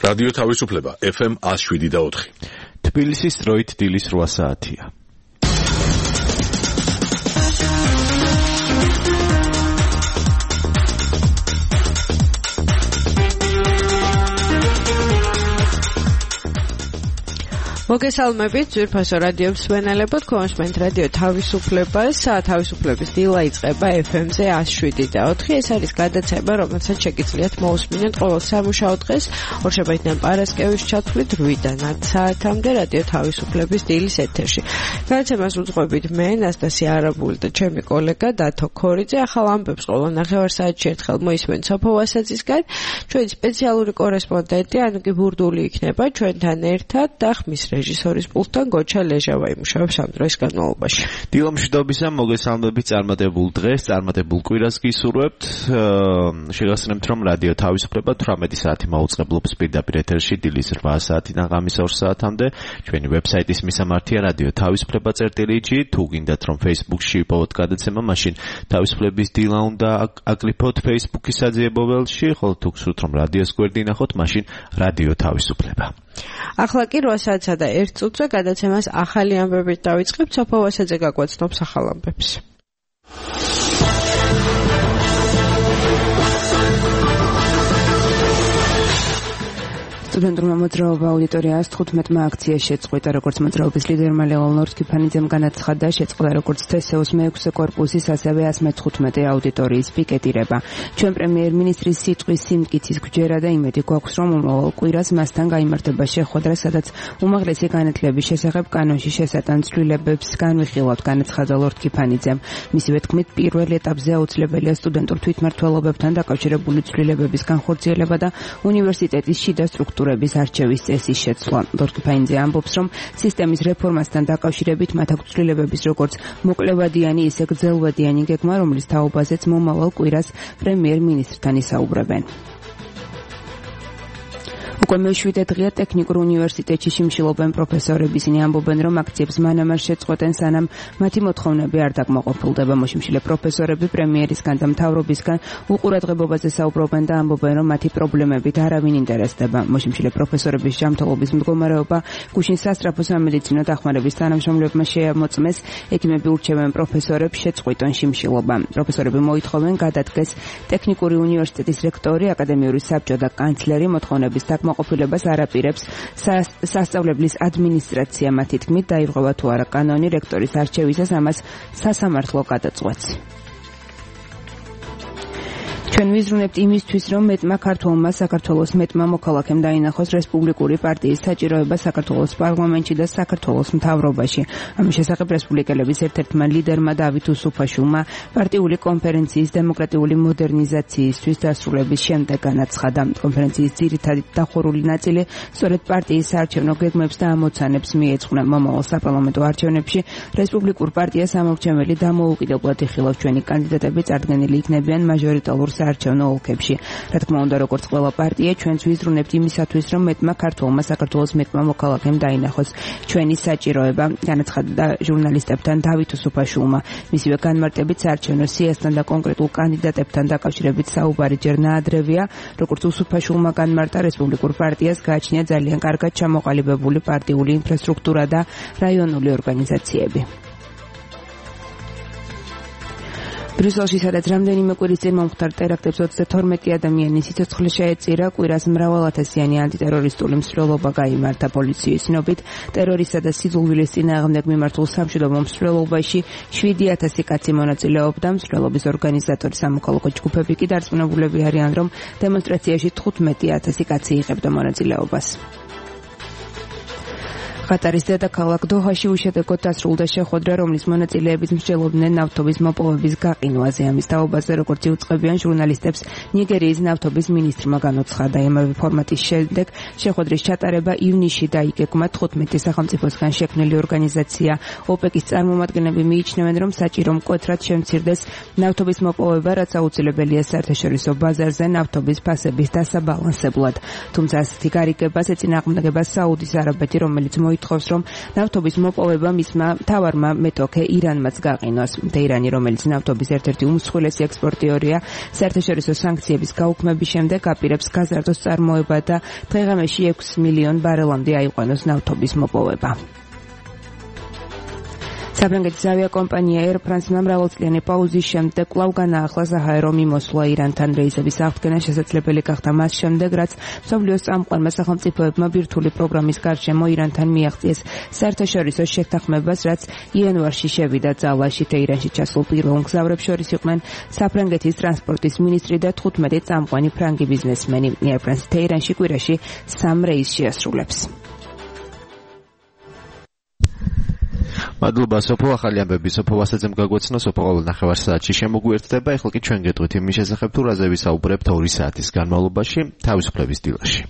რადიო თავისუფლება FM 107.4. თბილისის დროით დილის 8 საათია. მოგესალმებით ძვირფასო რადიო მსმენელებო, თქვენს რადიო თავისუფლებას, თავისუფლების დილა იწყება FM-ზე 107.4. ეს არის გადაცემა, რომელსაც შეგიძლიათ მოусმინოთ ყოველ სამუშაო დღეს, ორშაბათიდან პარასკევის ჩათვლით 8-დან 10 საათამდე რადიო თავისუფლების დილის ეთერში. გადაცემას უძღვებით მე, ნასტასია არაბული და ჩემი კოლეგა დათო ქორიძე. ახალ ამბებს ყოველ ნახევარ-საათში ერთხელ მოისმენთ სოფო ვასაძისგან. ჩვენი სპეციალური კორესპონდენტი ანუკი ბურდული იქნება ჩვენთან ერთად და ხმის რეჟისორის პულტთან გოჩა ლეჟავა იმუშავებს ამ დროის განმავლობაში. დილომშვიდობისა, მოგესალმებით წარმატებულ დღეს, წარმატებულ კვირას გისურვებთ. შეგახსენებთ, რომ რადიო თავისუფლება 18 საათი მაუწყებლობს პირდაპირ ეთერში დილის 8 საათიდან ღამის 2 საათამდე. ჩვენი ვებსაიტის მისამართია რადიო თავისუფლება.gr. თუ გინდათ, რომ Facebook-ში იპოვოთ გადაცემა, მაშინ თავისუფლების დილა უნდა აკლიფოთ Facebook-ის საძიებო ველში, ხოლო თუ გსურთ, რომ რადიოს გვერდი ნახოთ, მაშინ რადიო თავისუფლება. ახლა კი 8 საათსა და 1 წუთზე გადაცემას ახალი ამბებით დავიწყებთ. სოფო ვასაძე გაგვაცნობს ახალ ამბებს. სტუდენტურმა მოძრაობა აუდიტორიას 15 აქციაში შეწყვეტა, როგორც მოძრაობის ლიდერმა ლევონ ლორთქიფანიძემ განაცხადა, შეწყვეტა როგორც თსეოს მე-6 კორპუსის, ასევე 115 აუდიტორიის პიკეტირება. ჩვენ პრემიერ-მინისტრის სიტყვის სიმტკიცის გვჯერა და იმედი გვაქვს, რომ მომავალ კვირას მასთან გაიმართება შეხვედრა, სადაც უმაღლესი განათლების შესახებ კანონში შესატან ცვლილებებს განვიხილავთ, განაცხადა ლორთქიფანიძემ. მისივე თქმით, პირველ ეტაპზე აუცილებელია სტუდენტურ თვითმმართველობებთან დაკავშირებული ცვლილებების განხორციელება და უნივერსიტეტის შიდა სტრუქტურების არჩევის წესის შეცვლა. ლორთქიფანიძე ამბობს, რომ სისტემის რეფორმასთან დაკავშირებით მათ აქვს ცვლილებების როგორც მოკლევადიანი, ისე გრძელვადიანი გეგმა, რომლის თაობაზეც მომავალ კვირას პრემიერ-მინისტრთან ისაუბრებენ. უკვე მე-7 დღეა ტექნიკურ უნივერსიტეტში შიმშილობენ პროფესორები. ისინი ამბობენ, რომ აქციებს მანამ არ შეწყვეტენ, სანამ მათი მოთხოვნები არ დაკმაყოფილდება. მოშიმშილე პროფესორები პრემიერისგან და მთავრობისგან უყურადღებობაზე საუბრობენ და ამბობენ, რომ მათი პრობლემებით არავინ ინტერესდება. მოშიმშილე პროფესორების ჯანმრთელობის მდგომარეობა გუშინ სასწრაფო სამედიცინო დახმარების თანამშრომლებმა შეამოწმეს. ექიმები ურჩევენ პროფესორებს შეწყვიტონ შიმშილობა. პროფესორები მოითხოვენ გადადგეს ტექნიკური უნივერსიტეტის რექტორი, აკადემიური საბჭო და კანცლერი მოთხოვნების ყოფილებას არაპირებს სასწავლებლის ადმინისტრაცია. მათი თქმით, დაირღვევა თუ არა კანონი რექტორის არჩევისას, ამას სასამართლო გადაწყვეტს. ჩვენ ვიზრუნებთ იმისთვის, რომ მეტმა ქართველმა საქართველოს მეტმა მოქალაქემ დაინახოს რესპუბლიკური პარტიის საჭიროება საქართველოს პარლამენტში და საქართველოს მთავრობაში. ამის შესახებ რესპუბლიკელების ერთ-ერთმა ლიდერმა დავით უსუფაშვილმა პარტიული კონფერენციის დემოკრატიული მოდერნიზაციისთვის დასრულების შემდეგ განაცხადა. კონფერენციის ძირითადი დახურული ნაწილი სწორედ პარტიის საარჩევნო გეგმებს და ამოცანებს მიეძღვნა. მომავალ საპარლამენტო არჩევნებში რესპუბლიკურ პარტიას ამორჩეველი დამოუკიდებლად იხილავს. ჩვენი კანდიდატები წარდგენილი იქნებიან მაჟორიტარულ საარჩევნო ოლქებში. რა თქმა უნდა, როგორც ყველა პარტია, ჩვენც ვიზრუნებთ იმისათვის, რომ მეტმა ქართველმა საქართველოს მეტმა მოქალაქემ დაინახოს ჩვენი საჭიროება, განაცხადა ჟურნალისტებთან დავით უსუფაშვილმა. მისივე განმარტებით საარჩევნო სიასთან და კონკრეტულ კანდიდატებთან დაკავშირებით საუბარი ჯერ ნაადრევია. როგორც უსუფაშვილმა განმარტა, რესპუბლიკურ პარტიას გააჩნია ძალიან კარგად ჩამოყალიბებული პარტიული ინფრასტრუქტურა და რაიონული ორგანიზაციები. ბრიუსელში, სადაც რამდენიმე კვირის წინ მომხდარ ტერაქტებს 32 ადამიანის სიცოცხლე შეეწირა, კვირას მრავალათასიანი ანტიტერორისტული მსვლელობა გაიმართა. პოლიციის ცნობით, ტერორისა და სიძულვილის წინააღმდეგ მიმართულ სამშვიდობო მსვლელობაში 7000 კაცი მონაწილეობდა. მსვლელობის ორგანიზატორი სამოქალაქო ჯგუფები კი დარწმუნებულები არიან, რომ დემონსტრაციაში 15000 კაცი იღებდა მონაწილეობას. ყატარის დედაქალაქ დოჰაში უშედეგოდ დასრულდა შეხვედრა, რომლის მონაწილეებით მსჯელობდნენ ნავთობის მოპოვების გაყინვაზე. ამის თაობაზე, როგორც იუწყებიან ჟურნალისტებს, ნიგერიის ნავთობის მინისტრმა განაცხადა. ამავე ფორმატის შემდეგ შეხვედრის ჩატარება ივნისში დაიგეგმა. 15 სახელმწიფოსგან შექმნილი ორგანიზაცია ოპეკის წარმომადგენლები მიიჩნევენ, რომ საჭირო მკვეთრად შემცირდეს ნავთობის მოპოვება, რაც აუცილებელია საერთაშორისო ბაზარზე ნავთობის ფასების დასაბალანსებლად. თუმცა ასეთი გარიგებას ეწინააღმდეგება საუდის არაბეთი, რომელიც მოითხოვს, რომ ნავთობის მოპოვება მისმა მთავარმა მეტოქე ირანმაც გაყინოს. ტეირანი, რომელიც ნავთობის ერთ-ერთი უმსხვილესი ექსპორტიორია, საერთაშორისო სანქციების გაუქმების შემდეგ აპირებს გაზარდოს წარმოება და დღე-ღამეში 6 მილიონ ბარელამდე აიყვანოს ნავთობის მოპოვება. საფრანგეთის ავიაკომპანია Air France-მა მრავალწლიანი პაუზის შემდეგ კვლავ განაახლა საჰაერო მიმოსვლა ირანთან. რეისების აღდგენა შესაძლებელი გახდა მას შემდეგ, რაც მსოფლიოს წამყვანმა სახელმწიფოებმა ბირთვული პროგრამის გარშემო ირანთან მიაღწიეს საერთაშორისო შეთანხმებას, რაც იანვარში შევიდა ძალაში. ტეირანში ჩასულ პირველ მგზავრებს შორის იყვნენ საფრანგეთის ტრანსპორტის მინისტრი და 15 წამყვანი ფრანგი ბიზნესმენი. Air France ტეირანში კვირაში 3 რეისს შეასრულებს. მადლობა სოფო, ახალი ამბები სოფო ვასაძემ გაგვეცნო. სოფო ყოველ ნახევარ საათში შემოგვიერთდება. ახლა კი ჩვენ გეტყვით იმის შესახებ, თუ რაზე ვისაუბრებთ 2 საათის განმავლობაში თავისუფლების დილაში.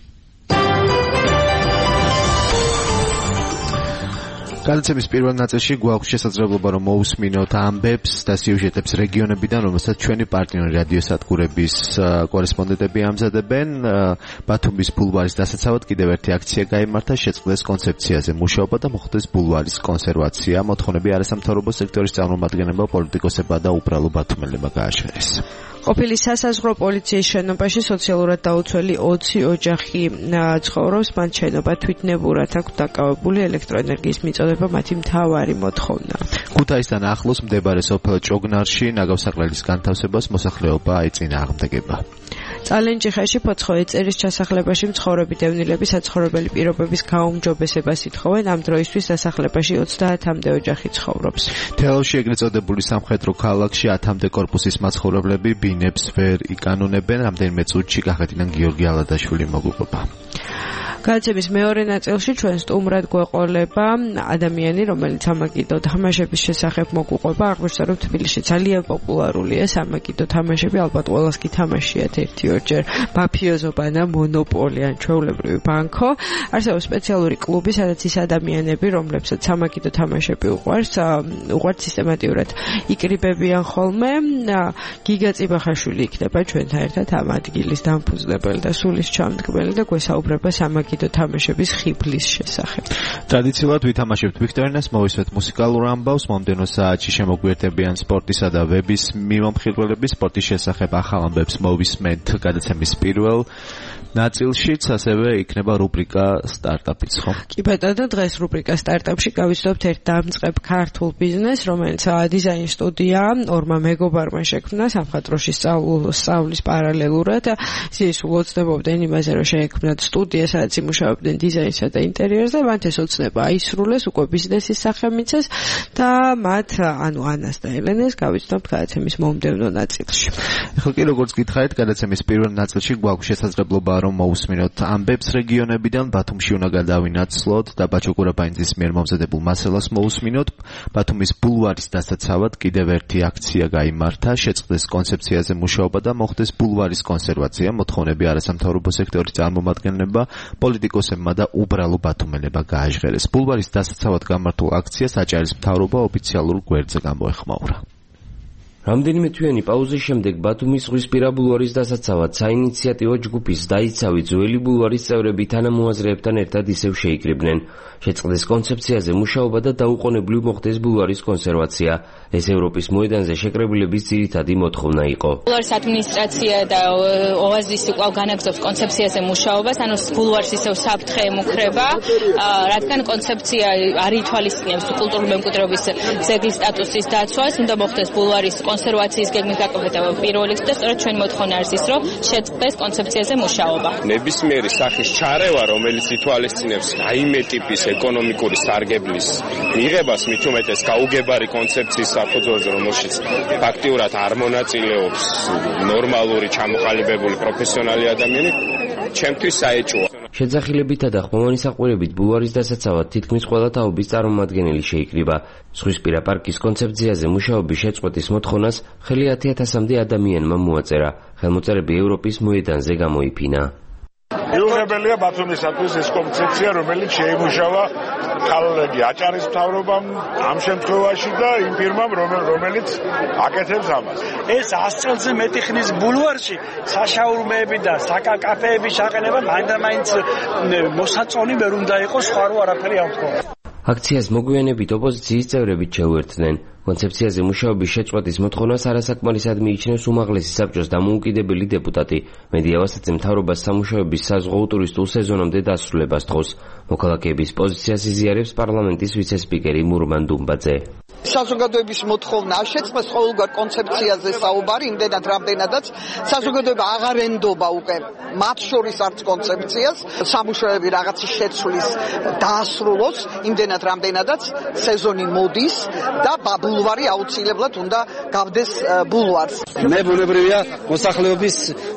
გადაცემის პირველ ნაწილში გვაქვს შესაძლებლობა, რომ მოусმინოთ ამბებს და სიუჟეტებს რეგიონებიდან, რომელსაც ჩვენი პარტნიორი რადიოსადგურების კორესპონდენტები ამზადებენ. ბათუმის ბულვარის დასაცავად კიდევ ერთი აქცია გაიმართა, შეწყდეს კონცეფციაზე მუშაობა და მოხდეს ბულვარის კონსერვაცია. მოთხოვნები არასამთავრობო სექტორის წარმომადგენლებმა, პოლიტიკოსებმა და უბრალო ბათუმელებმა გააშერეს. ყოფილი სასაზღვრო პოლიციის შენობაში სოციალურად დაუცველი 20 ოჯახი ცხოვრობს. მან შენობა თვითნებურად აქვს დაკავებული, ელექტროენერგიის მიწოდება მათი მთავარი მოთხოვნა. ქუთაისთან ახლოს მდებარე სოფელ ჭოგნარში ნაგავსაყრელის განთავსებას მოსახლეობა ეწინააღმდეგება. წალენჯიხაში ფოცხოე წერის ჩასახლებაში მცხოვრები დევნილები საცხოვრებელი პირობების გაუმჯობესებას ითხოვენ. ამ დროისთვის სასახლებაში 30-მდე ოჯახი ცხოვრობს. თელავში ეგრეთ წოდებული სამხედრო ქალაქში 10-მდე კორპუსის მაცხოვრებლები ბინებს ვერ იკანონებენ. რამდენიმე წუთში კახეთიდან გიორგი ალადაშვილი მოგვიყვება. გადაცემის მეორე ნაწილში ჩვენ სტუმრად გვეყოლება ადამიანი, რომელიც სამაგიდო თამაშების შესახებ მოგვიყვება. აღვნიშნავ, რომ თბილისში ძალიან პოპულარულია სამაგიდო თამაშები, ალბათ ყველას გითამაშიათ 1-2 მაფიოზობა და მონოპოლი ან ჩვეულებრივი ბანკო. არსებობს სპეციალური კლუბი, სადაც ის ადამიანები, რომლებსაც სამაგიდო თამაშები უყვართ სისტემატიურად იკრიბებიან ხოლმე. გიგა წიბახაშვილი იქნება ჩვენთან ერთად ამ ადგილის დამფუძნებელი და სულისჩამდგმელი და გვესაუბრება სამაგიდო თამაშების ხიბლის შესახებ. ტრადიციულად ვითამაშებთ ვიქტორინას, მოვისმენთ მუსიკალურ ამბავს, მომდევნო საათში შემოგვიერთებიან სპორტისა და ვების მიმომხილველები. სპორტის შესახებ ახალ ამბებს მოვისმენთ გადაცემის პირველ ნაწილშიც, ასევე იქნება რუბრიკა სტარტაპიც, ხო? კი ბატონო, დღეს რუბრიკა სტარტაპში გავიცნობთ ერთ დამწყებ ქართულ ბიზნესს, რომელიც დიზაინ სტუდია ორმა მეგობარმა შექმნა სამხატვროში სწავლის პარალელურად. ისინი სულ ოცნებობდნენ იმაზე, რომ შეექმნათ სტუდია, სადაც იმუშავებდნენ დიზაინსა და ინტერიერზე. მათ ეს ოცნება აისრულეს, უკვე ბიზნესის სახე მიცეს და მათ, ანას და ელენეს გავიცნობთ გადაცემის მომდევნო ნაწილში. ახლა კი როგორც გითხარით, გადაცემის პირველ ნაწილში გვაქვს შესაძლებლობა, რომ მოусმინოთ ამბებს რეგიონებიდან. ბათუმში უნდა გადავინაცვლოთ და ბაჩო კურაბაინძის მიერ მომზადებულ მასალას მოусმინოთ. ბათუმის ბულვარის დასაცავად კიდევ ერთი აქცია გაიმართა, შეწყდეს კონცეფციაზე მუშაობა და მოხდეს ბულვარის კონსერვაცია. მოთხოვნები არასამთავრობო სექტორის წარმომადგენლებმა, პოლიტიკოსებმა და უბრალო ბათუმელებმა გააჟღერეს. ბულვარის დასაცავად გამართულ აქციას აჭარის მთავრობა ოფიციალურ გვერდზე გამოეხმაურა. რამდენიმე თვიანი პაუზის შემდეგ ბათუმის ზღვისპირა ბულვარის დასაცავად საინიციატივო ჯგუფის დაიცავი ძველი ბულვარის წევრები თანამოაზრეებთან ერთად ისევ შეიკრიბნენ. შეწყდეს კონცეფციაზე მუშაობა და დაუყოვნებლივ მოხდეს ბულვარის კონსერვაცია. ეს ევროპის მოედანზე შეკრებილების ძირითადი მოთხოვნა იყო. ბულვარის ადმინისტრაცია და ოაზისი კვლავ განაგრძობს კონცეფციაზე მუშაობას, ანუ ბულვარს ისევ საფრთხე ემუქრება, რადგან კონცეფცია არ ითვალისწინებს კულტურული მემკვიდრეობის ძეგლის სტატუსის დაცვას, უნდა მოხდეს ბულვარის კონსერვაციის გეგმის გაკეთება პირველ რიგში და სწორედ ჩვენი მოთხოვნა არის ის, რომ შეწყდეს კონცეფციაზე მუშაობა. ნებისმიერი სახის ჩარევა, რომელიც ითვალისწინებს რაიმე ტიპის ეკონომიკური სარგებლის მიღებას, მით უმეტეს გაუგებარი კონცეფციის საფუძველზე, რომელშიც ფაქტიურად არ მონაწილეობს ნორმალური ჩამოყალიბებული პროფესიონალი ადამიანი, ჩემთვის საეჭვოა. შეძახილებითა და ხმოვანისაყვირებით ბულვარის დასაცავად თითქმის ყველა თაობის წარმომადგენელი შეიკრიბა. ზღვისპირა პარკის კონცეფციაზე მუშაობის შეწყვეტის მოთხოვნას ხელი 10,000-მდე ადამიანმა მოაწერა. ხელმოწერები ევროპის მოედანზე გამოიფინა. მიუღებელია ბათუმისათვის ეს კონცეფცია, რომელიც შეიმუშავა ხალხი აჭარის მთავრობამ ამ შემთხვევაში და იმ ფირმამ რომელიც აკეთებს ამას. ეს 100 წელზე მეტი ხნის ბულვარში საშაურმეები და საკაკაფეების აყენება მაინც მოსაწონი ვერ უნდა იყოს, სხვა რო არაფერი არ თქო. აქციას მოგვიანებით ოპოზიციის წევრები შეუერთდნენ. კონცეფციაზე მუშაობის შეწყვეტის მოთხოვნას არასაკმარისად მიიჩნევს უმაღლესი საბჭოს დამოუკიდებელი დეპუტატი. მედიავასაცე მთავრობას სამუშაოების საზღვაო ტურისტულ სეზონამდე დასრულებას თხოვს. მოქალაქეების პოზიციას იზიარებს პარლამენტის ვიცე-სპიკერი მურმან დუმბაძე. საზოგადოების მოთხოვნა შეწყდეს ყოველგვარ კონცეფციაზე საუბარი, იმდენად რამდენადაც საზოგადოება აღარ ენდობა უკვე მათ შორის არც კონცეფციას, სამუშაოები რაღაცის შეცვლის დაასრულოს, იმდენად რამდენადაც სეზონი მოდის და ბულვარი აუცილებლად უნდა გავდეს ბულვარს. მე ბუნებრივია მოსახლეობის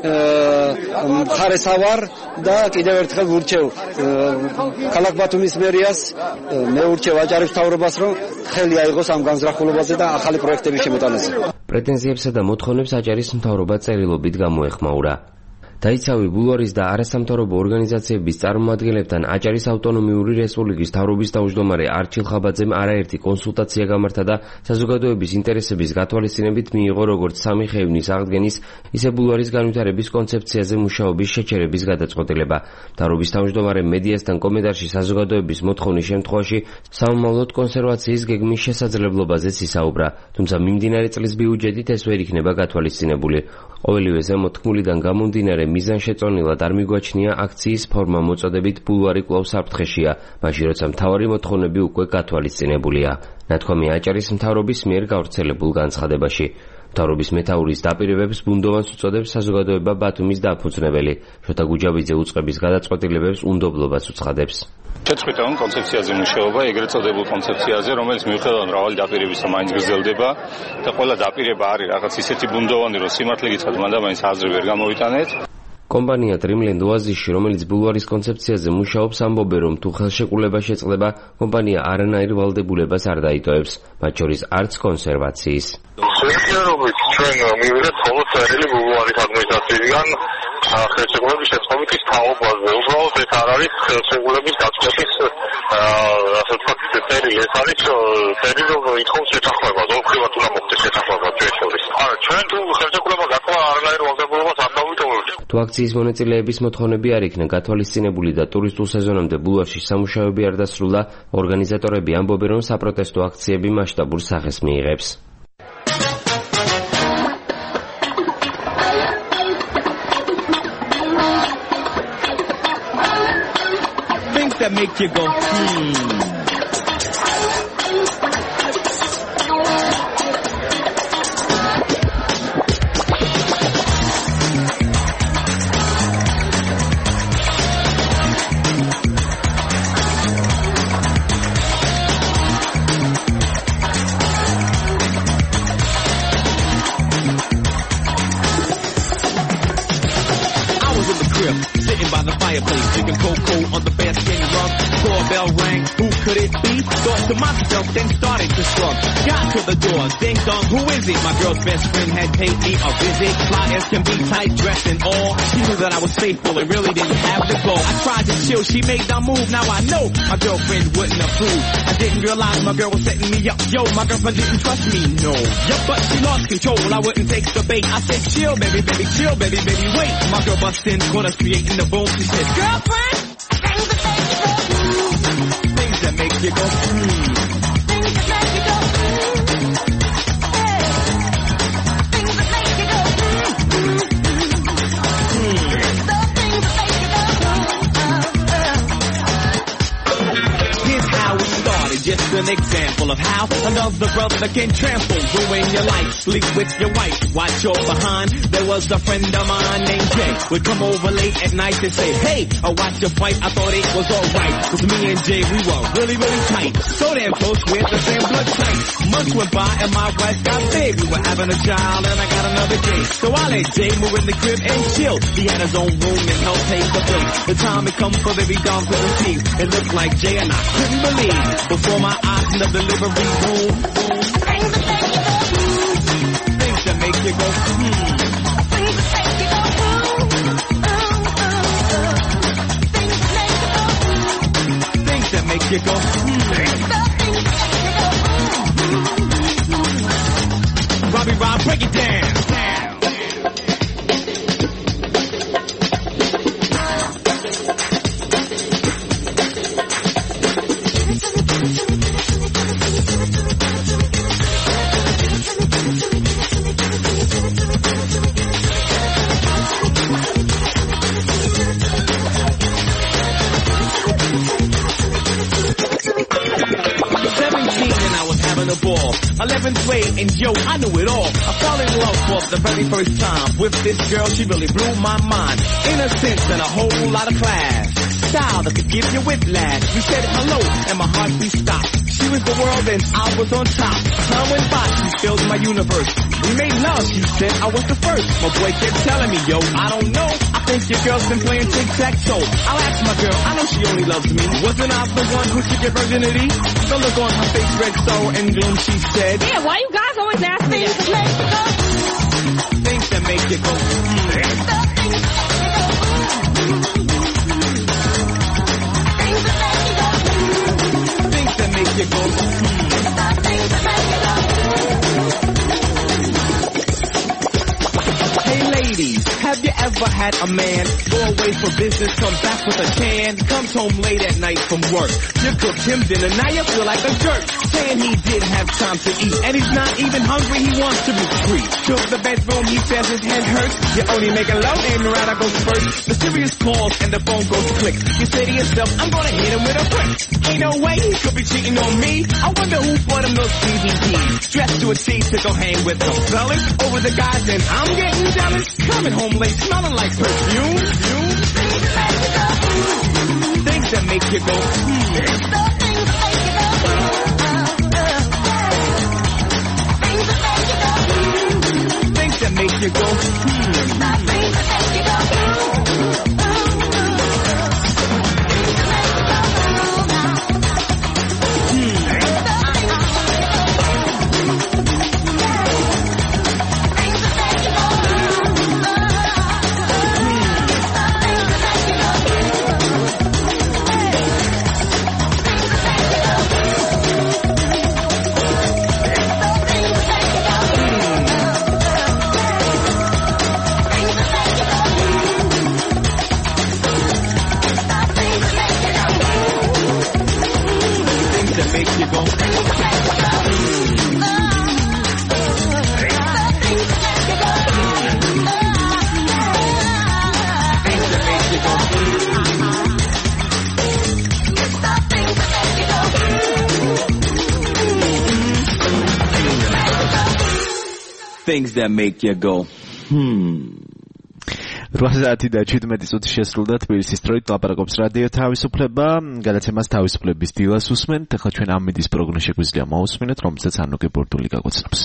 მხარეს ავარ და კიდევ ერთხელ ვურჩევ ქალაქ ბათუმის მერიას, მე ვურჩევ აჭარის მთავრობას, რომ ხელი აიღოს ამ განზრახულობაზე და ახალი პროექტების შემოტანაზე. პრეტენზიებსა და მოთხოვნებს აჭარის მთავრობა წერილობით გამოეხმაურა. დაიცავი ბულვარის და არასამთავრობო ორგანიზაციების წარმომადგენლებთან აჭარის ავტონომიური რესპუბლიკის მთავრობის თავმჯდომარე არჩილ ხაბაძემ არაერთი კონსულტაცია გამართა და საზოგადოების ინტერესების გათვალისწინებით მიიღო როგორც სამი ხევნის აღდგენის, ისე ბულვარის განვითარების კონცეფციაზე მუშაობის შეჩერების გადაწყვეტილება. მთავრობის თავმჯდომარემ მედიასთან კომენტარში საზოგადოების მოთხოვნის შემთხვევაში სამომავლოდ კონსერვაციის გეგმის შესაძლებლობაზეც ისაუბრა, თუმცა მიმდინარე წლის ბიუჯეტით ეს ვერ იქნება გათვალისწინებული. ყოველივე ზემოთქმულიდან გამომდინარე მიზანშეწონილად არ მიგვაჩნია აქციის ფორმა მოწოდებით ბულვარი კვლავ საფრთხეშია, მაშინ როცა მთავარი მოთხოვნები უკვე გათვალისწინებულია. ნათქვამია აჭარის მთავრობის მიერ გავრცელებულ განცხადებაში. მთავრობის მეთაურის დაპირებებს ბუნდოვანს უწოდებს საზოგადოება ბათუმის დაფუძნებელი. შოთა გუჯაბიძე უწყების გადაწყვეტილებებს უნდობლობას უცხადებს. შეწყვეტა კონცეფციაზე მუშაობა, ეგრეთ წოდებულ კონცეფციაზე, რომელიც მიუხედავად მრავალი დაპირებისა მაინც გრძელდება და ყველა დაპირება არის რაღაც ისეთი ბუნდოვანი, რომ სიმართლე გითხრათ, მანდა მაინც აზრი ვერ გამოვიტანეთ. კომპანია Dreamland Oasis-ში, რომელიც ბულვარის კონცეფციაზე მუშაობს, ამბობენ, რომ თუ ხელშეკრულება შეწყდება, კომპანია არანაირ ვალდებულებას არ დაიტოვებს, მათ შორის არც კონსერვაციის. სექტორობით ჩვენ მივიღეთ მხოლოდ წერილი ბულვარის ადმინისტრაციიდან ხელშეკრულების შეწყობით ის თაობაზე. უბრალოდ ეს არ არის ხელშეკრულების დაწყების ასე ვთქვათ წერილი, ეს არის წერილი, რომ ითხოვს შეთანხმება, ზოგადად უნდა მოხდეს შეთანხმება ჩვენ შორის. ჩვენ თუ ხელშეკრულება გაკვა არანაირ ვალდებულებას არ დავიტოვებთ. თუ აქციის მონაწილეების მოთხოვნები არ იქნა გათვალისწინებული და ტურისტულ სეზონამდე ბულვარში სამუშაოები არ დასრულდა, ორგანიზატორები ამბობენ, რომ საპროტესტო აქციები მასშტაბურ სახეს მიიღებს. That make you go, fireplace, drinking cocoa on the bearskin rug. Doorbell rang, who could it be? Thought to myself, then started to slug. Got to the door, ding dong, who is it? My girl's best friend had paid me a visit. Fly as can be, tight dressed and all. She knew that I was faithful and really didn't have to go. I tried to chill, she made the move. Now I know my girlfriend wouldn't approve. I didn't realize my girl was setting me up. Yo, my girlfriend didn't trust me, no. Yup, but she lost control. I wouldn't take the bait. I said, chill, baby, baby, chill, baby, baby, wait. My girl bust in, caught us creating the boom. She said, girlfriend, things that make you go, things that make you go, things that make you go, Here's how it started, just an example of how another brother can trample, ruin your life, sleep with your wife, watch your behind. There was a friend of mine named Jay, would come over late at night and say, hey, I watched your fight, I thought it was alright, cause me and Jay, we were really, really tight, so damn close, we're the same blood type. Months went by and my wife got big, we were having a child and I got another Jay, so I let Jay move in the crib and chill. He had his own room and helped pay the bill. The time had come for baby doll to receive, it looked like Jay and I couldn't believe, before my eyes in the delivery room, things that make you go, things that make you go, we ride, break it down. 11th grade, and yo, I knew it all. I fell in love for the very first time with this girl. She really blew my mind. Innocence and a whole lot of class. Style that could give you whiplash. We said hello, and my heartbeat stopped. She was the world, and I was on top. Time went by, she filled my universe. We made love, she said I was the first. My boy kept telling me, yo, I don't know. I think your girl's been playing tic-tac-toe. I'll ask my girl, I know she only loves me. Wasn't I the one who took your virginity? The look on her face, red sorrow and gloom, she said. Yeah, why you guys always ask me that? Things that make you go. Things that make you go. Hey ladies, have you ever had a man go away for business, come back with a can, comes home late at night from work? You cooked him dinner, now you feel like a jerk, saying he didn't have time to eat, and he's not even hungry, he wants to be free. To the bedroom, he says his head hurts, you only make a love, and right I go first. The serious calls and the phone goes click. You say to yourself, I'm gonna hit him with a brick. Ain't no way he could be cheating on me. I wonder who bought him those DVDs. Dressed to a T to go hang with them fellas. Over the guys and I'm getting jealous. Coming home late, smelling like perfume. Things that make you go, Things that make you go, Things that make you go, 8:17 წუთი შესრულდა თბილისის დროით ლაპარაკობს რადიო თავისუფლება, გადაცემას თავისუფლების დილას უსმენთ. ახლა ჩვენ ამ მიდის პროგნოზი შეგვიძლია მოусმინოთ, რომელსაც ანუკე ბორდული გაგოცნობს.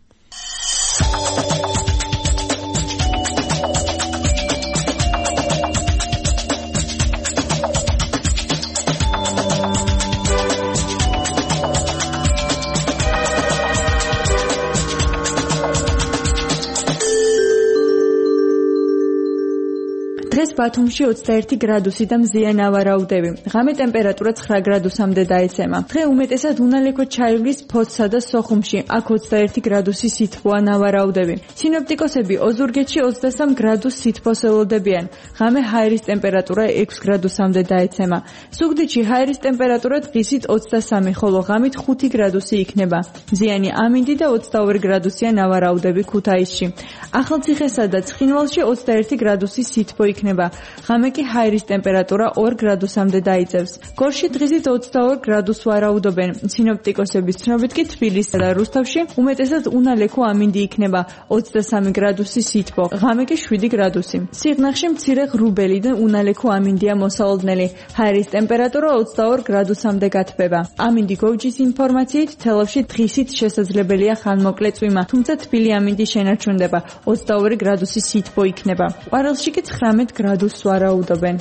დღეს ბათუმში 21 გრადუსი და მზიან ავარაუდები. ღამე ტემპერატურა 9 გრადუსამდე დაეცემა. დღე უმეტესად უნალექო ჩაივლის ფოთსა და სოხუმში, აქ 21 გრადუსი სითბოა ნავარაუდები. სინოპტიკოსები ოზურგეთში 23 გრადუს სითბოს ელოდებიან. ღამე ჰაერის ტემპერატურა 6 გრადუსამდე დაეცემა. ზუგდიდში ჰაერის ტემპერატურა დღისით 23, ხოლო ღამით 5 გრადუსი იქნება. მზიანი ამინდი და 22 გრადუსია ნავარაუდები ქუთაისში. ახალციხესა და ცხინვალში 21 გრადუსი სითბო იქნება. ღამე კი ჰაერის ტემპერატურა 2 გრადუსამდე დაიწევს. გორში დღისით 22 გრადუსს ვარაუდობენ. სინოპტიკოსების ცნობით კი თბილისსა და რუსთავში უმეტესად უნალექო ამინდი იქნება 23 გრადუსი სითბო. ღამე კი 7 გრადუსი. სიღნაღში მცირე ღრუბელი და უნალექო ამინდია მოსალოდნელი. ჰაერის ტემპერატურა 22 გრადუსამდე გათბება. ამინდი გოვჯის ინფორმაციით თელავში დღისით შესაძლებელია ხანმოკლე წვიმა, თუმცა თბილი ამინდი შენარჩუნდება. 22 გრადუსი სითბო იქნება. ყვარელში კი 19 გრადუსს ვარაუდობენ.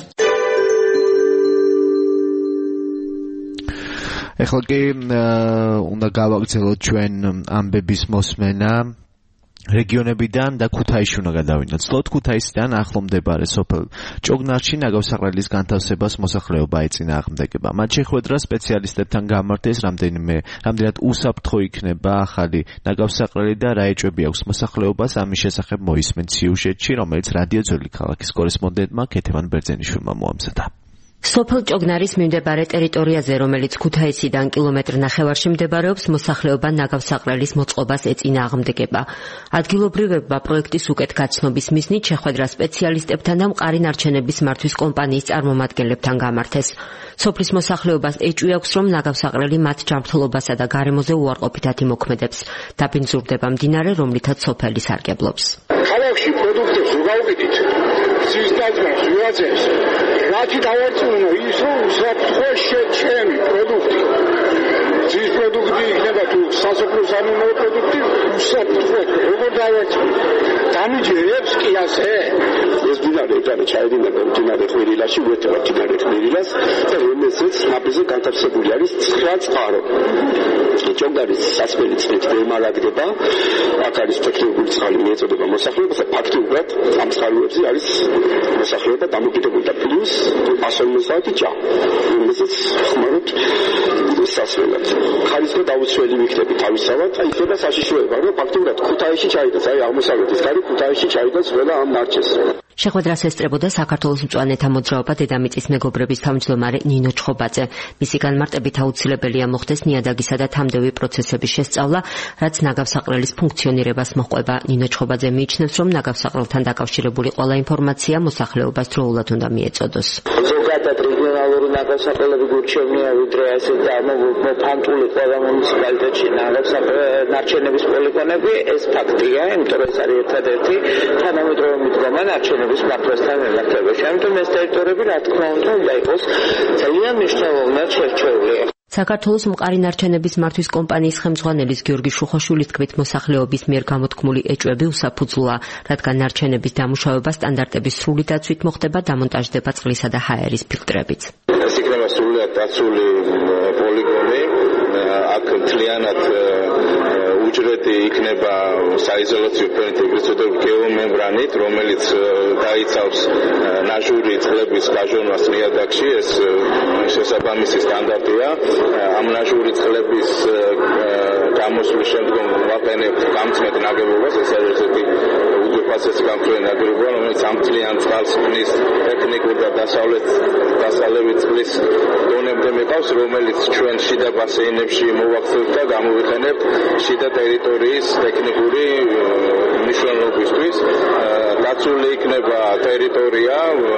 ეხლა კი უნდა გავაგრძელოთ ჩვენ ამბების მოსმენა რეგიონებიდან და ქუთაისში უნდა გადავინაცვლოთ. ქუთაისიდან ახლო მდებარე სოფელ ჭოგნარში ნაგავსაყრელის განთავსებას მოსახლეობა ეწინააღმდეგება. მათ შეხვედრა სპეციალისტებთან გამართეს, რამდენად უსაფრთხო იქნება ახალი ნაგავსაყრელი და რა ეჭვები აქვს მოსახლეობას, ამის შესახებ მოისმენთ სიუჟეტში, რომელიც რადიო ძველი ქალაქის კორესპონდენტმა ქეთევან ბერძენიშვილმა მოამზადა. სოფელ ჭოგნარის მიმდებარე ტერიტორიაზე, რომელიც ქუთაისიდან კილომეტრ ნახევარში მდებარეობს, მოსახლეობა ნაგავსაყრელის მოწყობას ეწინააღმდეგება. ადგილობრივებმა პროექტის უკეთ გაცნობის მიზნით შეხვედრა სპეციალისტებთან და მყარი ნარჩენების მართვის კომპანიის წარმომადგენლებთან გამართეს. სოფლის მოსახლეობას ეჭვი აქვს, რომ ნაგავსაყრელი მათ ჯანმრთელობასა და გარემოზე უარყოფითად იმოქმედებს. დაბინძურდება მდინარე, რომლითაც სოფელი სარგებლობს. ქალაქში პროდუქტებს უგავკიდით, გზის დაძმას უაძებს. Rachi დავარწმუნო ის რომ უსაფრთხო ჩემი პროდუქტი. ძის პროდუქტი იქნება თუ სასოფლო სამეურნეო პროდუქტი უსაფრთხო. როგორ დავარწმუნო? დამიჯერებს კი ასე? ეს მდინარე ეკანა ჩაედინება მდინარე ყვირილაში, უერთდება მდინარე ყვირილას და რომელზეც ნაპირზე განთავსებული არის 9 წყარო. ჭოგნარის სასმელი წყლით მემარაგდება. აქ არის ტექნიკური წყალი მიეწოდება მოსახლეობას და ფაქტობრივად ამ წყაროებზე არის მოსახლეობა დამოკიდებული და პლუს 150 ჭა. რომელზეც ხმარობთ სასმელად. ხარისხი დაუცველი მიქნები თავისთავად, აი ხება საშიშროება, რომ ფაქტობრივად ქუთაისში ჩაიდოს, აი აღმოსავლეთის კარი ქუთაისში ჩაიდოს ყველა ამ ნარჩენს. შეხვედრას ესწრებოდა საქართველოს მწვანეთა მოძრაობა დედამიწის მეგობრების თავმჯდომარე ნინო ჩხობაძე. მისი განმარტებით აუცილებელია მოხდეს ნიადაგისა და თამდევი პროცესების შესწავლა, რაც ნაგავსაყრელის ფუნქციონირებას მოჰყვება. ნინო ჩხობაძე მიიჩნევს, რომ ნაგავსაყრელთან დაკავშირებული ყველა ინფორმაცია მოსახლეობას დროულად უნდა მიეწოდოს. ზოგადად რეგიონალური ნაგავსაყრელები გურჩევნია, ვიდრე ასე მოფანტული ყველა მუნიციპალიტეტში ნარჩენების პოლიგონები, ეს ფაქტია, იმიტომ რომ ეს არის ერთადერთი თანამედროვე მიდგომა ნარჩენების მართვასთან მიმართებაში. ამიტომ ეს ტერიტორიები, რა თქმა უნდა იყოს ძალიან მნიშვნელოვნად შერჩეული. საქართველოს მყარი ნარჩენების მართვის კომპანიის ხელმძღვანელის გიორგი შუხაშვილის თქმით, მოსახლეობის მიერ გამოთქმული ეჭვები უსაფუძვლოა, რადგან ნარჩენების დამუშავება სტანდარტების სრული დაცვით მოხდება, დამონტაჟდება წყლისა და ჰაერის ფილტრებით. ეს იქნება სრულად დაცული პოლიგონი, აქ მთლიანად უჯრედი იქნება საიზოლაციო ფენით, ეგრეთ წოდებული გეომემბრანით, რომელიც დაიცავს ნაჟური წყლების გაჟონვას ნიადაგში. ეს შესაბამისი სტანდარტია. ამ ნაჟური წყლების გამოსვლის შემდგომ ვაყენებთ გამწმედ ნაგებობას, ეს არის ესეთი უძვირფასესი გამწმედ ნაგებობა, რომელიც ამ მთლიან წყალს ქმნის ტექნიკურ და დასავლეთ წყლის დონემდე მეყავს, რომელიც ჩვენ შიდა ბასეინებში მოვახსენებთ და გამოვიყენებთ შიდა ტერიტორიის ტექნიკური მნიშვნელობისთვის. დაცული იქნება ტერიტორია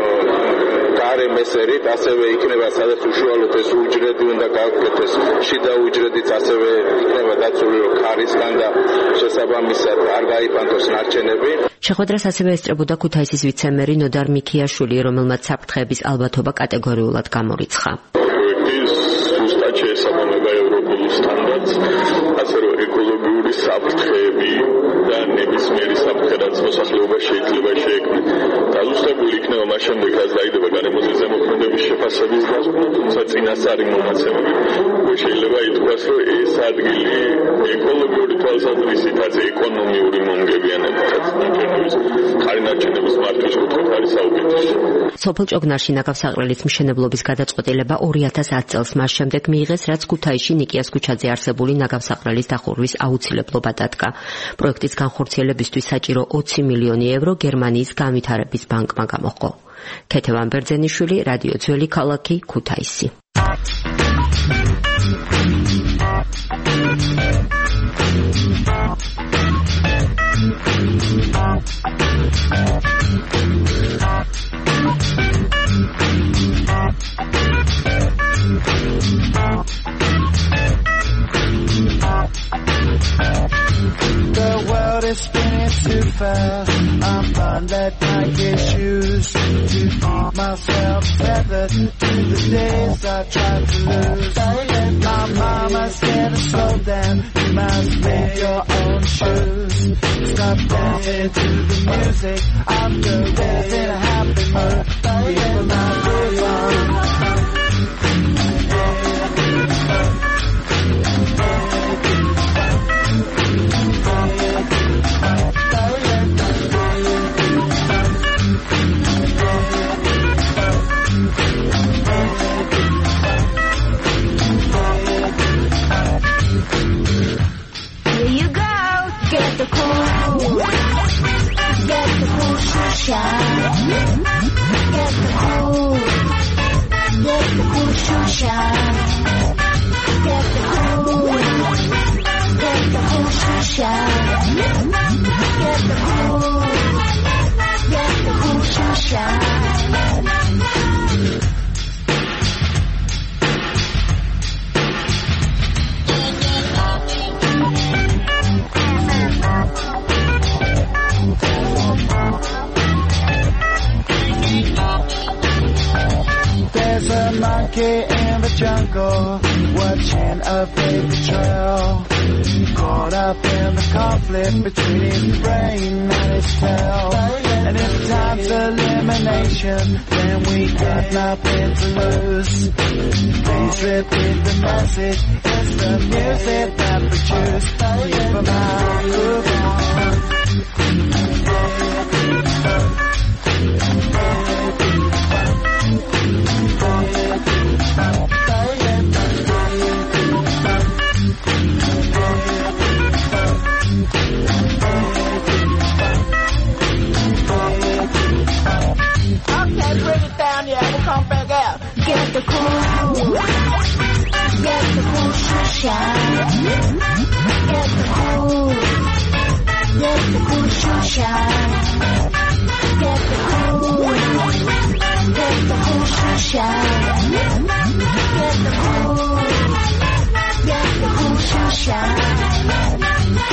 გარე მესერით, ასევე იქნება სადაც უშუალოდ ეს უჯრედი უნდა გააკეთოს, შიდა უჯრედიც ასევე იქნება დაცული ქარისგან და შესაბამისად არ გაიფანტოს ნარჩენები. შეხვედრას ასევე ესწრებოდა ქუთაისის ვიცე-მერი ნოდარ მიქიაშვილი, რომელმაც საფრთხეების ალბათობა კატეგორიულად გამორიცხა. პროექტის ზუსტად შეესაბამება ევროპულ სტანდარტს, ასე რომ ეკოლოგიური საფრთხეები და ნებისმიერი საფრთხე, რაც მოსახლეობა შეიძლება შეექმნას. დაზუსტებული იქნება მას შემდეგ, რაც დაიდება გარემოზე ზემოქმედების შეფასების დასკვნა, თუმცა წინასწარი მონაცემები შეიძლება ითქვას, რომ ეს ადგილი ეკოლოგიური თვალსაზრისითაც ეკონომიური მომგებიანებითაც ნარჩენების მყარი ნარჩენების მართვის კუთხით არის საუკეთესო. სოფელ ჭოგნარში ნაგავსაყრელის მშენებლობის გადაწყვეტილება 2010 წელს მას შემდეგ მიიღეს, რაც ქუთაისში ნიკიას ქუჩაზე არსებული ნაგავსაყრელის დახურვის აუცილებლობა დადგა. პროექტის განხორციელებისთვის საჭირო 20 მილიონი ევრო გერმანიის განვითარების ბანკმა გამოჰყო. ქეთევან ბერძენიშვილი, რადიო ძველი ქალაქი, ქუთაისი. The world is spinning too fast. I'm fine that I get shoes to keep myself tethered to the days I tried to lose. My mama said to slow down. You must make your own shoes. Stop dancing to the music. I'm just in a happy mood. People now move on. the cool, get the cool shine. Get the cool, get the cool shine. Get the cool, get the cool shine. Get the cool, get the cool shine. There's a monkey in the jungle watching a baby trail, caught up in the conflict between his brain and his tail. And if time's elimination, then we got nothing to lose. Please repeat the message, it's the music that we choose. Keep 'em out, move on. Okay, bring it down, yeah, we'll come back out. Get the cool, get the cool shine. Get the cool, get the cool shine. Get the cool, get the cool shine. Get the cool, get the cool shine.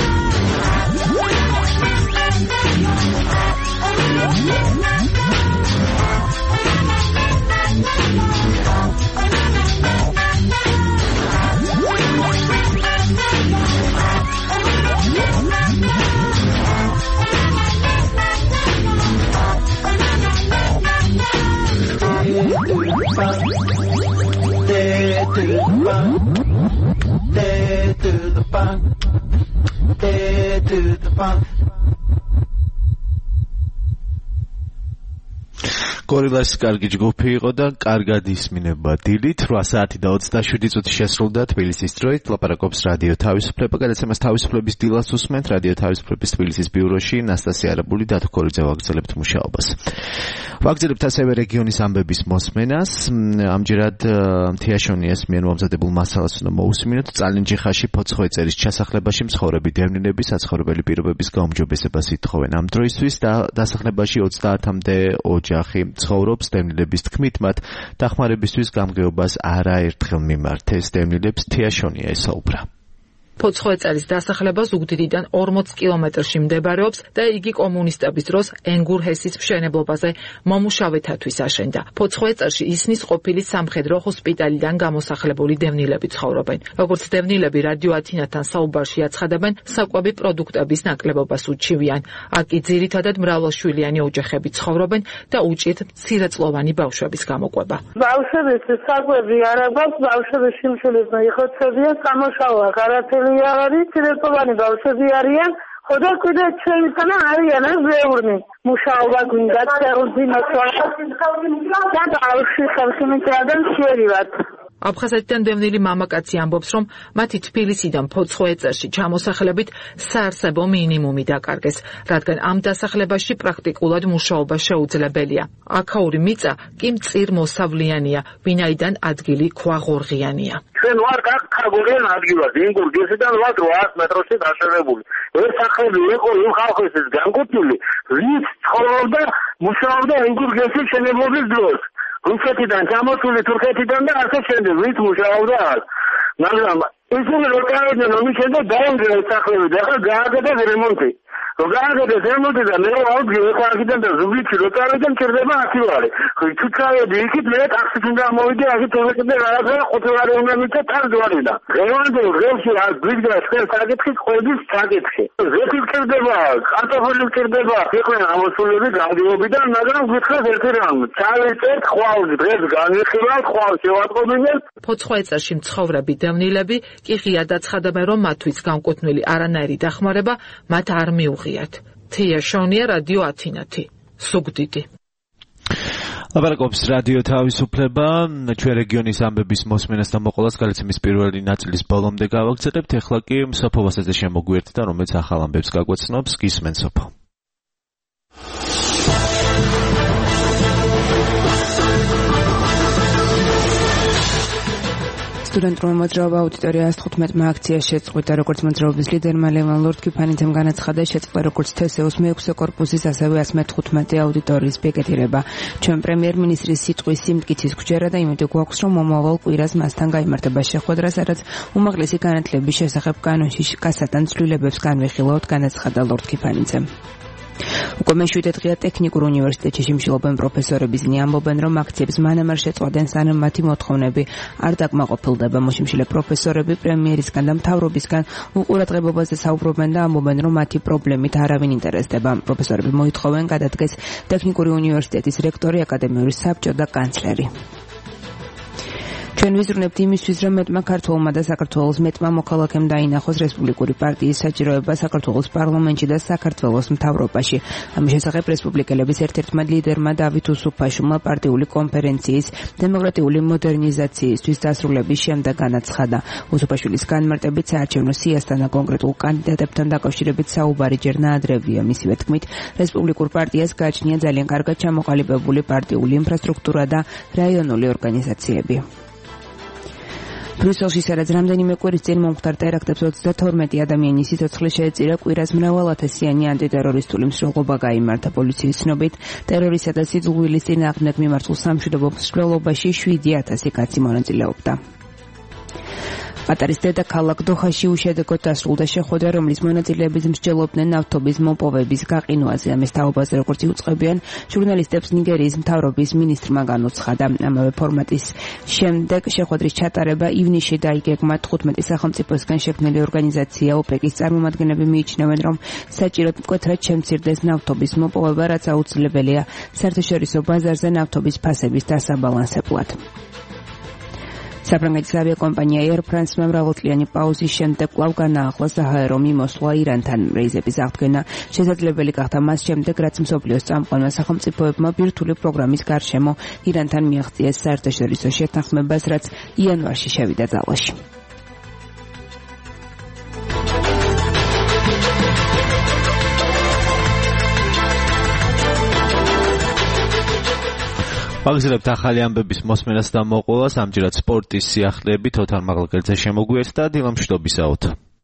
გორილას კარგი ჯგუფი იყო და კარგად ისმინება დილით 8 საათი და 27 წუთი შესრულდა თბილისის დროით. ლაპარაკობს რადიო თავისუფლება. გადაცემას თავისუფლების დილას უსმენთ რადიო თავისუფლების თბილისის ბიუროში. ნასტასია არაბული და თქორიძე ვაგრძელებთ მუშაობას. ვაგრძელებთ ასევე რეგიონის ამბების მოსმენას. ამჯერად თეაშონიას მიერ მომზადებულ მასალას უნდა მოусმინოთ. წალენჯიხაში ფოცხოვეწერის ჩასახლებაში მცხოვრები დევნილები საცხოვრებელი პირობების გაუმჯობესებას ითხოვენ. ამ დროისთვის დასახლებაში 30-მდე ოჯახი ცხოვრობს. დევნილების თქმით, მათ დახმარებისთვის გამგეობას არაერთხელ მიმართეს. დევნილებს თეაშონია ესაუბრა. ფოცხოვეწერის დასახლება ზუგდიდიდან 40 კილომეტრში მდებარეობს და იგი კომუნისტების დროს ენგურჰესის მშენებლობაზე მომუშავეთათვის აშენდა. ფოცხოვეწერში ისნის ყოფილი სამხედრო ჰოსპიტალიდან გამოსახლებული დევნილები ცხოვრობენ. როგორც დევნილები რადიო ათინათთან საუბარში აცხადებენ, საკვები პროდუქტების ნაკლებობას უჩივიან. აქ კი ძირითადად მრავალშვილიანი ოჯახები ცხოვრობენ და უჭირთ მცირეწლოვანი ბავშვების გამოყვება. ბავშვების საკვები არ აქვს, ბავშვების შიმშილება იხოცებია, სამუშაო აღარათელი არის, ცირეწლოვანი ბავშვები არიან, ხოდა კიდე ჩვენთანა არიან ბევრი. მუშაობა გვინდა წელწინასვლა და ბავშვი ხალხი მიწერდნენ შეერივათ. აფხაზეთიდან დევნილი მამაკაცი ამბობს, რომ მათი თბილისიდან ფოცხოვეწერში ჩამოსახლებით საარსებო მინიმუმი დაკარგეს, რადგან ამ დასახლებაში პრაქტიკულად მუშაობა შეუძლებელია. აქაური მიწა კი მწირ მოსავლიანია, ვინაიდან ადგილი ქვაღორღიანია. ჩვენ ვარ ქაგორიან ადგილად, ინგურგესიდან ვარ 800 მეტრში დაშენებული. ეს სახლები იყო იმ ხალხისთვის განკუთვნილი, ვინც ცხოვრობდა, მუშაობდა ინგურგესის მშენებლობის დროს. რუსეთიდან ჩამოსული თურქეთიდან და ასე შემდეგ, ვინც მუშაობდა აქ. მაგრამ ისინი რო წავიდნენ ომის შემდეგ დაანგრიეს სახლები და ახლა გააკეთეს რემონტი. რო გააკეთეს რემონტი და მე ვაუდგე ეკვარგიდან და ზუგდიდში რო წავიდნენ მჭირდება 100 ლარი. თუ წავედი იქით მე ტაქსით უნდა მოვიდე, აქეთ თურქეთიდან რაღაცა 5 ლარი უნდა მიწე ტარგვარი და. დღევანდელ დღეში არ გვიდგა ჩვენ საკითხი ყვების საკითხი. ზეთი მჭირდება, კარტოფილი მჭირდება, იყვნენ ამოსულები გამგეობიდან, მაგრამ გითხრათ ერთი რამ, წავიწეთ ხვალ დღეს განვიხილავთ, ხვალ შევატყობინეთ. ფოცხოვეწერში მცხოვრები დევნილები კი ღიად აცხადებენ, რომ მათთვის განკუთვნილი არანაირი დახმარება მათ არ მიუღიათ. თეაშონია, რადიო ათინათი, ზუგდიდი. ლაპარაკობს რადიო თავისუფლება, ჩვენ რეგიონის ამბების მოსმენას და მოყოლას გადაცემის პირველი ნაწილის ბოლომდე გავაგრძელებთ. ეხლა კი სოფო ვასაძე შემოგვიერთდა, რომელიც ახალ ამბებს გაგვეცნობს. გისმენ სოფო. სტუდენტური მოძრაობა აუდიტორია 115 აქცია შეწყვიტა, როგორც მოძრაობის ლიდერმა ლევან ლორდ-კიფანიძემ განაცხადა, შეწყდა როგორც თსეუს მე-6 კორპუსის, ასევე 115 აუდიტორიის პიკეტირება. ჩვენ პრემიერ-მინისტრის სიტყვის სიმტკიცის გვჯერა და იმედი გვაქვს, რომ მომავალ კვირას მასთან გაიმართება შეხვედრა, სადაც უმაღლესი განათლების შესახებ კანონში კასატან ცვლილებებს განვიხილავთ, განაცხადა ლორდ-კიფანიძემ. უკვე მე-7 დღეა ტექნიკურ უნივერსიტეტში შიმშილობენ პროფესორები, ისინი ამბობენ, რომ აქციებს მანამ არ შეწყვეტენ, სანამ მათი მოთხოვნები არ დაკმაყოფილდება. მოშიმშილე პროფესორები პრემიერისგან და მთავრობისგან უყურადღებობაზე საუბრობენ და ამბობენ, რომ მათი პრობლემით არავინ ინტერესდება. პროფესორები მოითხოვენ გადადგეს ტექნიკური უნივერსიტეტის რექტორი, აკადემიური საბჭო და კანცლერი. ჩვენ ვიზრუნებთ იმისთვის, რომ მეტმა ქართველმა და საქართველოს მეტმა მოქალაქემ დაინახოს რესპუბლიკური პარტიის საჭიროება საქართველოს პარლამენტში და საქართველოს მთავრობაში. ამის შესახებ რესპუბლიკელების ერთ-ერთმა ლიდერმა დავით უსუფაშვილმა პარტიული კონფერენციის დემოკრატიული მოდერნიზაციისთვის დასრულების შემდეგ განაცხადა. უსუფაშვილის განმარტებით საარჩევნო სიასთან და კონკრეტულ კანდიდატებთან დაკავშირებით საუბარი ჯერ ნაადრევია. მისივე თქმით, რესპუბლიკურ პარტიას გააჩნია ძალიან კარგად ჩამოყალიბებული პარტიული ინფრასტრუქტურა და რაიონული ორგანიზაციები. ბრიუსელში სადაც რამდენიმე კვირის წინ მომხდარ ტერაქტებს 32 ადამიანის სიცოცხლე შეეწირა, კვირას მრავალათასიანი ანტიტერორისტული მსვლელობა გაიმართა. პოლიციის ცნობით, ტერორისა და სიძულვილის წინააღმდეგ მიმართულ სამშვიდობო მსვლელობაში 7000 კაცი მონაწილეობდა. ყატარის დედაქალაქ დოჰაში უშედეგოდ დასრულდა შეხვედრა, რომლის მონაწილეები მსჯელობდნენ ნავთობის მოპოვების გაყინვაზე. ამის თაობაზე, როგორც იუწყებიან, ჟურნალისტებს ნიგერიის მთავრობის მინისტრმა განუცხადა. ამავე ფორმატის შემდეგ შეხვედრის ჩატარება ივნისში დაიგეგმა. 15 სახელმწიფოსგან შექმნილი ორგანიზაცია ოპეკის წარმომადგენლები მიიჩნევენ, რომ საჭიროდ მკვეთრად შემცირდეს ნავთობის მოპოვება, რაც აუცილებელია საერთაშორისო ბაზარზე ნავთობის ფასების დასაბალანსებლად. საფრანგეთის ავიაკომპანია Air France-მა მრავალწლიანი პაუზის შემდეგ კვლავ განაახლა საჰაერო მიმოსვლა ირანთან. რეიზების აღდგენა შესაძლებელი გახდა მას შემდეგ, რაც მსოფლიოს წამყვანმა სახელმწიფოებმა ბირთვული პროგრამის გარშემო ირანთან მიაღწიეს საერთაშორისო შეთანხმებას, რაც იანვარში შევიდა ძალაში. ვაგრძელებთ ახალი ამბების მოსმენას და მოყოლას. ამჯერად სპორტის სიახლეებით ოთარ მაღალგერძე შემოგვიერთდა. დილამშვიდობისაოთ.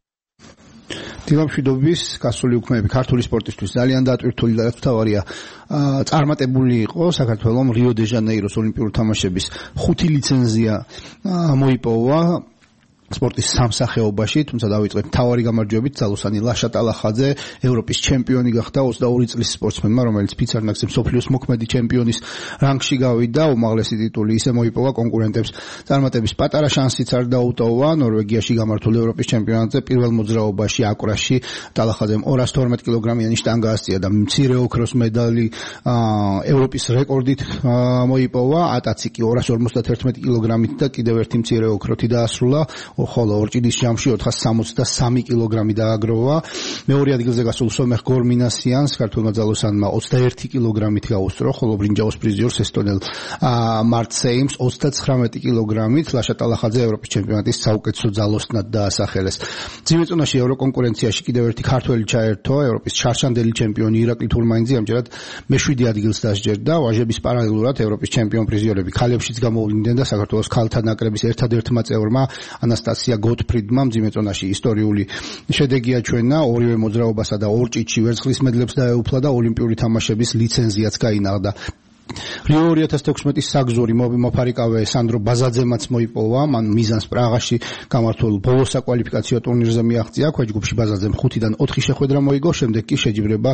დილამშვიდობის, გასული უქმეები ქართული სპორტისთვის ძალიან დატვირთული და თავარია წარმატებული იყო. საქართველოს რიო დე ჟანეიროს ოლიმპიური თამაშების 5 ლიცენზია მოიპოვა სპორტის სამსახეობაში, თუმცა დავიწყეთ მთავარი გამარჯვებით. ძალოსანი ლაშა ტალახაძე ევროპის ჩემპიონი გახდა 22 წლის სპორტსმენმა, რომელიც ფიცარნაკზე მსოფლიოს მოქმედი ჩემპიონის რანგში გავიდა. უმაღლესი ტიტული ისე მოიპოვა კონკურენტებს. წარმატების პატარა შანსიც არ დაუტოვა. ნორვეგიაში გამართულ ევროპის ჩემპიონატზე პირველ მოძრაობაში აკვრაში ტალახაძემ 212 კილოგრამიანი შტანგა ასწია და მცირე ოქროს медали ევროპის რეკორდით მოიპოვა. ატაცი კი 251 კილოგრამით და კიდევ ერთი მცირე ოქროთი დაასრულა. ხოლო ორჭიდის ჯამში 463 კილოგრამი დააგროვა. მეორე ადგილზე გასულ სომეხ გორმინასიანს ქართულმა ძალოსანმა 21 კილოგრამით გაუსწრო, ხოლო ბრინჯაოს პრიზიორს ესტონელ მარცეიმს 39 კილოგრამით. ლაშა ტალახაძე ევროპის ჩემპიონატის საუკეთესო ძალოსნად დაასახელეს. მძიმე წონაში ევროკონკურენციაში კიდევ ერთი ქართველი ჩაერთო. ევროპის ჩარჩანდელი ჩემპიონი ირაკლი თურმაინძე ამჯერად მე-7 ადგილს დასჯერდა. ვაჟების პარალელურად ევროპის ჩემპიონ პრიზიორები ქალებშიც გამოვლინდნენ და საქართველოს ქალთა ნაკრების ერთადერთმა წევრმა ანასტასია გოტფრიდმა მძიმე წონაში ისტორიული შედეგი აჩვენა. ორივე მოძრაობასა და ორჭიდში ვერცხლის მედლებს დაეუფლა და ოლიმპიური თამაშების ლიცენზიაც გაინაღდა. რიო 2016-ის საგზური მოფარიკავე სანდრო ბაზაძემაც მოიპოვა. მან მიზანს პრაღაში გამართულ ბოლო საკვალიფიკაციო ტურნირზე მიაღწია. ქვეჯგუფში ბაზაძემ 5-დან 4 შეხვედრა მოიგო, შემდეგ კი შეჯიბრება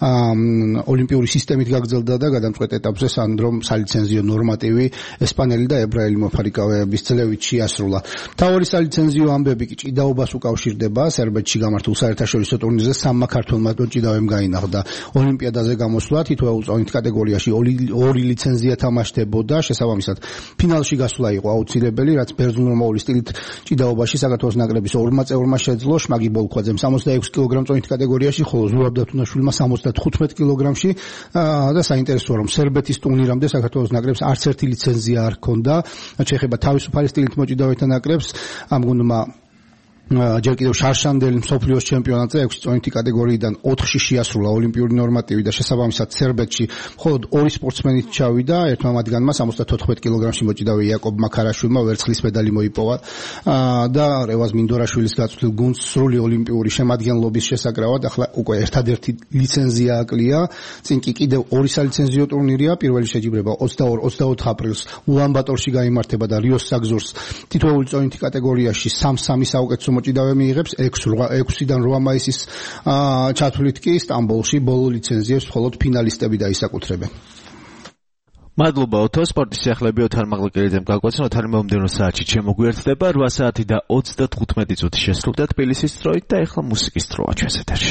ოლიმპიური სისტემით გაგრძელდა და გადამწყვეტ ეტაპზე სანდრომ სალიცენზიო ნორმატივი ესპანელი და ებრაელი მოფარიკავეების ძლევით შეასრულა. მთავარი სალიცენზიო ამბები კი ჭიდაობას უკავშირდება. სერბეთში გამართულ საერთაშორისო ტურნირზე სამმა ქართველმა ჭიდავემ გაინაღდა ოლიმპიადაზე გამოსვლა. თითოეულ წონით კატეგორიაში 2 ლიცენზია თამაშდებოდა, შესაბამისად ფინალში გასვლა იყო აუცილებელი, რაც ბერძნულ-რომაული სტილით ჭიდაობაში საქართველოს ნაკრების 2 წევრმა შეძლო, შმაგი ბოლქვაძემ 66 კილოგრამ წონით კატეგორიაში, ხოლო ზურაბ დათუნაშვილმა 75 კილოგრამში და საინტერესოა რომ სერბეთის ტურნირამდე საქართველოს ნაკრებს არც ერთი ლიცენზია არ ჰქონდა, შეეხება თავისუფალი სტილით მოჭიდავეთა ნაკრებს, ამ გუნდმა ჯერ კიდევ შარშანდელი მსოფლიოს ჩემპიონატზე 6 წონითი კატეგორიიდან 4-ში შეასრულა ოლიმპიური ნორმატივი და შესაბამისად სერბეთში მხოლოდ 2 სპორტსმენით ჩავიდა, ერთმა მათგანმა 74 კილოგრამში მოჭიდავე იაკობ მაქარაშვილმა ვერცხლის медаლი მოიპოვა და რევაზ მინდორაშვილის გაწვრთნილ გუნდს სრული ოლიმპიური შემადგენლობის შესაკრავად ახლა უკვე ერთადერთი ლიცენზია აკლია, წინ კი კიდევ 2 სალიცენზიო ტურნირია, პირველი შეჯიბრება 22-24 აპრილს ულანბატორში გაიმართება და რიოს საგზურს თითოეული წონითი კატეგორიაში 3-3 საუკეთესო მოჭიდავე მიიღებს 6-დან 8 მაისის ჩათვლით კი სტამბოლში ბოლო ლიცენზიებს მხოლოდ ფინალისტები დაისაკუთრებენ. მადლობა ოთო, სპორტის სიახლეები ოთარ მაღლაკელიძემ გაგვაცნო, ოთარი მომდევნო საათში შემოგვიერთდება 8 საათი და 35 წუთი შესრულდა თბილისის დროით და ეხლა მუსიკის დროა ჩვენს ეთერში.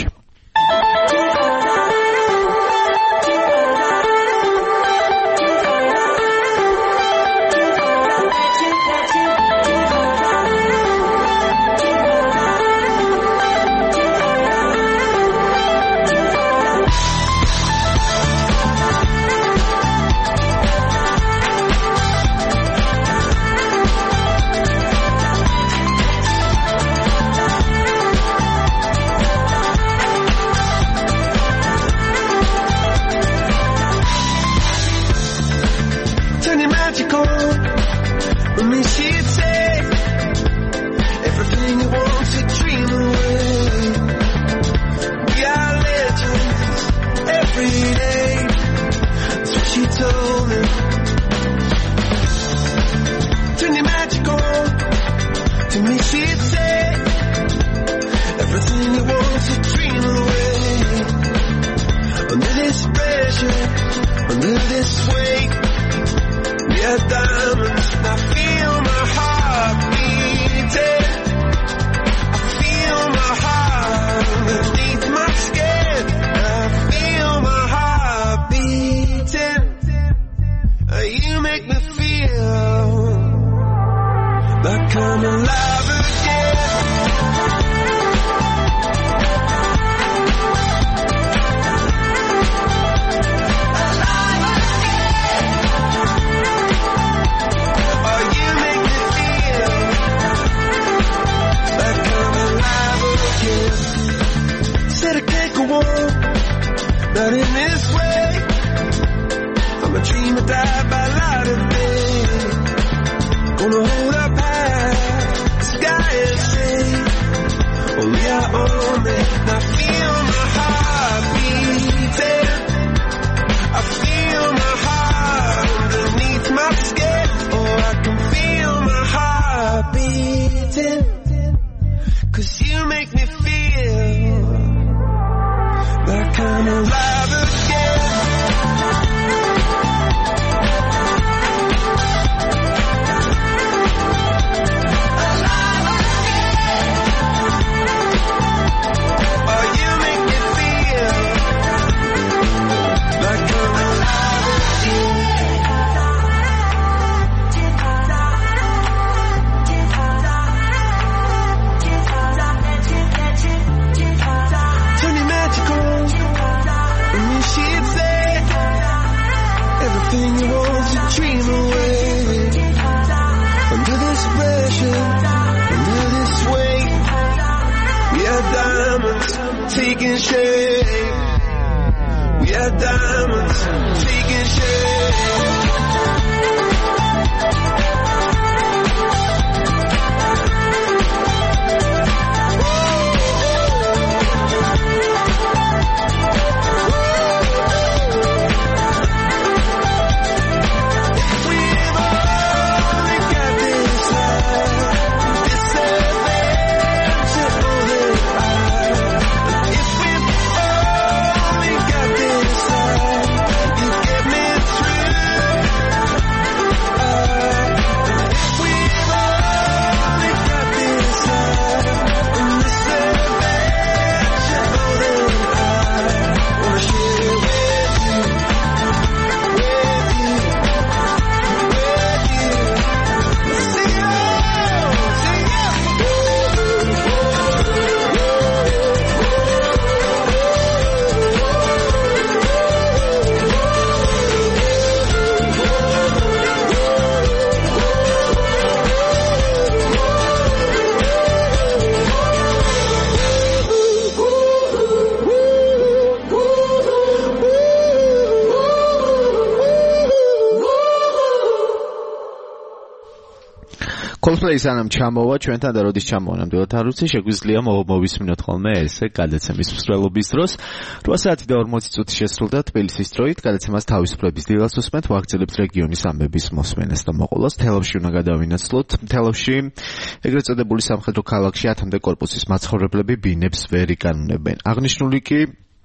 Coldplay სანამ ჩამოვა ჩვენთან და როდის ჩამოვა ნამდვილად არ ვიცი, შეგვიძლია მოვისმინოთ ხოლმე ესე გადაცემის მსვლელობის დროს. 8 საათი და 40 წუთი შესრულდა თბილისის დროით, გადაცემას თავისუფლების დილას უსმენთ, ვაგრძელებთ რეგიონის ამბების მოსმენას და მოყოლას. თელავში უნდა გადავინაცვლოთ. თელავში ეგრეთ წოდებული სამხედრო ქალაქში 10-მდე კორპუსის მაცხოვრებლები ბინებს ვერ იკანონებენ. აღნიშნული კი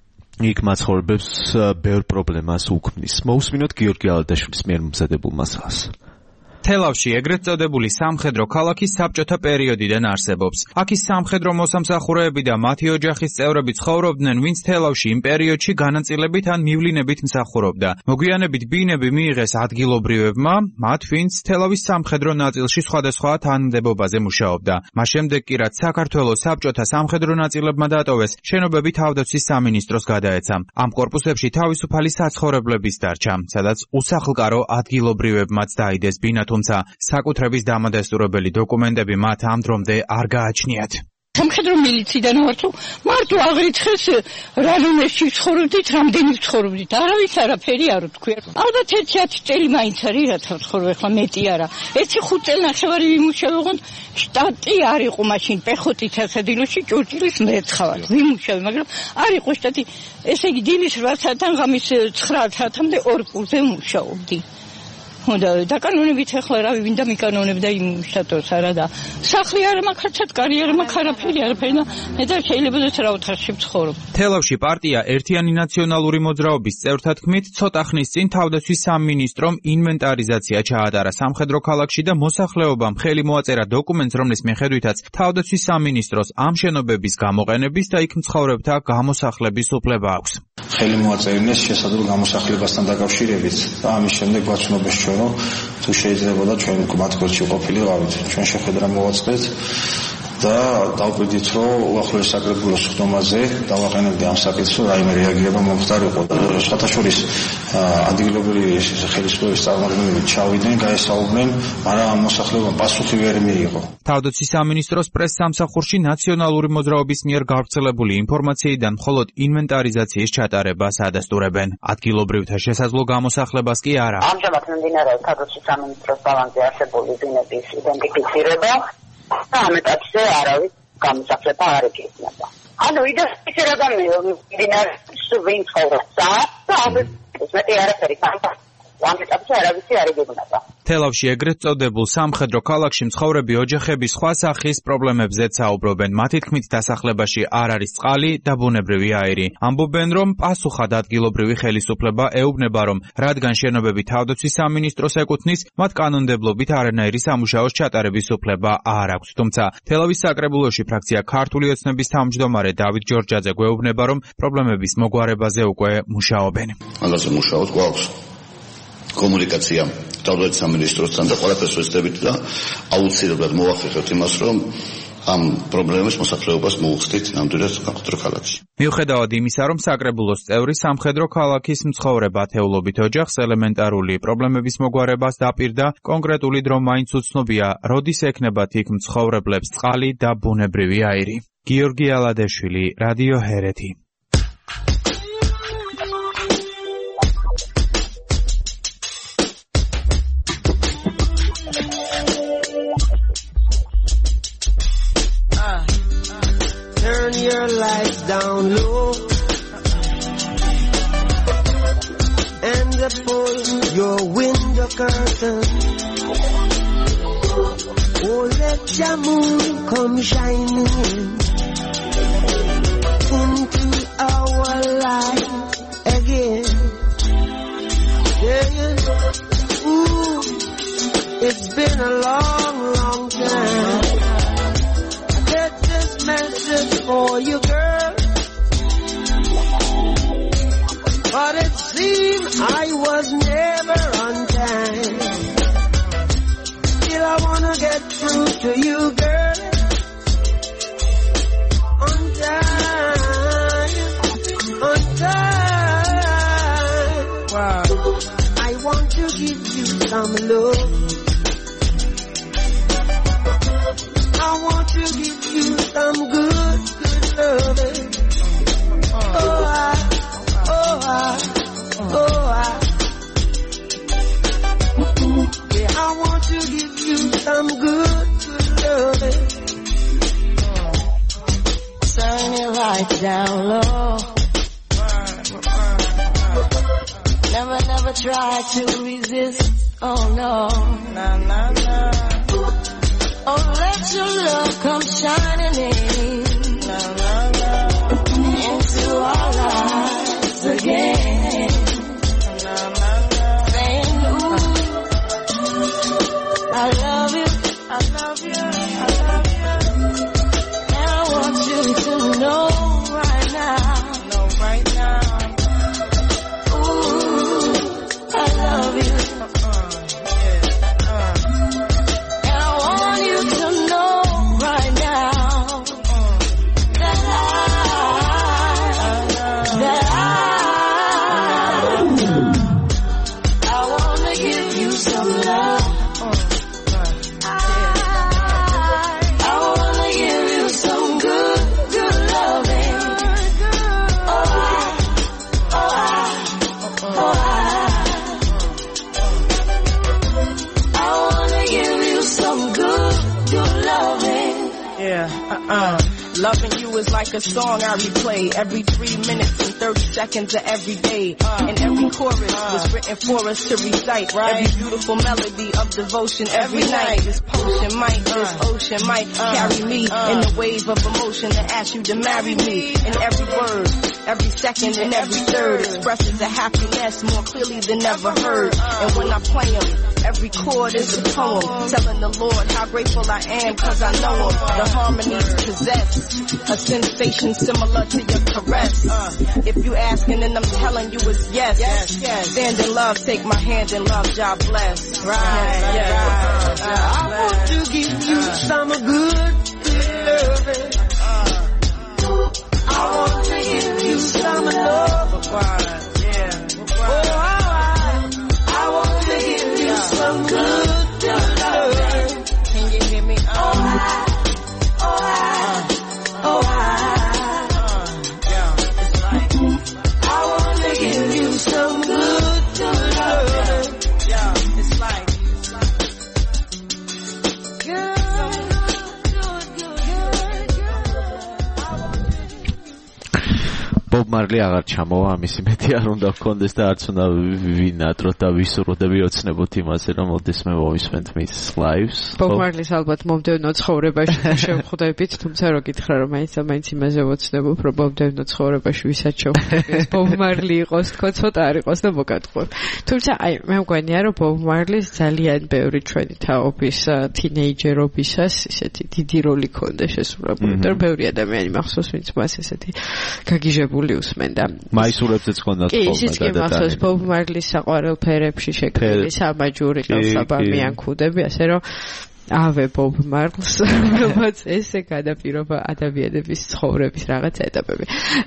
იქ მაცხოვრებლებს ბევრ პრობლემას უქმნის. მოусმინოთ გიორგი ალადაშვილის მიერ მომზადებულ მასალას. თელავში ეგრეთ წოდებული სამხედრო ქალაქი საბჭოთა პერიოდიდან არსებობს. აქ ის სამხედრო მოსამსახურეები და მათი ოჯახის წევრები ცხოვრობდნენ, ვინც თელავში იმ პერიოდში განაწილებით ან მივლინებით მსახურობდა. მოგვიანებით ბინები მიიღეს ადგილობრივებმა, მათ ვინც თელავის სამხედრო ნაწილში სხვადასხვა თანამდებობაზე მუშაობდა. მას შემდეგ კი რაც საქართველოს საბჭოთა სამხედრო ნაწილებმა დატოვეს, შენობები თავდაცვის სამინისტროს გადაეცა. ამ კორპუსებში თავისუფალი საცხოვრებლებიც დარჩა, სადაც უსახლკარო ადგილობრივებმაც დაიდეს ბინა, თუმცა საკუთრების დამადასტურებელი დოკუმენტები მათ ამ დრომდე არ გააჩნიათ. სამხედრო მილიციდან მარტო აღრიცხეს რანონეში ცხოვრობდით, რამდენი ცხოვრობდით, არავის არაფერი არ ვთქვი. ალბათ 1-10 წელი მაინც არის რათა ვცხოვრობ, ახლა მეტი არა. 1-5 წელნახევარი ვიმუშავე, ოღონდ შტატი არ იყო მაშინ პეხოტით ასადილოში ჭურჭლის მეცხავალი. ვიმუშავე, მაგრამ არ იყო შტატი. ესე იგი დილის 8 საათიდან ღამის 9 საათამდე 2 პულზე ვმუშაობდი. და დაკანონებით ახლა რავი ვინდა მიკანონებდა იმ შტატოს არა და სახლი არ მაქვს, კარიერა მაქვს, არაფერი და მე შეიძლება რა ოთახში ვცხოვრობ. თელავში პარტია ერთიანი ნაციონალური მოძრაობის წევრთა თქმით, ცოტა ხნის წინ თავდაცვის სამინისტრომ ინვენტარიზაცია ჩაატარა სამხედრო ქალაქში და მოსახლეობამ ხელი მოაწერა დოკუმენტს, რომლის მიხედვითაც თავდაცვის სამინისტროს ამ შენობების გამოყენების და იქ მცხოვრებთა გამოსახლების უფლება აქვს. ხელი მოაწერინეს შესაძლო გამოსახლებასთან დაკავშირებით და ამის შემდეგ გვაცნობეს რომ თუ შეიძლებოდა ჩვენ მათ გვერდში ყოფილიყავით, ჩვენ შეხედრა მოვაწყეთ და დავკვირდით, რომ უახლოეს საკრებულოს ხდომაზე დავაყენებდი ამ საკითხს, რაიმე რეაგირება მომხდარიყო. სხვათა შორის ადგილობრივი ხელისუფლების წარმომადგენლები ჩავიდნენ, გაესაუბრნენ, მაგრამ ამ მოსახლეობამ პასუხი ვერ მიიღო. თავდაცვის სამინისტროს პრეს-სამსახურში ნაციონალური მოძრაობის მიერ გავრცელებული ინფორმაციიდან მხოლოდ ინვენტარიზაციის ჩატარებას ადასტურებენ. ადგილობრივთა შესაძლო გამოსახლებას კი არა. ამჟამად მიმდინარეობს თავდაცვის სამინისტროს ბალანსზე არსებული ბინების იდენტიფიცირება. ამ ეტაპზე არავის გამოსახლება არ ეკისრება. ანუ იდენტიფიცირება მიმდინარეობს ვინ ცხოვრობს და მეტი არაფერი ამ ეტაპზე არავისი არ იგებნება. თელავში ეგრეთ წოდებულ სამხედრო ქალაქში მცხოვრები ოჯახები სხვა სახის პრობლემებზეც საუბრობენ. მათი თქმით, დასახლებაში არ არის წყალი და ბუნებრივი აირი. ამბობენ, რომ პასუხად ადგილობრივი ხელისუფლება ეუბნება, რომ რადგან შენობები თავდაცვის სამინისტროს ეკუთვნის, მათ კანონმდებლობით არანაირი სამუშაოს ჩატარების უფლება არ აქვს. თუმცა თელავის საკრებულოში ფრაქცია ქართული ოცნების თავმჯდომარე დავით ჯორჯაძე გვეუბნება, რომ პრობლემების მოგვარებაზე უკვე მუშაობენ. ამაზე მუშაობთ გვაქვს კომუნიკაცია თავდაცვის სამინისტროსთან და ყველაფერს ვეცდებით და აუცილებლად მოვახერხებთ იმას, რომ ამ პრობლემებს მოსახლეობას მოუხდით ნამდვილად სამხედრო ქალაქში. მიუხედავად იმისა, რომ საკრებულოს წევრი სამხედრო ქალაქის მცხოვრებ ათეულობით ოჯახს ელემენტარული პრობლემების მოგვარებას დაპირდა, კონკრეტული დრო მაინც უცნობია, როდის ექნებათ იქ მცხოვრებლებს წყალი და ბუნებრივი აირი. გიორგი ალადაშვილი, რადიო ჰერეთი. Turn your lights down low and pull your window curtain. Oh, let the moon come shining into our life again. Yeah. Ooh, it's been a long, long time. Message for you, girl, but it seemed I was never on time. Still I wanna get through to you, girl, on time, on time. Wow. I want to give you some love. I want to give you some good loving. Yeah, I want to give you some good never try to resist. Oh no, nah, nah, nah. Oh, let your love come shining in, nah, nah, nah, into our lives again. Nah, nah, nah. Saying, ooh, I love you, I love you, I love you. And I want you to know right now, know right now. Ooh, I love you. Loving you is like a song I replay every 3 minutes and 30 seconds of every day. And every chorus was written for us to recite. Every beautiful melody of devotion every night. This potion might, this ocean might carry me in the wave of emotion to ask you to marry me. And every word, every second and every third expresses a happiness more clearly than ever heard. And when I play them, every chord is a poem telling the Lord how grateful I am cause I know him. The harmonies possess a sensation similar to your caress. If you asking then I'm telling you it's yes. Stand in love, take my hand in love, God bless. Right. I want to give you some good loving. I want to give you some love. I want to give you some good loving. Can you hear me? I want to give you some good loving. It's like ბობ მარლი აღარ ჩამოვა, ამისი მეტი არ უნდა გქონდეს და არც უნდა ვინატროთ და ვისურვოთ და ვიოცნებოთ იმაზე, რომ მოდის მე მოვისმენთ მის ლაივს. ბობ მარლის ალბათ მომდევნო ცხოვრებაში შევხვდებით, თუმცა რო გითხრა რომ მაინც იმაზე ვოცნებობ, რომ მომდევნო ცხოვრებაში ვისაც შევხვდებით. ბობ მარლი იყოს, თქო, ცოტა არ იყოს და მოგატყუებ. თუმცა აი, მე მგონია რომ ბობ მარლის ძალიან ბევრი ჩვენი თაობის თინეიჯერობისას ისეთი დიდი როლი ქონდა შესრულებული. და ბევრი ადამიანი მახსოვს, ვინც მას ესეთი გაგიჟებული უსმენდა. მაისურებზეც ხონდა თქო. კი, ისიც კი მახსოვს ბობ მარლის საყვარელ ფერებში შექმნილი სამაჯური ყელსაბამი ან ქუდები, ასე რომ ავე ბობ მარლს, რომელიც ესე გადაპირობა ადამიანების ცხოვრების რაღაც ეტაპები.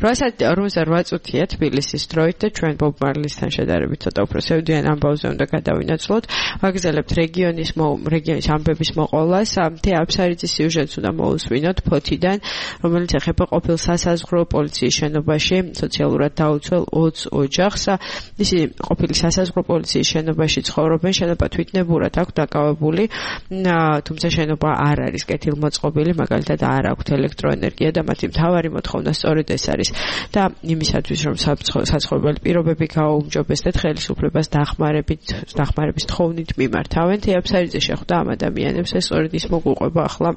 8:48 წუთია თბილისის დროით და ჩვენ ბობ მარლისთან შედარებით ცოტა უფრო სევდიან ამბავზე უნდა გადავინაცვლოთ. ვაგრძელებთ რეგიონის ამბების მოყოლას. თე აფსარიძის სიუჟეტს უნდა მოусვინოთ ფოთიდან, რომელიც ეხება ყოფილ სასაზღვრო პოლიციის შენობაში სოციალურად დაუცველ 20 ოჯახს. ისინი ყოფილი სასაზღვრო პოლიციის შენობაში ცხოვრობენ, შენობა თვითნებურად აქვს დაკავებული. თუმცა შენობა არ არის კეთილმოწყობილი, მაგალითად არ აქვს ელექტროენერგია და მათი მთავარი მოთხოვნა სწორედ ეს არის. და იმისათვის რომ საცხოვრებელი პირობები გააუმჯობესდეთ, ხელისუფლებას დახმარების თხოვნით მიმართავენ. თეაფსარიძე შეხვდა ამ ადამიანებს, ეს სწორედ ის მოგუყვება ახლა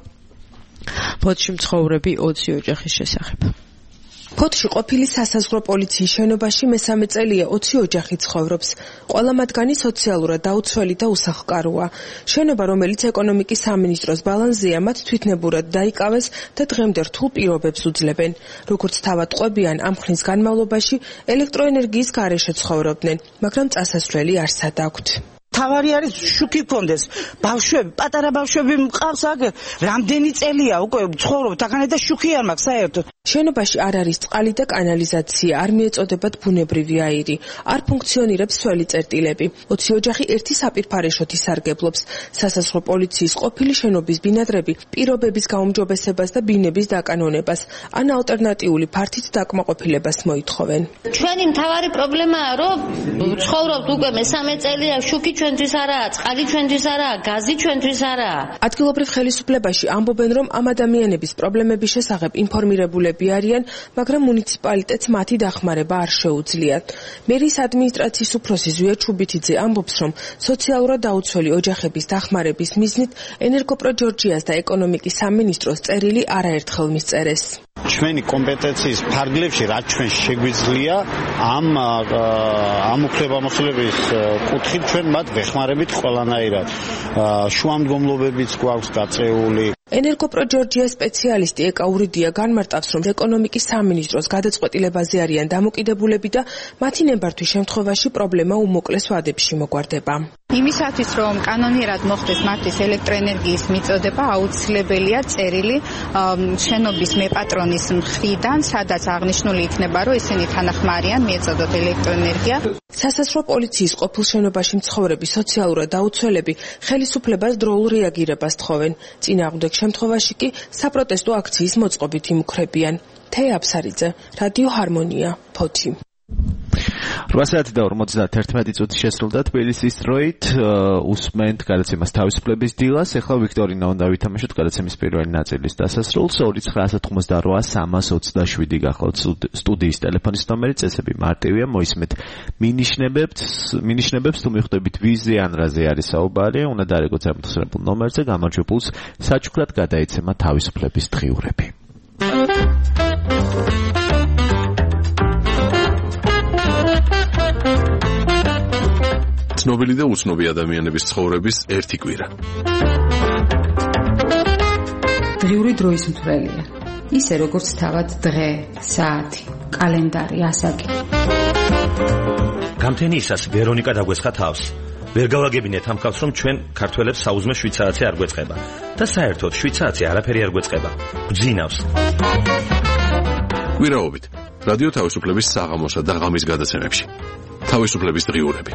ფოთში მცხოვრები 20 ოჯახის შესახებ. ფოთში ყოფილი სასაზღვრო პოლიციის შენობაში მესამე წელია 20 ოჯახი ცხოვრობს. ყველა მათგანი სოციალურად დაუცველი და უსახლკაროა. შენობა, რომელიც ეკონომიკის სამინისტროს ბალანსზეა, მათ თვითნებურად დაიკავეს და დღემდე რთულ პირობებს უძლებენ. როგორც თავად ყვებიან, ამ ხნის განმავლობაში ელექტროენერგიის გარეშე ცხოვრობდნენ, მაგრამ წასასვლელი არსად აქვთ. თავარი არის შუქი გქონდეს. ბავშვები, პატარა ბავშვები მყავს აქ, რამდენი წელია უკვე ცხოვრობთ აქ და შუქი არ მაქვს საერთოდ. შენობაში არ არის წყალი და კანალიზაცია, არ მიეწოდებათ ბუნებრივი აირი, არ ფუნქციონირებს სველი წერტილები. 20 ოჯახი ერთი საპირფარეშოთი სარგებლობს. სასაზღვრო პოლიციის ყოფილი შენობის ბინადრები პირობების გაუმჯობესებას და ბინების დაკანონებას ან ალტერნატიული ფართით დაკმაყოფილებას მოითხოვენ. ჩვენი მთავარი პრობლემაა, რომ ცხოვრობთ უკვე მესამე წელია, შუქი ჩვენთვის არაა, წყალი ჩვენთვის არაა, გაზი ჩვენთვის არაა. ადგილობრივ ხელისუფლებაში ამბობენ, რომ ამ ადამიანების პრობლემების შესახებ ინფორმირებული მშენებლები არიან, მაგრამ მუნიციპალიტეტს მათი დახმარება არ შეუძლიათ. მერის ადმინისტრაციის უფროსი ზვია ჩუბითიძე ამბობს, რომ სოციალურად დაუცველი ოჯახების დახმარების მიზნით ენერგოპრო ჯორჯიას და ეკონომიკის სამინისტროს წერილი არაერთხელ მისწერეს. ჩვენი კომპეტენციის ფარგლებში რაც ჩვენ შეგვიძლია ამ უფლებამოსილების კუთხით ჩვენ მათ ვეხმარებით ყველანაირად. შუამდგომლობებიც გვაქვს გაწეული. ენერგოპრო ჯორჯიას სპეციალისტი ეკა ურიდია განმარტავს, რომ ეკონომიკის სამინისტროს გადაწყვეტილებაზე არიან დამოკიდებულები და მათი ნებართვის შემთხვევაში პრობლემა უმოკლეს ვადებში მოგვარდება. იმისათვის, რომ კანონიერად მოხდეს მათთვის ელექტროენერგიის მიწოდება, აუცილებელია წერილი შენობის მეპატრონის მხრიდან, სადაც აღნიშნული იქნება, რომ ისინი თანახმარიან მიეწოდოთ ელექტროენერგია. სასაზღვრო პოლიციის ყოფილ შენობაში მცხოვრები სოციალურად დაუცველები ხელისუფლებას დროულ რეაგირებას თხოვენ. წინააღმდეგ შემთხვევაში კი საპროტესტო აქციის მოწყობით იმუქრებიან. თეა აფსარიძე, რადიო ჰარმონია, ფოთი. 8:51 წუთი შესრულდა თბილისის დროით. უსმენთ გადაცემას თავისუფლების დილას. ახლა ვიქტორინა უნდა ვითამაშოთ გადაცემის პირველი ნაწილის დასასრულს. 2998327 გახლავთ სტუდიის ტელეფონის ნომერი. წესები მარტივია, მოისმეთ მინიშნებებს თუ მიხვდებით ვიზე ან რაზე არის საუბარი, უნდა დაერგოთ ზემოთხრებულ ნომერზე. გამარჯვებულს საჩუქრად გადაეცემა თავისუფლების დღიურები. ცნობილი და უცნობი ადამიანების ცხოვრების ერთი კვირა. დღიური დროის მთვრელია. ისე როგორც თავად დღე, საათი, კალენდარი, ასაკი. გამთენიისას ვერონიკა დაგვესხა თავს. ვერ გავაგებინეთ ამ ხალხს, რომ ჩვენ ქართველებს საუზმე შვიცარიცი არ გვეწყება და საერთოდ შვიცარიცი არაფერი არ გვეწყება. გძინავს. კვირაობით რადიო თავისუფლების საღამოსა და ღამის გადაცემებში. თავისუფლების დღიურები.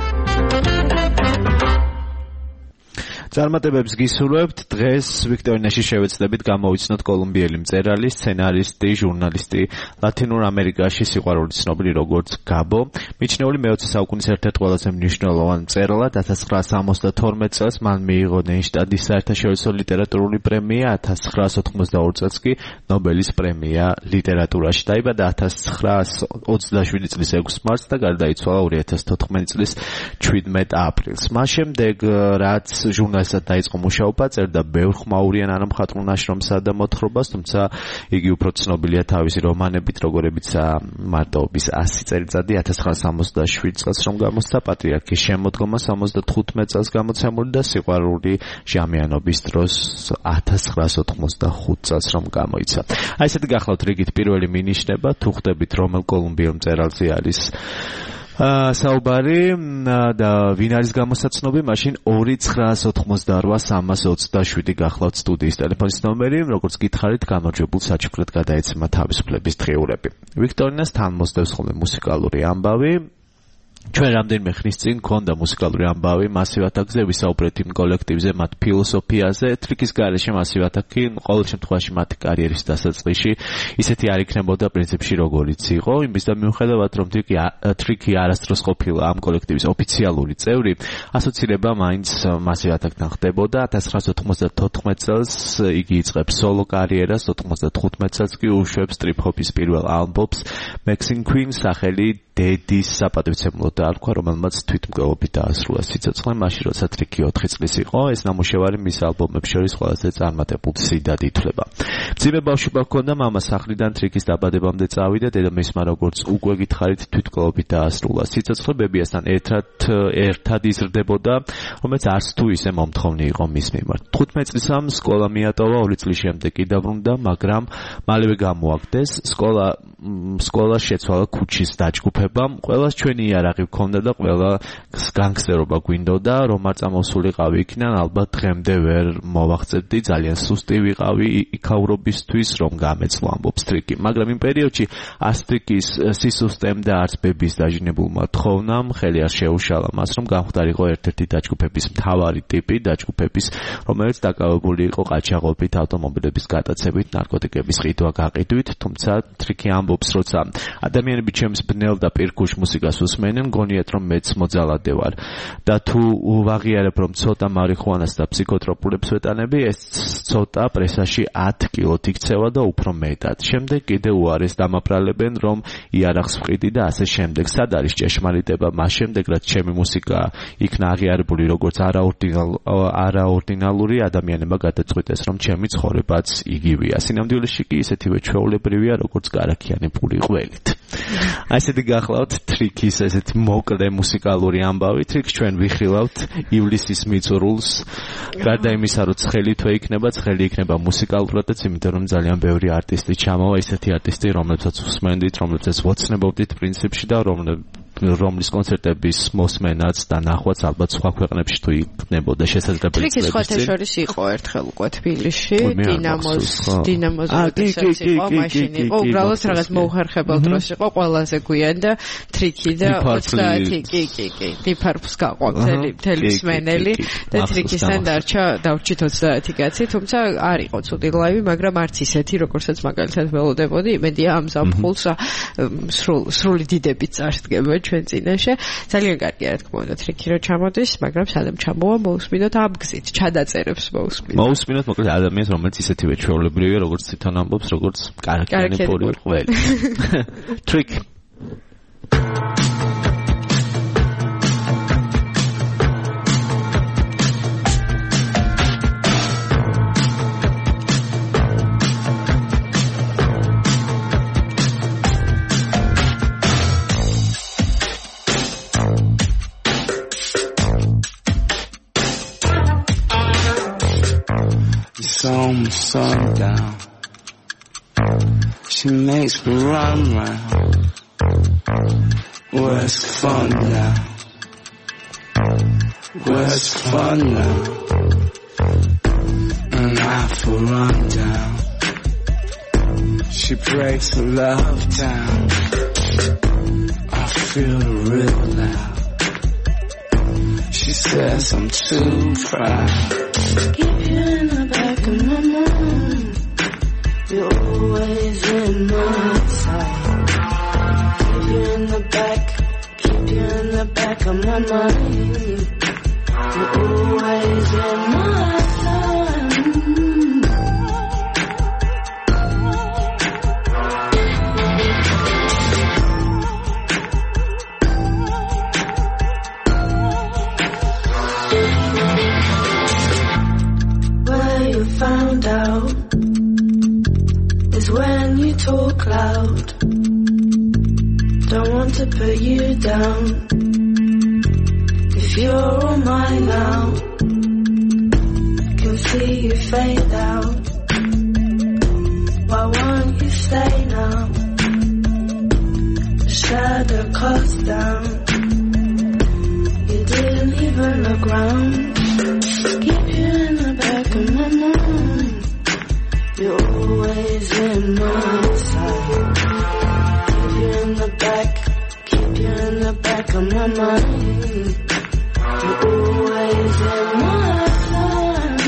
წარმატებებს გისურვებთ. დღეს ვიქტორინაში შევეცდებით გამოვიცნოთ კოლუმბიელი მწერალი, სცენარისტი, ჟურნალისტი, ლათინურ ამერიკაში სიყვარულით ცნობილი როგორც გაბო. მიჩნეული მე-20 საუკუნის ერთ-ერთ ყველაზე მნიშვნელოვან მწერლად. 1972 წელს მან მიიღო ნეიშტადის საერთაშორისო ლიტერატურული პრემია, 1982 წელს კი ნობელის პრემია ლიტერატურაში. დაიბადა 1927 წლის 6 მარტს და გარდაიცვალა 2014 წლის 17 აპრილს. მას შემდეგ რაც ჟურნალისტად დაიწყო მუშაობა, წერდა ბევრ ხმაურიან ანამხატვრულ ნაშრომსა და მოთხრობას, თუმცა იგი უფრო ცნობილია თავისი რომანებით, როგორებიცაა მარტოობის 100 წელიწადი 1967 წელს რომ გამოსცა, პატრიარქის შემოდგომა 75 წელს გამოცემული და სიყვარული ჟამიანობის დროს 1985 წელს რომ გამოიცა. აი ესეთი გახლავთ რიგით პირველი მინიშნება, თუ ხდებით რომელ კოლუმბიელ მწერალზე არის საუბარი და ვინ არის გამოსაცნობი, მაშინ 2988327 გახლავთ სტუდიის ტელეფონის ნომერი. როგორც გითხარით, გამარჯვებულ საჩუქრად გადაეცემა თავისუფლების დღიურები. ვიქტორინას თან მოსდევს ხოლმე მუსიკალური ამბავი. ჩვენ რამდენიმე ხნის წინ გქონდა მუსიკალური ამბავი მასივ ატაკზე, ვისაუბრეთ იმ კოლექტივზე, მათ ფილოსოფიაზე. ტრიკის გარეშე მასივ ატაკი ყოველ შემთხვევაში მათი კარიერის დასაწყისში ისეთი არ იქნებოდა პრინციპში როგორიც იყო. იმის და მიუხედავად რომ ტრიკი არასდროს ყოფილა ამ კოლექტივის ოფიციალური წევრი, ასოცირება მაინც მასივ ატაკთან ხდებოდა. 1994 წელს იგი იწყებს სოლო კარიერას, 95 წელს კი უშვებს ტრიპ-ჰოპის პირველ ალბომს Maxine Queen სახელი დედის საპატივცემლო დაარქვა, რომელმაც თვითმკვლელობით დაასრულა სიცოცხლე, მაშინ როცა ტრიკი 4 წლის იყო. ეს ნამუშევარი მის ალბომებს შორის ყველაზე წარმატებულ სიდად ითვლება. მძიმე ბავშვობა ჰქონდა, მამა სახლიდან ტრიკის დაბადებამდე წავიდა, დედამისმა როგორც უკვე გითხარით თვითმკვლელობით დაასრულა სიცოცხლე, ბებიასთან ერთად იზრდებოდა, რომელიც არც თუ ისე მომთხოვნი იყო მის მიმართ. 15 წლისამ სკოლა მიატოვა, 2 წლის შემდეგ კი დაბრუნდა, მაგრამ მალევე გამოაგდეს. სკოლა შეცვალა ქუჩის დაჯგუფებამ. ყველას ჩვენი იარაღი ჰქონდა და ყველას განგსტერობა გვინდოდა, რომ არ წამოსულიყავი იქიდან, ალბათ დღემდე ვერ მოვახცებდი, ძალიან სუსტი ვიყავი იქაურობისთვის, რომ გამეცლო, ამბობს ტრიკი. მაგრამ იმ პერიოდში ასტრიკის სისუსტემ და არც ბების დაჟინებულმა თხოვნამ ხელი არ შეუშალა მას, რომ გამხდარიყო ერთ-ერთი დაჯგუფების მთავარი ტიპი, დაჯგუფების, რომელიც დაკავებული იყო ყაჩაღობით, ავტომობილების გატაცებით, ნარკოტიკების ყიდვა-გაყიდვით, თუმცა ტრიკი ამბობს, როცა ადამიანები ჩემს ბნელ და პირქუშ მუსიკას უსმენენ, მგონიათ რომ მეც მოძალადე ვარ და თუ ვაღიარებ რომ ცოტა მარიხუანას და ფსიქოტროპულებს ვეტანები ეს ცოტა პრესაში 10 კილოთ იქცევა და უფრო მეტად შემდეგ კიდე უარეს დამაბრალებენ რომ იარაღს ვყიდი და ასე შემდეგ სად არის ჭეშმარიტება მას შემდეგ რაც ჩემი მუსიკა იქნა აღიარებული როგორც არაორდინალური ადამიანებმა გადაწყვიტეს რომ ჩემი ცხოვრებაც იგივეა სინამდვილეში კი ისეთივე ჩვეულებრივია როგორც გარაქიანი პური ყველით აი ესეთი გახლავთ ტრიკის ესეთი მოკლე მუსიკალური ამბავი ტრიკს ჩვენ ვიხილავთ ივლისის მიწურულს გარდა იმისა რომ ცხელი თვე იქნება მუსიკალურადაც იმიტომ რომ ძალიან ბევრი არტისტი ჩამოვა ისეთი არტისტი რომლებსაც უსმენდით რომლებსაც ვოცნებობდით პრინციპში და რომლის კონცერტების მოსმენაც და ნახვაც ალბათ სხვა ქვეყნებში თუ იქნებოდა შესაძლებელი ტრიკის სხვათა შორის იყო ერთხელ უკვე თბილისში დინამოს როდესაც იყო მაშინ იყო უბრალოდ რაღაც მოუხერხებელ დროს იყო ყველაზე გვიან და ტრიკი და 30 კი დიფარფს გაყვა მთელი მსმენელი და ტრიკისთან დარჩით 30 კაცი თუმცა არ იყო ცუდი ლაივი მაგრამ არც ისეთი როგორცაც მაგალითად ველოდებოდი იმედია ამ ზაფხულს სრული დიდებით წარსდგება ჩვენ წინაშე ძალიან კარგია რა თქმა უნდა ტრიკი რო ჩამოდის მაგრამ სანამ ჩამოვა მოусმინოთ ამგზით ჩადაწერებს მოусმინოთ მოკლედ ადამიანს რომელიც ისეთივე ჩვეულებრივია როგორც თვითონ ამბობს როგორც კარაქიანი პური ყველი ტრიკ On sundown, she makes me run round. Where's the fun now? Where's the fun now? And I for run down. She breaks the love down. I feel real loud. She says I'm too proud. Keep you in the back of my mind. You're always in my sight. Keep you in the back of my mind. You're always in my sight. Found out is when you talk loud. Don't want to put you down. If you're all mine now, can see you fade out. Why won't you stay now? The shadow cuts down. You didn't even look round. Keep you in the back of my mind. You're always in my sight. Keep you in the back of my mind. You're always in my sight.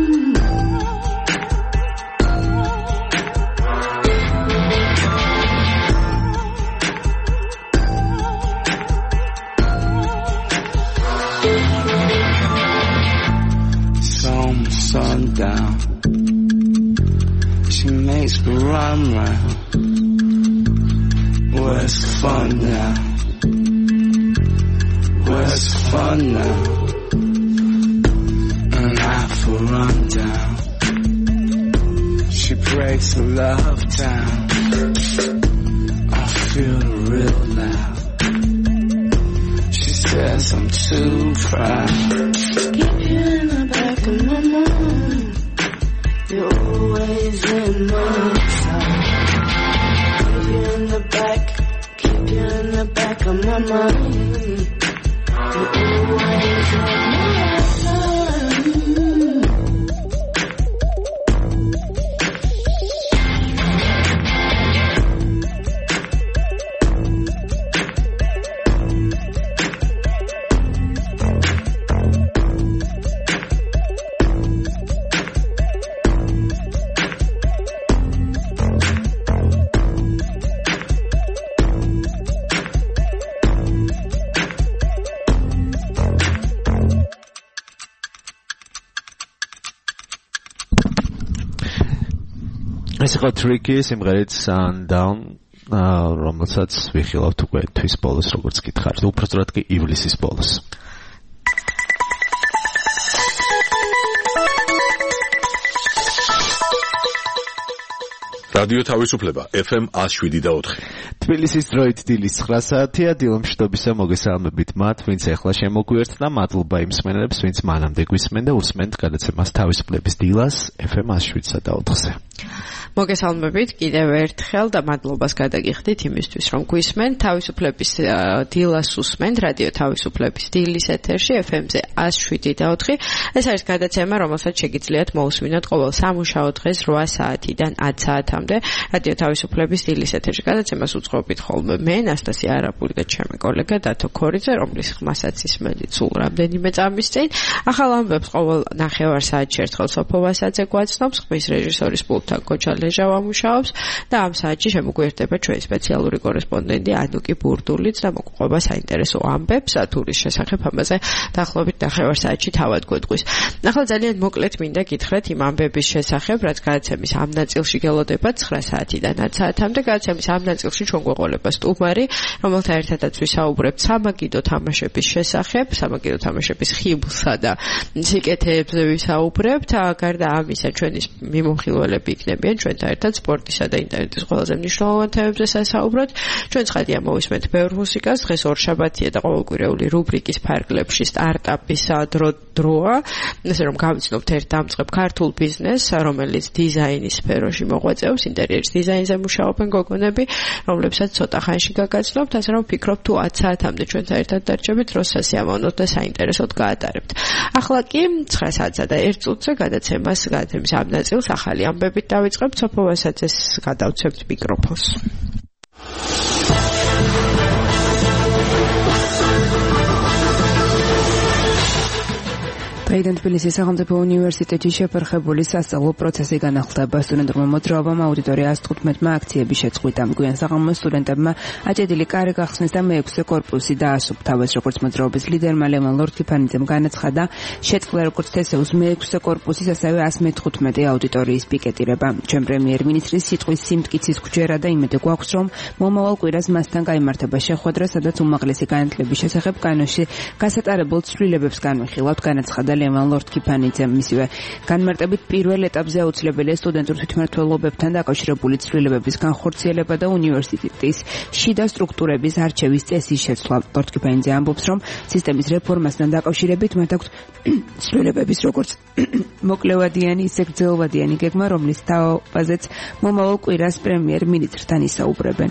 Sundown, she makes me run round. Where's the fun now? Where's the fun now? And I for run down. She breaks the love down. I feel real loud. She says I'm too proud. Keep you in the back of my mind. You're always in my sight. Keep you in the back of my mind. You're always in my sight. ეს იყო Tricky სიმღერით Sundown, რომელსაც ვიხილავთ უკვე თვის ბოლოს, როგორც გითხარით, უпростоრად კი ივლისის ბოლოს. რადიო თავისუფლება FM 107.4. თბილისის დროით დილის 9 საათია. დილომშვიდობისა მოგესალმებით მათ, ვინც ახლა შემოგვიერთდა. მადლობა იმ მსმენელებს, ვინც მანამდე გვისმენ და უსმენთ გადაცემას თავისუფლების დილას FM 107.4-ზე. მოგესალმებით კიდევ ერთხელ და მადლობას გადაგიხდით იმისთვის, რომ გვისმენთ თავისუფლების დილას უსმენთ რადიო თავისუფლების დილის ეთერში FM-ზე 107.4. ეს არის გადაცემა, რომელსაც შეგიძლიათ მოусმინოთ ყოველ სამუშაო დღეს 8 საათიდან 10 საათამდე რადიო თავისუფლების დილის ეთერში. გადაცემას უძღვებით ხოლმე მე, ნასტასია არაბული და ჩემი კოლეგა დათო ქორიძე, რომლის ხმასაც ისმენთ სულ რამდენიმე წამის წინ. ახალ ამბებს ყოველ ნახევარ საათში ერთხელ სოფოვასაც ეგვაცნობს, ხმის რეჟისორის პულტთან კოჩა ლეჟავა მუშაობს და ამ საათში შემოგვიერთდება ჩვენი სპეციალური კორესპონდენტი ანუკი ბურდულიც და მოგყვება საინტერესო ამბებს ათურის შესახებ. ამაზე დაახლოებით ნახევარ საათში თავად გვეტყვის. ახლა ძალიან მოკლედ მინდა გითხრათ იმ ამბების შესახებ, რაც გადაცემის ამ ნაწილში გელოდება 9 საათიდან 10 საათამდე. გადაცემის ამ ნაწილში ჩვენ გვეყოლება სტუმარი, რომელთა ერთადაც ვისაუბრებთ სამაგიდო თამაშების შესახებ, სამაგიდო თამაშების ხიბლსა და სიკეთეებზე ვისაუბრებთ. გარდა ამისა, ჩვენი მიმოხილველები იქნებიან ჩვენთან ერთად სპორტისა და ინტერნეტის ყველაზე მნიშვნელოვან თემებზე სასაუბროთ. ჩვენ ცხადია მოვისმენთ ბევრ მუსიკას. დღეს ორშაბათია და ყოველკვირეული რუბრიკის ფარგლებში სტარტაპის დროა. ესე რომ გავიცნობთ ერთ დამწყებ ქართულ ბიზნესს, რომელიც დიზაინის სფეროში მოღვაწეობს, ინტერიერის დიზაინზე მუშაობენ გოგონები, რომლებსაც ცოტა ხანში გაგაცნობთ, ასე რომ ვფიქრობ თუ 10 საათამდე ჩვენთან ერთად დარჩებით, დროს სასიამოვნოდ და საინტერესოდ გაატარებთ. ახლა კი 9 საათსა და 1 წუთზე გადაცემის ამ ნაწილს ახალი ამბებით დავიწყებთ. სოფოვასაც გადავცემთ მიკროფონს. დღეიდან თბილისის სახელმწიფო უნივერსიტეტში შეფერხებული სასწავლო პროცესი განახლდება. სტუდენტურმა მოძრაობამ აუდიტორია 115-მა აქციები შეწყვიტა. გვიან საღამოს სტუდენტებმა აჭედილი კარი გახსნეს და მე-6 კორპუსი დაასუფთავეს. როგორც მოძრაობის ლიდერმა ლევან ლორთქიფანიძემ განაცხადა, შეწყდა როგორც თესეუს მე-6 კორპუსის, ასევე 115 აუდიტორიის პიკეტირება. ჩვენ პრემიერ-მინისტრის სიტყვის სიმტკიცის გვჯერა და იმედი გვაქვს, რომ მომავალ კვირას მასთან გაიმართება შეხვედრა, სადაც უმაღლესი განათლების შესახებ კანონში გასატარებულ ცვლილებებს განვიხილავთ, განაცხადა ლევან ლორთქიფანიძემ. მისივე განმარტებით პირველ ეტაპზე აუცილებელია სტუდენტურ თვითმმართველობებთან დაკავშირებული ცვლილებების განხორციელება და უნივერსიტეტის შიდა სტრუქტურების არჩევის წესის შეცვლა. ლორთქიფანიძე ამბობს, რომ სისტემის რეფორმასთან დაკავშირებით მათ აქვს ცვლილებების როგორც მოკლევადიანი, ისე გრძელვადიანი გეგმა, რომლის თავაზეც მომავალ კვირას პრემიერ-მინისტრთან ისაუბრებენ.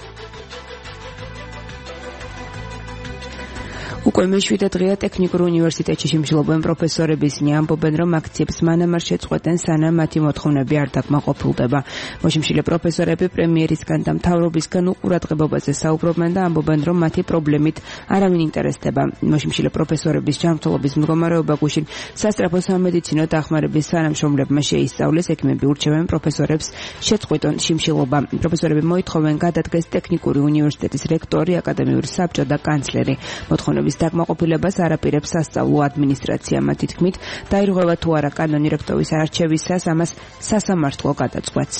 უკვე მე-7 დღეა ტექნიკურ უნივერსიტეტში შიმშილობენ პროფესორები. ისინი ამბობენ, რომ აქციებს მანამარ შეწყვეტენ, სანამ მათი მოთხოვნები არ დაკმაყოფილდება. მოშიმშილე პროფესორები პრემიერისგან და მთავრობისგან უყურადღებობაზე საუბრობენ და ამბობენ, რომ მათი პრობლემით არავინ ინტერესდება. მოშიმშილე პროფესორების ჯანმრთელობის მდგომარეობა გუშინ სასწრაფო სამედიცინო დახმარების თანამშრომლებმა შეისწავლეს. ექიმები ურჩევენ პროფესორებს შეწყვეტონ შიმშილობა. პროფესორები მოითხოვენ გადადგეს ტექნიკური უნივერსიტეტის რექტორი, აკადემიური საბჭო და კანცლერი. მოთხოვნების დაკმაყოფილებას არაპირებს სასწავლო ადმინისტრაცია. მათი თქმით, დაირღვევა თუ არა კანონი რექტორის არჩევისას, ამას სასამართლო გადაწყვეტს.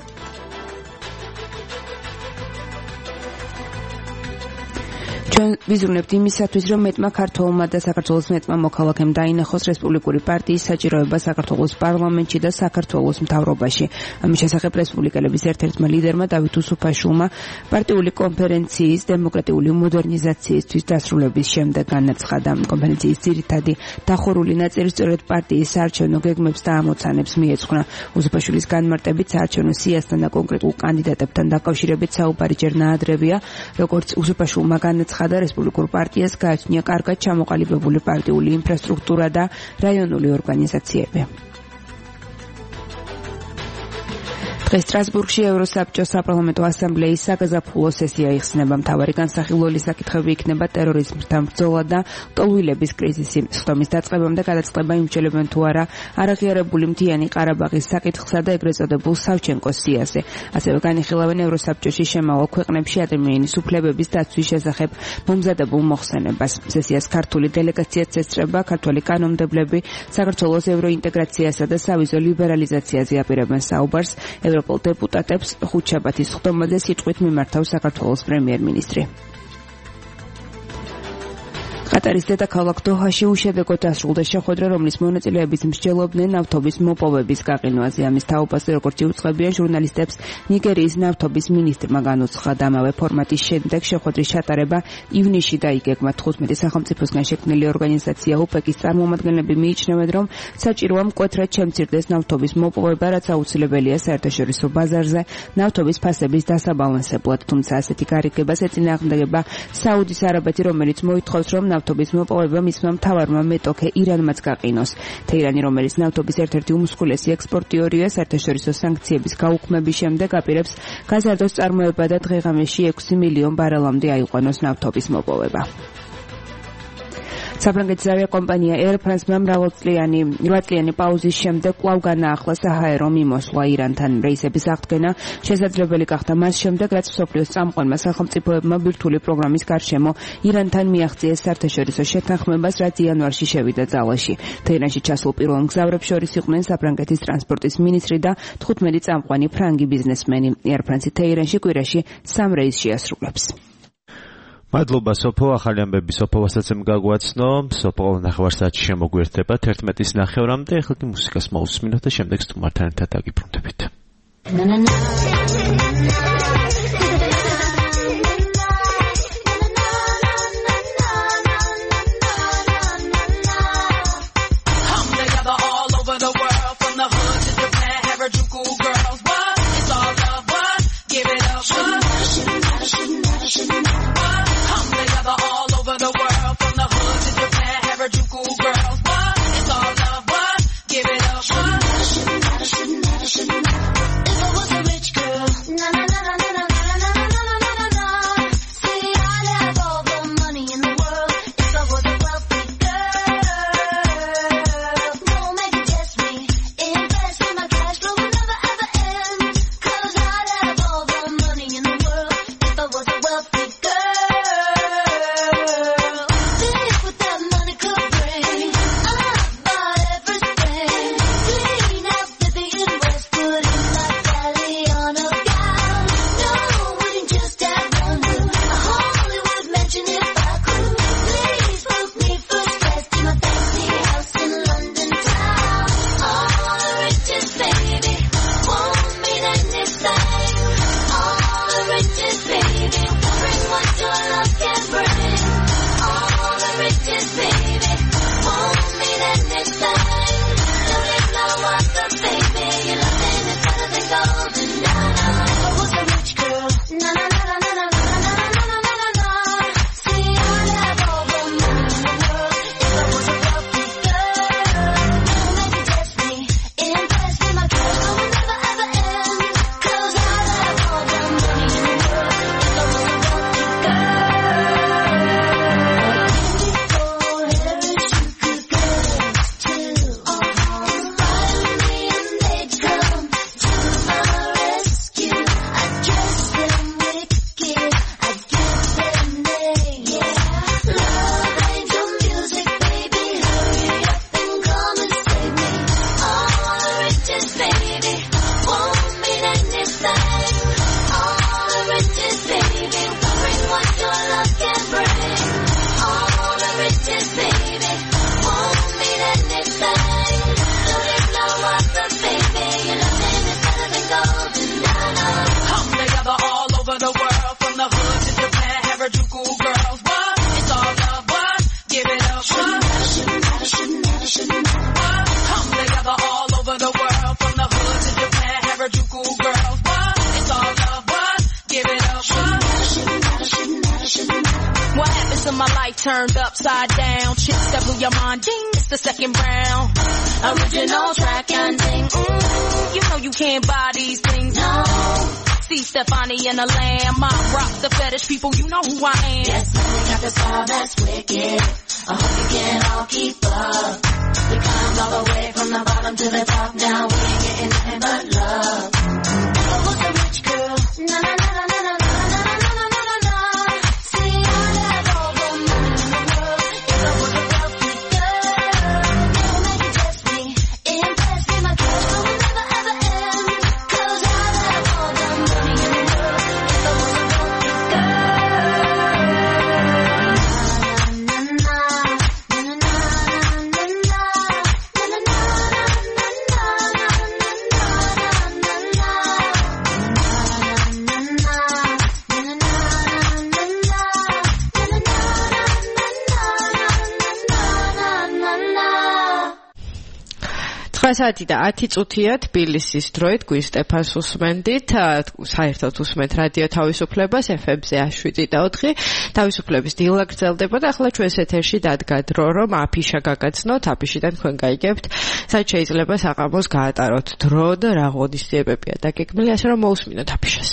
ჩვენ ვიზრუნებთ იმისათვის, რომ მეტმა ქართველმა და საქართველოს მეტმა მოქალაქემ დაინახოს რესპუბლიკური პარტიის საჭიროება საქართველოს პარლამენტში და საქართველოს მთავრობაში. ამის შესახებ რესპუბლიკელების ერთ-ერთმა ლიდერმა დავით უსუფაშვილმა პარტიული კონფერენციის დემოკრატიული მოდერნიზაციისთვის დასრულების შემდეგ განაცხადა. კონფერენციის ძირითადი დახურული ნაწილი სწორედ პარტიის საარჩევნო გეგმებს და ამოცანებს მიეძღვნა. უსუფაშვილის განმარტებით საარჩევნო სიასთან და კონკრეტულ კანდიდატებთან დაკავშირებით საუბარი ჯერ ნაადრევია, როგორც უსუფაშვილმა განაცხადა, რესპუბლიკურ პარტიას გააჩნია კარგად ჩამოყალიბებული პარტიული ინფრასტრუქტურა და რაიონული ორგანიზაციები. დღეს სტრასბურგში ევროსაბჭოს საპარლამენტო ასამბლეის საგაზაფხულო სესია იხსნება. მთავარი განსახილველი საკითხები იქნება ტერორიზმთან ბრძოლა და ლტოლვილების კრიზისი. სხდომის დაწყებამდე გადაწყდება იმჩელებენ თუ არა არაღიარებული მთიანი ყარაბაღის საკითხსა და ეგრეთ წოდებულ სავჩენკოს სიაზე. ასევე განიხილავენ ევროსაბჭოში შემავალ ქვეყნებში ადამიანის უფლებების დაცვის შესახებ მომზადებულ მოხსენებას. სესიას ქართული დელეგაციაც ესწრება. ქართველი კანონმდებლები საქართველოს ევროინტეგრაციასა და სავიზო ლიბერალიზაციაზე აპირებენ საუბარს. საუბრებელ დეპუტატებს ხუთშაბათის ხდომაზე სიტყვით მიმართავს საქართველოს პრემიერ-მინისტრი. ყატარის დედაქალაქ დოჰაში უშედეგოდ დასრულდა შეხვედრა, რომლის მონაწილეებიც მსჯელობდნენ ნავთობის მოპოვების გაყინვაზე. ამის თაობაზე, როგორც იუწყებიან ჟურნალისტებს, ნიგერიის ნავთობის მინისტრმა განუცხადა. ამავე ფორმატის შემდეგ შეხვედრის ჩატარება ივნისში დაიგეგმა. 15 სახელმწიფოსგან შექმნილი ორგანიზაცია ოპეკის წარმომადგენლები მიიჩნევენ, რომ საჭიროა მკვეთრად შემცირდეს ნავთობის მოპოვება, რაც აუცილებელია საერთაშორისო ბაზარზე ნავთობის ფასების დასაბალანსებლად. თუმცა ასეთი გარიგებას ეწინააღმდეგება საუდის არაბეთი, რომელიც მოითხოვს, რომ ნავთობის მოპოვება მისმა მთავარმა მეტოქე ირანმაც გაყინოს. თეირანი, რომელიც ნავთობის ერთ-ერთი უმსხვილესი ექსპორტიორია, საერთაშორისო სანქციების გაუქმების შემდეგ აპირებს გაზარდოს წარმოება და დღე-ღამეში 6 მილიონ ბარელამდე აიყვანოს ნავთობის მოპოვება. საფრანგეთის ავიაკომპანია Air France-მა 8 პაუზის შემდეგ კვლავ განაახლა საჰაერო მიმოსვლა ირანთან. რეისების აღდგენა შესაძლებელი გახდა მას შემდეგ, რაც მსოფლიოს წამყვანმა სახელმწიფოებმა ბირთვული პროგრამის გარშემო ირანთან მიაღწიეს საერთაშორისო შეთანხმებას, რაც იანვარში შევიდა ძალაში. თეირანში ჩასულ პირველ მგზავრებს შორის იყვნენ საფრანგეთის ტრანსპორტის მინისტრი და 15 წამყვანი ფრანგი ბიზნესმენი. Air France თეირანში კვირაში 3 რეისს შეასრულებს. მადლობა სოფო, ახალი ამბები სოფოვასაც გაგვაცნო. სოფო ნახევარსაათში შემოგვიერთდება 11-ის ნახევრამდე. ახლა კი მუსიკას მოусმინოთ და შემდეგ სტუმართან ერთად დაგიბრუნდებით. Turned upside down, chicks that blew your mind, ding, it's the second round. Original track and ding, you know you can't buy these things, no. See Stefani and the Lamb, I rock the fetish people, you know who I am. Yes, we got the style that's wicked, I hope you can all keep up. We climbed all the way from the bottom to the top, now we ain't getting nothing but love. If I was a rich girl, na na na na na na. Cause I 9 და 10 წუთია თბილისის დროით გვინ სტეფანს უსმენდით საერთოდ უსმენთ რადიო თავისუფლებას FM-ზე 107.4 თავისუფლების დილა გრძელდება და ახლა ჩვენს ეთერში დადგა დრო რომ აფიშა გაგაცნოთ აფიშიდან თქვენ გაიგებთ საერთოდ შეიძლება საღამოს გაატაროთ დრო და რა ღონისძიებებია დაგეგმილი ასე რომ მოусმინოთ აფიშას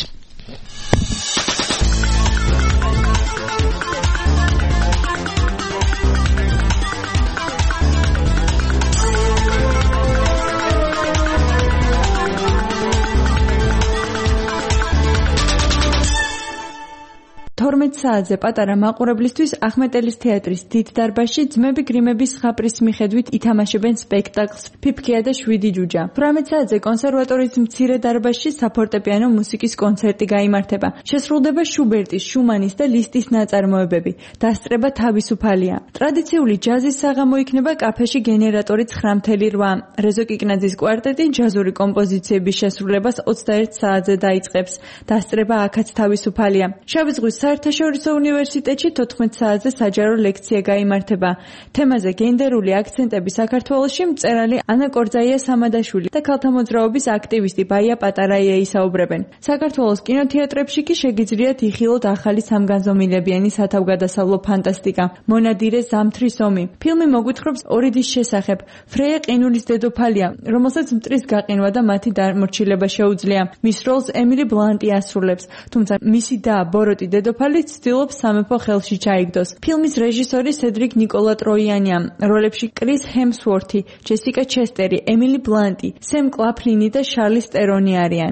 საათზე პატარა მაყურებლისთვის ახმეტელის თეატრის დიდ დარბაზში ძმები გრიმების ზღაპრის მიხედვით ითამაშებენ სპექტაკლს ფიფქია და 7 ჯუჯა. 18 საათზე კონსერვატორიის მცირე დარბაზში საფორტეპიანო მუსიკის კონცერტი გაიმართება. შესრულდება შუბერტის, შუმანის და ლისტის ნაწარმოებები. დასწრება თავისუფალია. ტრადიციული ჯაზის საღამო იქნება კაფეში გენერატორი 9:08. რეზო კიკნაძის კვარტეტი ჯაზური კომპოზიციების შესრულებას 21 საათზე დაიწყებს. დასწრება აქაც თავისუფალია. შავი ზღვის საერთაშორისო უნივერსიტეტში 14 საათზე საჯარო ლექცია გაიმართება. თემაზე გენდერული აქცენტები საქართველოში მწერალი ანა კორძაია სამადაშვილი და ქალთა მოძრაობის აქტივისტი ბაია პატარაია ისაუბრებენ. საქართველოს კინოთეატრებში კი შეგიძლიათ იხილოთ ახალი სამგანზომილებიანი სათავგადასავლო ფანტასტიკა. მონადირე ზამთრის ომი. ფილმი მოგვითხრობს ორიდის შესახებ. ფრეია ყინულის დედოფალია, რომელსაც მტრის გაყინვა და მათი დამორჩილება შეუძლია. მის როლს ემილი ბლანტი ასრულებს, თუმცა მისი და ბოროტი დედოფალი ცდილობს სამეფო ხელში ჩაიგდოს. ფილმის რეჟისორი სედრიკ ნიკოლა ტროიანია. როლებში კრის ჰემსვორთი, ჯესიკა ჩესტერი, ემილი ბლანტი, სემ კლაფლინი და შარლი სტერონი არიან.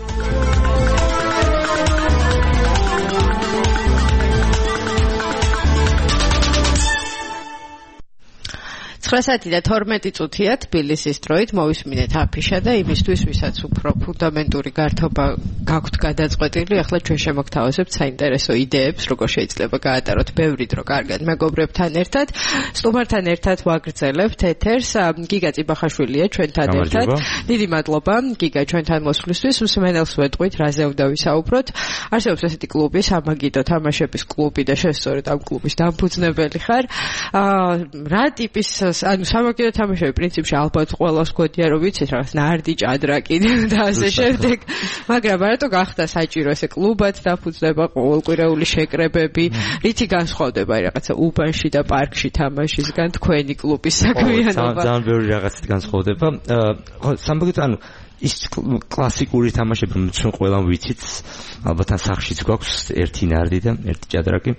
9 და 12 წუთია თბილისის დროით მოვისმინეთ აფიშა და იმისთვის ვისაც უფრო ფუნდამენტური გართობა გაქვთ გადაწყვეტილი ახლა ჩვენ შემოგთავაზებთ საინტერესო იდეებს როგორ შეიძლება გაატაროთ ბევრი დრო კარგად მეგობრებთან ერთად სტუმართან ერთად ვაგრძელებთ ეთერს გიგა წიბახაშვილია ჩვენთან ერთად დიდი მადლობა გიგა ჩვენთან მოსვლისთვის მსმენელს ვეტყვით რაზე უნდა ვისაუბროთ არსებობს ესეთი კლუბი სამაგიდო თამაშების კლუბი და შესწორედ ამ კლუბის დამფუძნებელი ხარ რა ტიპის ანუ სამაგიდო თამაშები პრინციპში ალბათ ყველას გქონია რომ ვიცით რაღაც ნარდი ჭადრაკი და ასე შემდეგ მაგრამ მარტო გახდა საჭირო ესე კლუბად დაფუძნება ყოველკვირეული შეკრებები რითი განსხვავდება რაღაცა უბანში და პარკში თამაშისგან თქვენი კლუბის საქმიანობა ძალიან ბევრი რაღაცით განსხვავდება სამაგიდო ანუ ის კლასიკური თამაშები რომ ჩვენ ყველამ ვიცით ალბათ ან სახშიც გვაქვს ერთი ნარდი და ერთი ჭადრაკი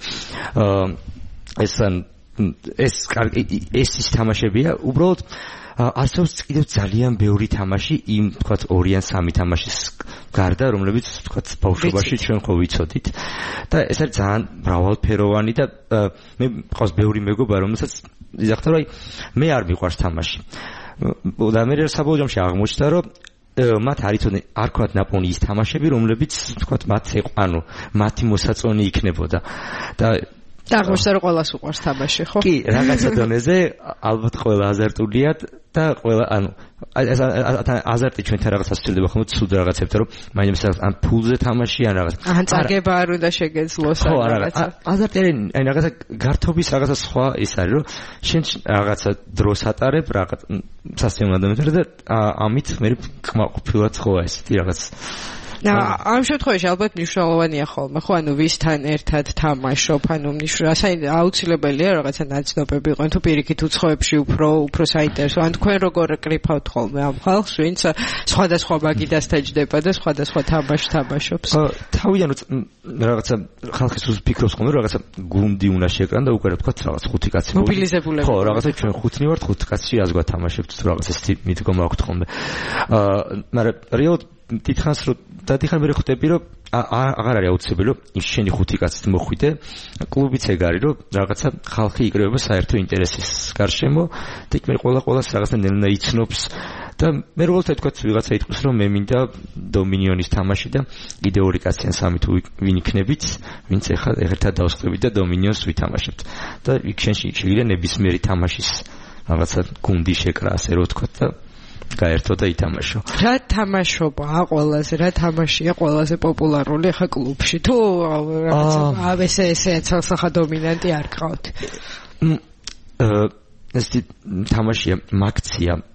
ეს ის თამაშებია უბრალოდ არსებობს კიდევ ძალიან ბევრი თამაში იმ თქვათ 2 ან 3 თამაშის გარდა რომლებიც თქვათ ბავშვობაში ჩვენ ხო ვიცოდით და ეს არის ძალიან მრავალფეროვანი და მე ყავს ბევრი მეგობარი რომელსაც იზახთა რომ მე არ მიყვარს თამაში და მე საბოლოო ჯამში აღმოჩნდა რომ მათ არიცოდნენ არ ქვათ ნაპონიის თამაშები რომლებიც თქვათ მათ ანუ მათი მოსაწონი იქნებოდა და აღმოჩნდა რომ ყველას უყვარს თამაში ხო? კი, რაღაცა დონეზე ალბათ ყველა აზარტულია და ყველა ანუ აზარტი ჩვენთან რაღაცას ცდილდება ხომ ცუდ რაღაცებთან რომ მაინც ან ფულზე თამაში ან რაღაც ან წაგება არ უნდა შეგეძლოს ან რაღაცა აზარტი აი რაღაცა გართობის რაღაცა სხვა ის არის რომ შენ რაღაცა დროს ატარებ რაღაც სასწავლებლად და ამით მე კმაყოფილად ხო ესეთი რაღაც ამ შემთხვევაში ალბათ მნიშვნელოვანია ხოლმე ხო ანუ ვისთან ერთად თამაშობ ანუ აუცილებელია რაღაცა ნაცნობები იყვნენ თუ პირიქით უცხოებში უფრო საინტერესო ან თქვენ როგორ კრიფავთ ხოლმე ამ ხალხს ვინც სხვადასხვა მაგიდასთან ჯდება და სხვადასხვა თამაშს თამაშობს თავიდან რაღაცა ხალხის ფიქრობს ხოლმე რაღაცა გუნდი უნდა შეკრან და უკვე რა თქვა რაღაც 5 კაცი მობილიზებულები ხო რაღაცა ჩვენ 5 ვართ 5 კაცი რას გვათამაშებთ თუ რაღაც ესეთი მიდგომა აქვს ხოლმე მაგრამ რეალურად თითქოს რომ დადიხარ მე ხვდები რომ აღარ არის აუცილებელი რომ შენი 5 კაცით მოხვიდე კლუბიც ეგ არის რომ რაღაცა ხალხი იკრიბება საერთო ინტერესის გარშემო და იქ მე ყველას რაღაცა ნელა იცნობს და მე როგორც თქვა ვიღაცა იტყვის რომ მე მინდა დომინიონის თამაში და კიდე 2 კაცი ან 3 თუ ვინ იქნებით ვინც ეხლა ერთად დავსხდებით და დომინიონს ვითამაშებთ და იქ შენში შეიძლება ნებისმიერი თამაშის რაღაცა გუნდი შეკრა ასე რომ თქვა და გაერთო და ითამაშო. რა თამაშობაა ყველაზე, რა თამაშია ყველაზე პოპულარული ახლა კლუბში? თუ რაღაცა ესე ცალსახა დომინანტი არ გყავთ? ეს თამაშია მაგცია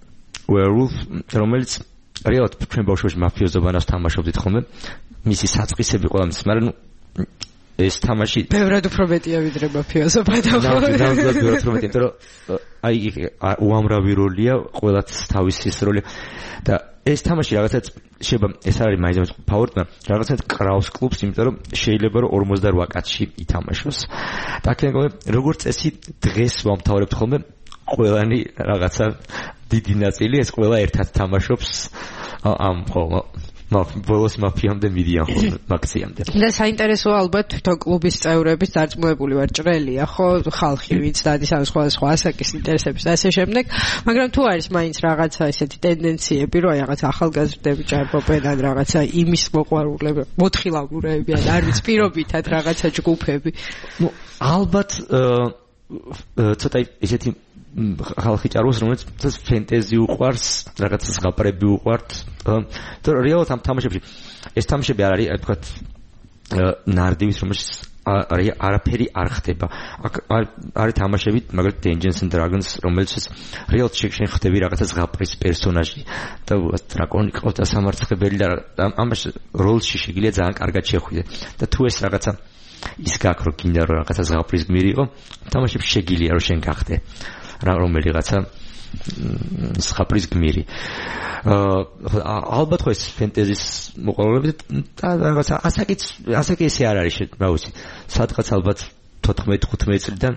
werewolf რომელიც რეალურად ჩვენ ბავშვობაში მაფიოზობანას თამაშობდით ხოლმე მისი საწყისები ყველა მის მაგრამ ეს თამაში ბევრად უფრო მეტია ვიდრე მაფიოზობა და ნამდვილად ბევრად უფრო მეტია იმიტომ რომ აი უამრავი როლია ყველაც თავისი როლი და ეს თამაში რაღაცა შეიძლება ეს არის მაინც ფავორიტი რაღაცა კრაუს კლუბს იმიტომ რომ შეიძლება რომ 48 კაცში ითამაშოს და აქედან როგორც წესი დღეს ვამთავრებთ ხოლმე ყველანი რაღაცა დიდი ნაწილი ეს ყველა ერთად თამაშობს ამ ხოლმე ბოლოს მაფიამდე მიდიან ხოლმე მაქციამდე და საინტერესოა ალბათ თვითონ კლუბის წევრების დარწმუნებული ვარ ჭრელია ხო ხალხი ვინც დადის ამ სხვა ასაკის ინტერესების და ასე შემდეგ მაგრამ თუ არის მაინც რაღაცა ესეთი ტენდენციები რომ აი რაღაც ახალგაზრდები ჭარბობენ ან რაღაცა იმის მოყვარულები მოთხილავურები ან არ ვიცი პირობითად რაღაცა ჯგუფები ნუ ალბათ ცოტა ესეთი ხალხი ჭარბობს რომელიც ფენტეზი უყვარს რაღაცა ზღაპრები უყვართ და რეალურად ამ თამაშებში ეს თამაშები არ არის თქვა ნარდივის რომელშიც არაფერი არ ხდება არის თამაშები მაგალითად Dungeons and Dragons რომელშიც რეალურად შენ ხდები რაღაცა ზღაპრის პერსონაჟი და დრაკონი ყავს და სამარცხებელი და ამაში როლში შეგიძლია ძალიან კარგად შეხვიდე და თუ ეს რაღაცა ის გაქვს რომ გინდა რომ რაღაცა ზღაპრის გმირი იყო თამაშებში შეგიძლია რომ შენ გახდე რომელიღაცა ზღაპრის გმირი ალბათ ხო ეს ფენტეზის მოყვარულები და რაღაცა ასაკი ესე არ არის რა ვიცი სადღაც ალბათ 14-15 წლიდან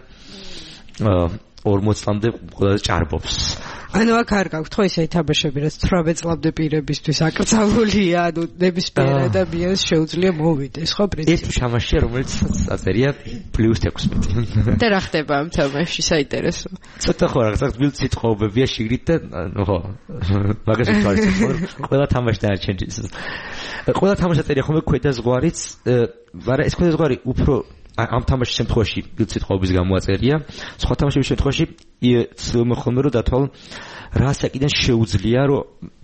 40 წლამდე ყველა ჭარბობს ანუ აქ არ გაქვთ ხო ისეთი თამაშები რაც 18 წლამდე პირებისთვის აკრძალულია ანუ ნებისმიერ ადამიანს შეუძლია მოვიდეს ხო პრინციპი ეს თამაშია რომელიც აწერია +16 და რა ხდება ამ თამაშში საინტერესო ცოტა ხო რაღაცა თბილ სიტყვებია შიგრით და ხო მაგაში თვალის ყველა თამაში დაარჩენს ყველა თამაში აწერია ხოლმე ქვედა ზღვარიც მაგრამ ეს ქვედა ზღვარი უფრო ამ თამაშის შემთხვევაში სიტყვების გამოაწერია სხვა თამაშების შემთხვევაში მოხდომე რომ დათვალ რა საკიდან შეუძლია რომ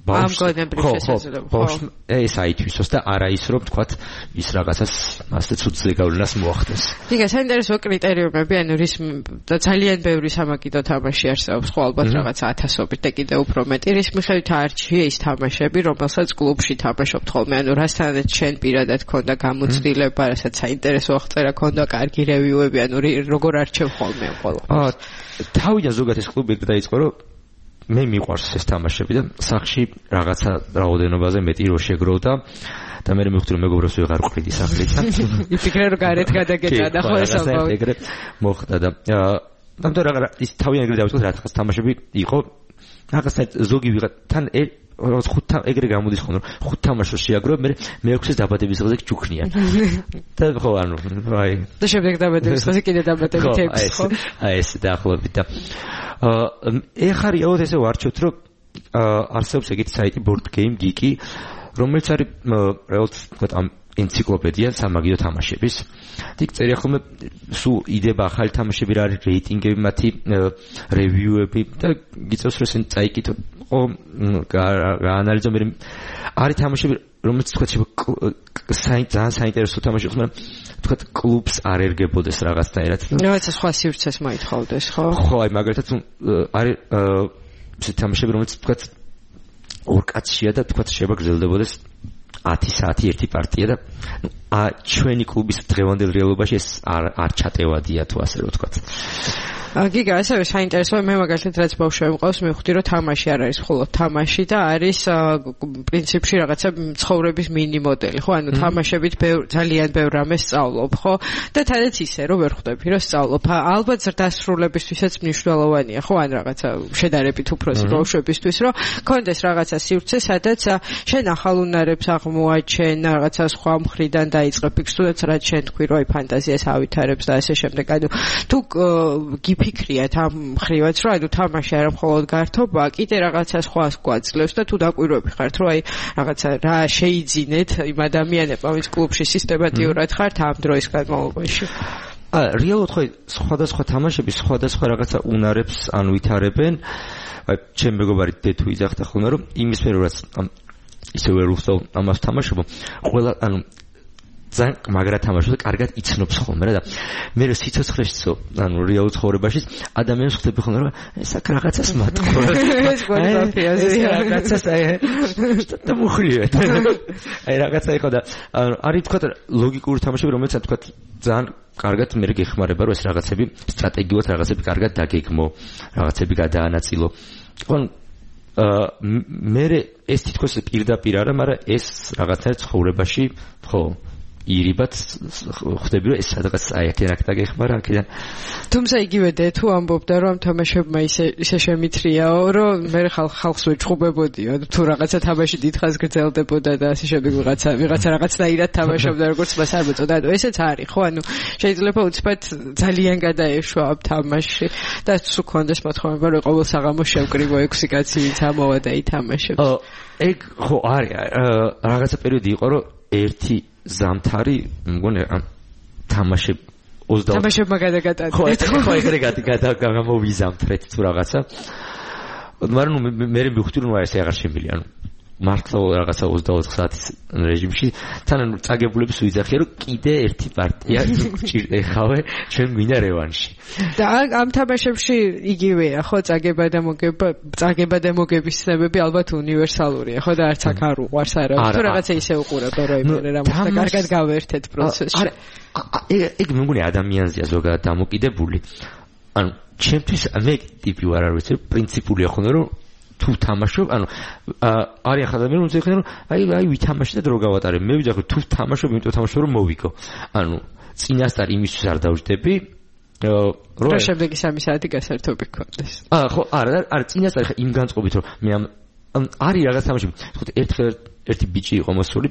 ეს აითვისოს და არა ის რომ თქვათ ის რაღაცას ასე ცუცლი გავლენას მოახდენს. იგივე საინტერესო კრიტერიუმები ანუ რის ძალიან ბევრი სამაგიდო თამაში არსებობს ხო ალბათ რაღაცა ათასობით და კიდევ უფრო მეტი რის მიხედვით არჩია ის თამაშები რომელსაც კლუბში თამაშობთ ხოლმე ანუ რასთანაც შენ პირადად ქონდა გამოცდილება რასაც საინტერესო აღწერა ქონდა კარგი რევიუები ანუ როგორ არჩევ ხოლმე ყოველ თავიდან ზოგადად ეს კლუბი დაიწყო რომ მე მიყვარს ეს თამაშები და სახში რაღაცა რაოდენობაზე მეტი რო შეგროვდა და მე მივხვდი რომ მეგობრებს ვეღარ ყრიდი სახლიდან იფიქრე რომ გარეთ გადაგეჭადა ხო ეს ამბავი ეგრე მოხდა და ამიტომ რა ის თავიდან ეგრე დავიწყო რაღაც თამაშები იყო რაღაცა ზოგი ვიღა თან ეგრე გამოდის ხოლმე ხუთ თამაშს შეაგროვებ მე მეექვსეს დაბადების დღეზე ჩუქნიან და ხო ანუ აი და შემდეგ დაბადების დღეზე კიდე დაბადებით ექვსი ხო აი ეს დაახლოებით და ეხლა რეალურად ესე ვარჩევთ რომ არსებობს ეგეთი საიტი board game geek-ი რომელიც არის რეალურად ამ ენციკლოპედია სამაგიდო თამაშების იქ წერია ხოლმე სულ იდება ახალი თამაშები რა არის რეიტინგები მათი რევიუები და გიწევს რომ ესენ წაიკითხო გაანალიზო მე არის თამაშები რომელიც თქვა ძალიან საინტერესო თამაში ხომ თქვა კლუბს არ ერგებოდეს რაღაცნაირად რაღაცა სხვა სივრცეს მოითხოვდეს ხო ხო აი მაგალითად არის თამაშები რომელიც თქვა ორ კაცშია და თქვა შეიძლება გრძელდებოდეს 10 საათი ერთი პარტია და ჩვენი კლუბის დღევანდელ რეალობაში ეს არ ჩატევადია თუ ასე რომ ვთქვათ. გიგა ასევე საინტერესოა მე მაგალითად რაც ბავშვები მყავს მე ხვდი რომ თამაში არ არის მხოლოდ თამაში და არის პრინციპში რაღაცა ცხოვრების მინი მოდელი ხო ანუ თამაშებით ძალიან ბევრ რამეს სწავლობ ხო და თადაც ისე რომ ვერ ხვდები რომ სწავლობ ალბათ ზრდასრულებისთვისაც მნიშვნელოვანია ხო ან რაღაცა შედარებით უფროსი ბავშვებისთვის რომ კონდეს რაღაცა სივრცე სადაც შენ ახალ უნარებს აღმოაჩენ რაღაცა სხვა მხრიდან დაიწყებ იქ თუნდაც რაც შენ თქვი რომ აი ფანტაზიას ავითარებს და ასე შემდეგ ანუ თუ ფიქრიათ ამ ხრივაც რომ ანუ თამაში არა მხოლოდ გართობა, კიდე რაღაცა სხვას გვაძლევს და თუ დაკვირვები ხართ რომ აი რაღაცა რა შეიძინეთ იმ ადამიანებმა ვინც კლუბში სისტემატიურად ხართ ამ დროის განმავლობაში. რეალურად ხო სხვადასხვა თამაშები სხვადასხვა რაღაცა უნარებს ან ვითარებენ. აი ჩემ მეგობარი დეთუ იძახდა ხოლმე რომ იმის სფეროაც ისე ვერ უხსოვ ამას თამაშობ. ყველა ანუ ძალიან მაგრად თამაშობს და კარგად იცნობს ხოლმე და მე სიცოცხლეშიც ანუ რეალურ ცხოვრებაში ადამიანს ხვდები ხოლმე რომ ეს აქ რაღაცას მათქვა ეს რაღაცას და მოხლიეთ აი რაღაცა იყო და არის თქვა ლოგიკური თამაშები რომელიც თქვა ძალიან კარგად მე გეხმარება რომ ეს რაღაცები სტრატეგიულად რაღაცები კარგად დაგეგმო რაღაცები გადაანაწილო თქვა მე ეს თითქოს პირდაპირ არა მაგრამ ეს რაღაცა ცხოვრებაში ხო ირიბად ხვდები რომ ეს სადღაც აი აქ დაგეხმარა აქედან თუმცა იგივე თუ ამბობდა რომ თამაშებმა ისე შემithრიაო რომ მე ხალხს ვეჭხუბებოდიო თუ რაღაცა თამაში დიდხანს გრძელდებოდა და ასე შემდეგ ვიღაცა რაღაცნაირად თამაშობდა როგორც მას არ მოწოდა ესეც არის ხო ანუ შეიძლება უცბად ძალიან გადაეშვა ამ თამაში და თუ კონდეს მოთხოვება რომ ყოველ საღამოს შევკრივო 6 კაცი ვინც ამოვა და ითამაშებს ეგ ხო არის რაღაცა პერიოდი იყო რომ ერთი ზამთარი მგონი თამაშებ 20 თამაშებმა გადაგატანეთ ხო ეგრე გამოვიზამთრეთ თუ რაღაცა მაგრამ მე მივხვდი რომ ეს აღარ შემიძლია ანუ მართლა რაღაცა 24 საათის რეჟიმში თან ანუ წაგებულებს ვიძახია რომ კიდე ერთი პარტია ეხავე ჩვენ გვინდა რევანში და ამ თამაშებში იგივეა ხო წაგება და მოგების ცნებები ალბათ უნივერსალურია ხო და არც აქ არ უყვარს არა თუ რაღაცა ისე უყურებ როიმერე რამოს და კარგად გავერთეთ პროცესში ეგ მე მგონი ადამიანზეა ზოგადად დამოკიდებული ანუ ჩემთვის მე ტიპი ვარ არ ვიცი პრინციპულია ხოლმე რომ თუ თამაშობ, ანუ არის ახლა ადამიანები რომ ეხლა აი ვითამაშე და დრო გავატარე. მე ვიძახი თუ თამაშობ, იმიტომ თამაშობ რომ მოვიგო. ანუ წინასწარ იმისთვის არ დავждები, რომ შემდეგი 3 საათი გასართობი გქონდეს. ხო, არა, წინასწარ ხა იმ განწყობით რომ მე არის რაღაც თამაშები. ხო, ერთი ბიჭი იყო მოსული,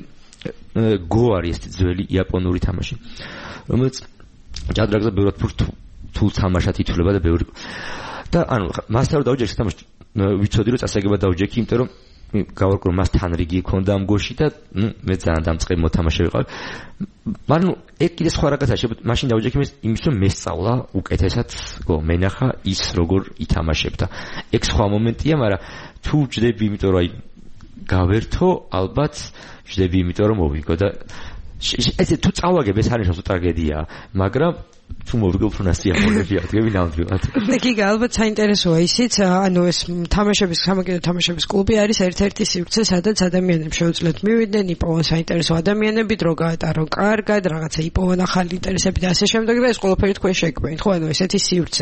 გო არის ეს ძველი იაპონური თამაში. რომელიც ჯადრაგზე ბევრად თუ თამაშად ითვლება და ბევრი და ანუ მასთან რომ დავჯექი თამაში ვიცოდი რომ წასაგება დავჯექი იმიტომ რომ გავარკვევ მას თან რიგი ჰქონდა ამ გოში და მე ძალიან დამწყები მოთამაშე ვიყავ მაგრამ ეგ კიდე სხვა რაღაცაა შეიძლება მაშინ დავჯექი იმის რომ მესწავლა უკეთესად გო მენახა ის როგორ ითამაშებ და ეგ სხვა მომენტია მაგრამ თუ ვჯდები იმიტომ რომ აი გავერთო ალბათ ვჯდები იმიტომ რომ მოვიგო და ესე თუ წავაგებ ეს არის ტრაგედია მაგრამ თუ მოვიგო უფრო ნასიამოვნებია თქვი ნამდვილად და კი ალბათ საინტერესოა ისიც ანუ ეს თამაშების სამაგიდო თამაშების კლუბი არის ერთ-ერთი სივრცე სადაც ადამიანებს შეუძლიათ მივიდნენ იპოვონ საინტერესო ადამიანები დრო გაატარონ კარგად რაღაცა იპოვონ ახალი ინტერესები და ასე შემდეგ და ეს ყველაფერი თქვენ შეგგვენთ ხო ანუ ესეთი სივრცე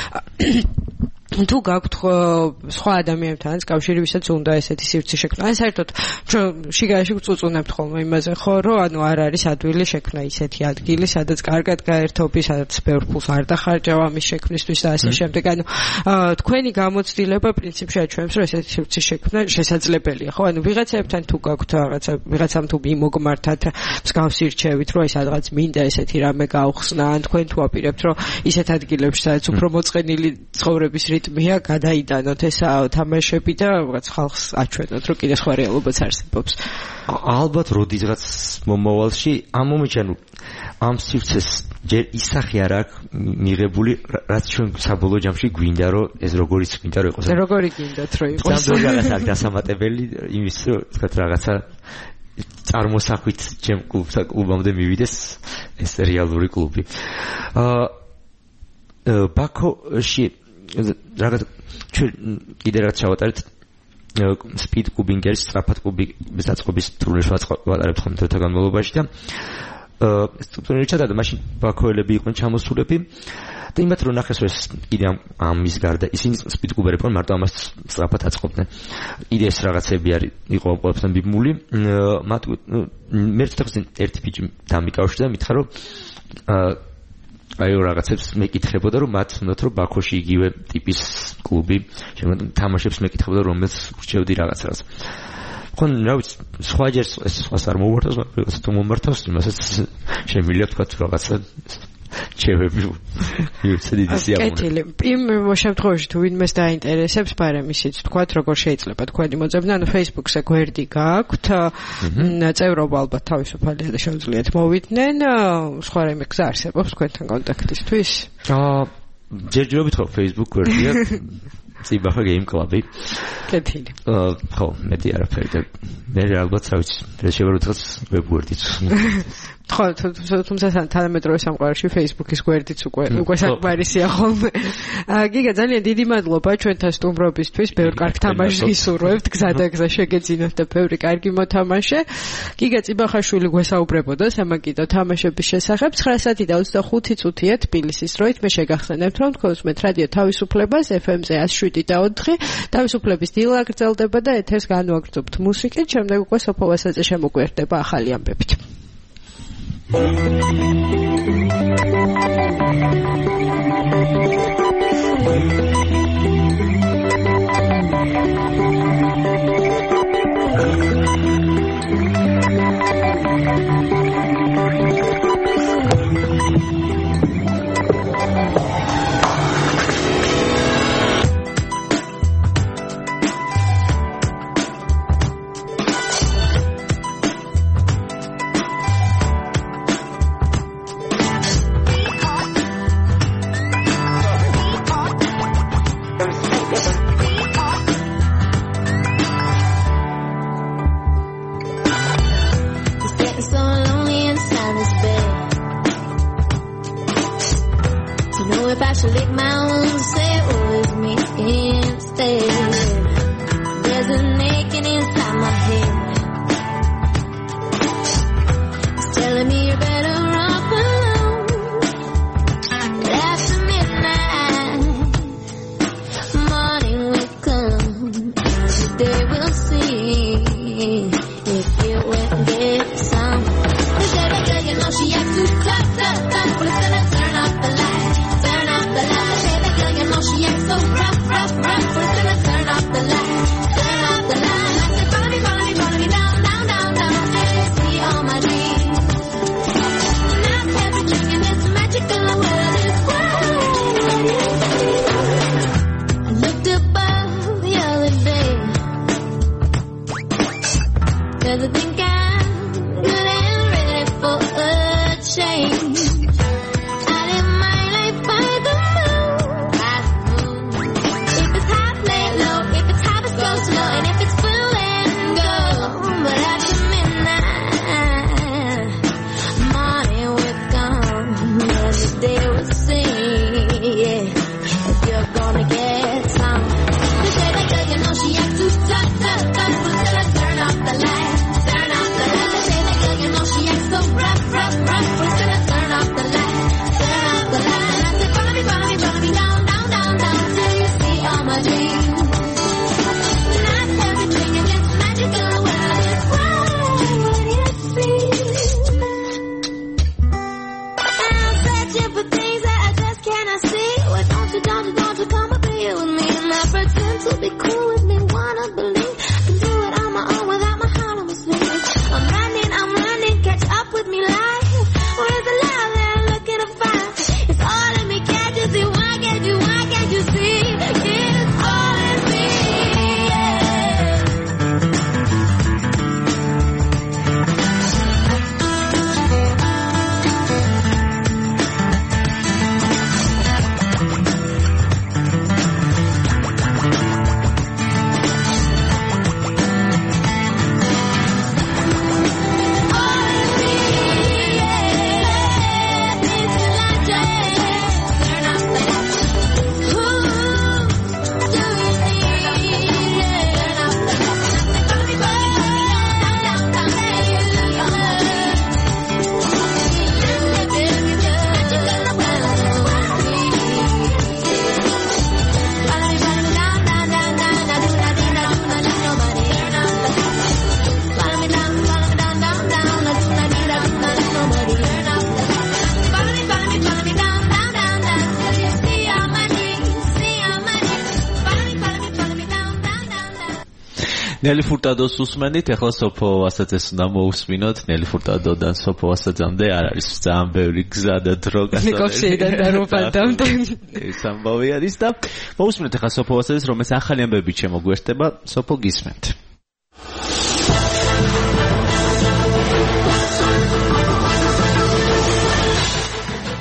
თუ გაქვთ სხვა ადამიანებთანაც კავშირი ვისაც უნდა ესეთი სივრცე შექმნა ან საერთოდ ჩვენ შიგაში გვწუწუნებთ ხოლმე იმაზე ხო რომ ანუ არ არის ადვილი შექმნა ისეთი ადგილი სადაც კარგად გაერთობი სადაც ბევრ ფულს არ დახარჯავ ამის შექმნისთვის და ასე შემდეგ ანუ თქვენი გამოცდილება პრინციპში აჩვენებს რომ ესეთი სივრცე შექმნა შესაძლებელია ხო ანუ ვიღაცებთან თუ გაქვთ რაღაცა ვიღაცამ თუ მიმოგმართათ მსგავსი რჩევით რომ ეს რაღაც მინდა ესეთი რამე გაუხსნა ან თქვენ თუ აპირებთ რომ ისეთ ადგილებში სადაც უფრო მოწყენილი ცხოვრების რიტმია გადაიდანოთ ეს თამაშები და რაღაც ხალხს აჩვენოთ რომ კიდე სხვა რეალობაც არსებობს. ალბათ როდისღაც მომავალში ამ მომენტში ანუ ამ სივრცეს ჯერ ისახი არ აქვს მიღებული რაც ჩვენ საბოლოო ჯამში გვინდა რომ ეს როგორიც გვინდა რომ იყოს. როგორი გინდათ რომ იყოს. სამდროს რაღაცა დასამატებელი იმის რომ თქვათ რაღაცა წარმოსახვით ჩემ კლუბამდე მივიდეს ეს რეალური კლუბი. ბაქოში რაღაც ჩვენ კიდე რაც ჩავატარეთ სპიდ კუბინგერის სწრაფად კუბის აწყობის ტურნირს ვატარებთ ხოლმე დროთა განმავლობაში და ეს ტურნირი ჩატარდა მაშინ ბაქოელები იყვნენ ჩამოსულები და იმათ რომ ნახეს რომ კიდე ამის გარდა ისინი სპიდ კუბერები იყო მარტო ამას სწრაფად აწყობდნენ კიდე ეს რაღაცები არის იყო ყველაფერთან ბიბმული მათ მე ერთი ბიჭი დამიკავშირდა და მითხრა რომ აი რაღაცებს მეკითხებოდა რომ მათ უნდათ რომ ბაქოში იგივე ტიპის კლუბი თამაშებს მეკითხებოდა რომელს ურჩევდი რაღაცას ხო რა ვიცი სხვაჯერ ეს სხვას არ მოუვართავს მაგრამ თუ მომართავს იმასაც შემიძლია თქვა რაღაცა ჩევები ვიცი კეთილი იმ შემთხვევაში თუ ვინმეს დაინტერესებს ბარემ ისიც თქვა როგორ შეიძლება თქვენი მოძებნა ანუ Facebook-ზე გვერდი გააქვთ წევრობა ალბათ თავისუფალია და შეუძლიათ მოვიდნენ სხვა რამე გზა არსებობს თქვენთან კონტაქტისთვის ჯერჯერობით ხო Facebook გვერდია ციბახა Game Club-ი. კეთილი. ხო, მეტი არაფერი და მე ალბათ რა ვიცი, ეს შევარდოთ ვებგვერდით. ხო, თუმცა თანამედროვე სამყაროში Facebook-ის გვერდიც უკვე საკმარისია ხოლმე. გიგა, ძალიან დიდი მადლობა ჩვენთან სტუმრობისთვის. ბევრ კარგ თამაშს გისურვებთ, გზადაგზა შეგეძინოთ და ბევრი კარგი მოთამაშე. გიგა წიბახაშვილი გვესაუბრებოდა სამაკიდო თამაშების შესახებ. 9:25 წუთია თბილისის დროით. მე შეგახსენებთ, რომ თქვენ უსმენთ რადიო თავისუფლებას FM-ზე 107.4. თავისუფლების დილა გრძელდება და ეთერს განვაგრძობთ მუსიკით. შემდეგ უკვე სოფო ვასაძე შემოგვერდება ახალი ამბებით. ნელი ფურტადოს უსმენით, ახლა სოფო ვასაძეს უნდა მოусმინოთ. ნელი ფურტადოდან სოფო ვასაძემდე არ არის ძალიან ბევრი გზა და დრო გასწავლილი. ნიკოლშეიდან და როფალდამდე. ეს ამბავი არის და მოусმინოთ ახლა სოფო ვასაძეს, რომელიც ახალი ამბებით შემოგვერდება. სოფო გისმენთ.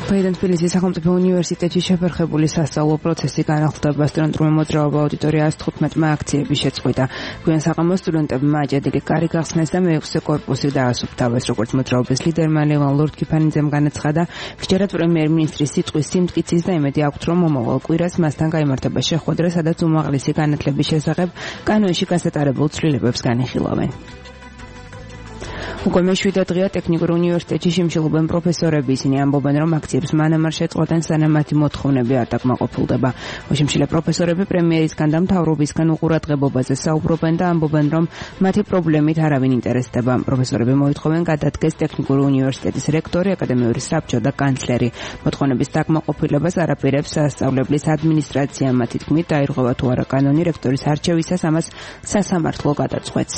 დღეიდან თბილისის სახელმწიფო უნივერსიტეტში შეფერხებული სასწავლო პროცესი განახლდება. სტუდენტურმა მოძრაობა აუდიტორია 115-მა აქციების შეწყვიტა. გვიან საღამოს სტუდენტებმა აჯადილი კარი გახსნეს და მეექვსე კორპუსი დაასუფთავეს. როგორც მოძრაობის ლიდერმა ლევან ლორდ-კიფანიძემ განაცხადა, ჯერად პრემიერ-მინისტრის სიტყვის სიმტკიცის და იმედი აქვთ, რომ მომავალ კვირას მასთან გაიმართება შეხვედრა, სადაც უმაღლესი განათლების შესახებ კანონში გასატარებულ ცვლილებებს განიხილავენ. უკვე მე-7 დღეა ტექნიკურ უნივერსიტეტში შიმშილობენ პროფესორები. ისინი ამბობენ, რომ აქციებს მანამარ შეწყვეტენ, სანამ მათი მოთხოვნები არ დაკმაყოფილდება. მოშიმშილე პროფესორები პრემიერისგან და მთავრობისგან უყურადღებობაზე საუბრობენ და ამბობენ, რომ მათი პრობლემით არავინ ინტერესდება. პროფესორები მოითხოვენ გადადგეს ტექნიკური უნივერსიტეტის რექტორი, აკადემიური საბჭო და კანცლერი. მოთხოვნების დაკმაყოფილებას არაპირებს სასწავლებლის ადმინისტრაცია. მათი თქმით, დაირღვევა თუ არა კანონი რექტორის არჩევისას, ამას სასამართლო გადაწყვეტს.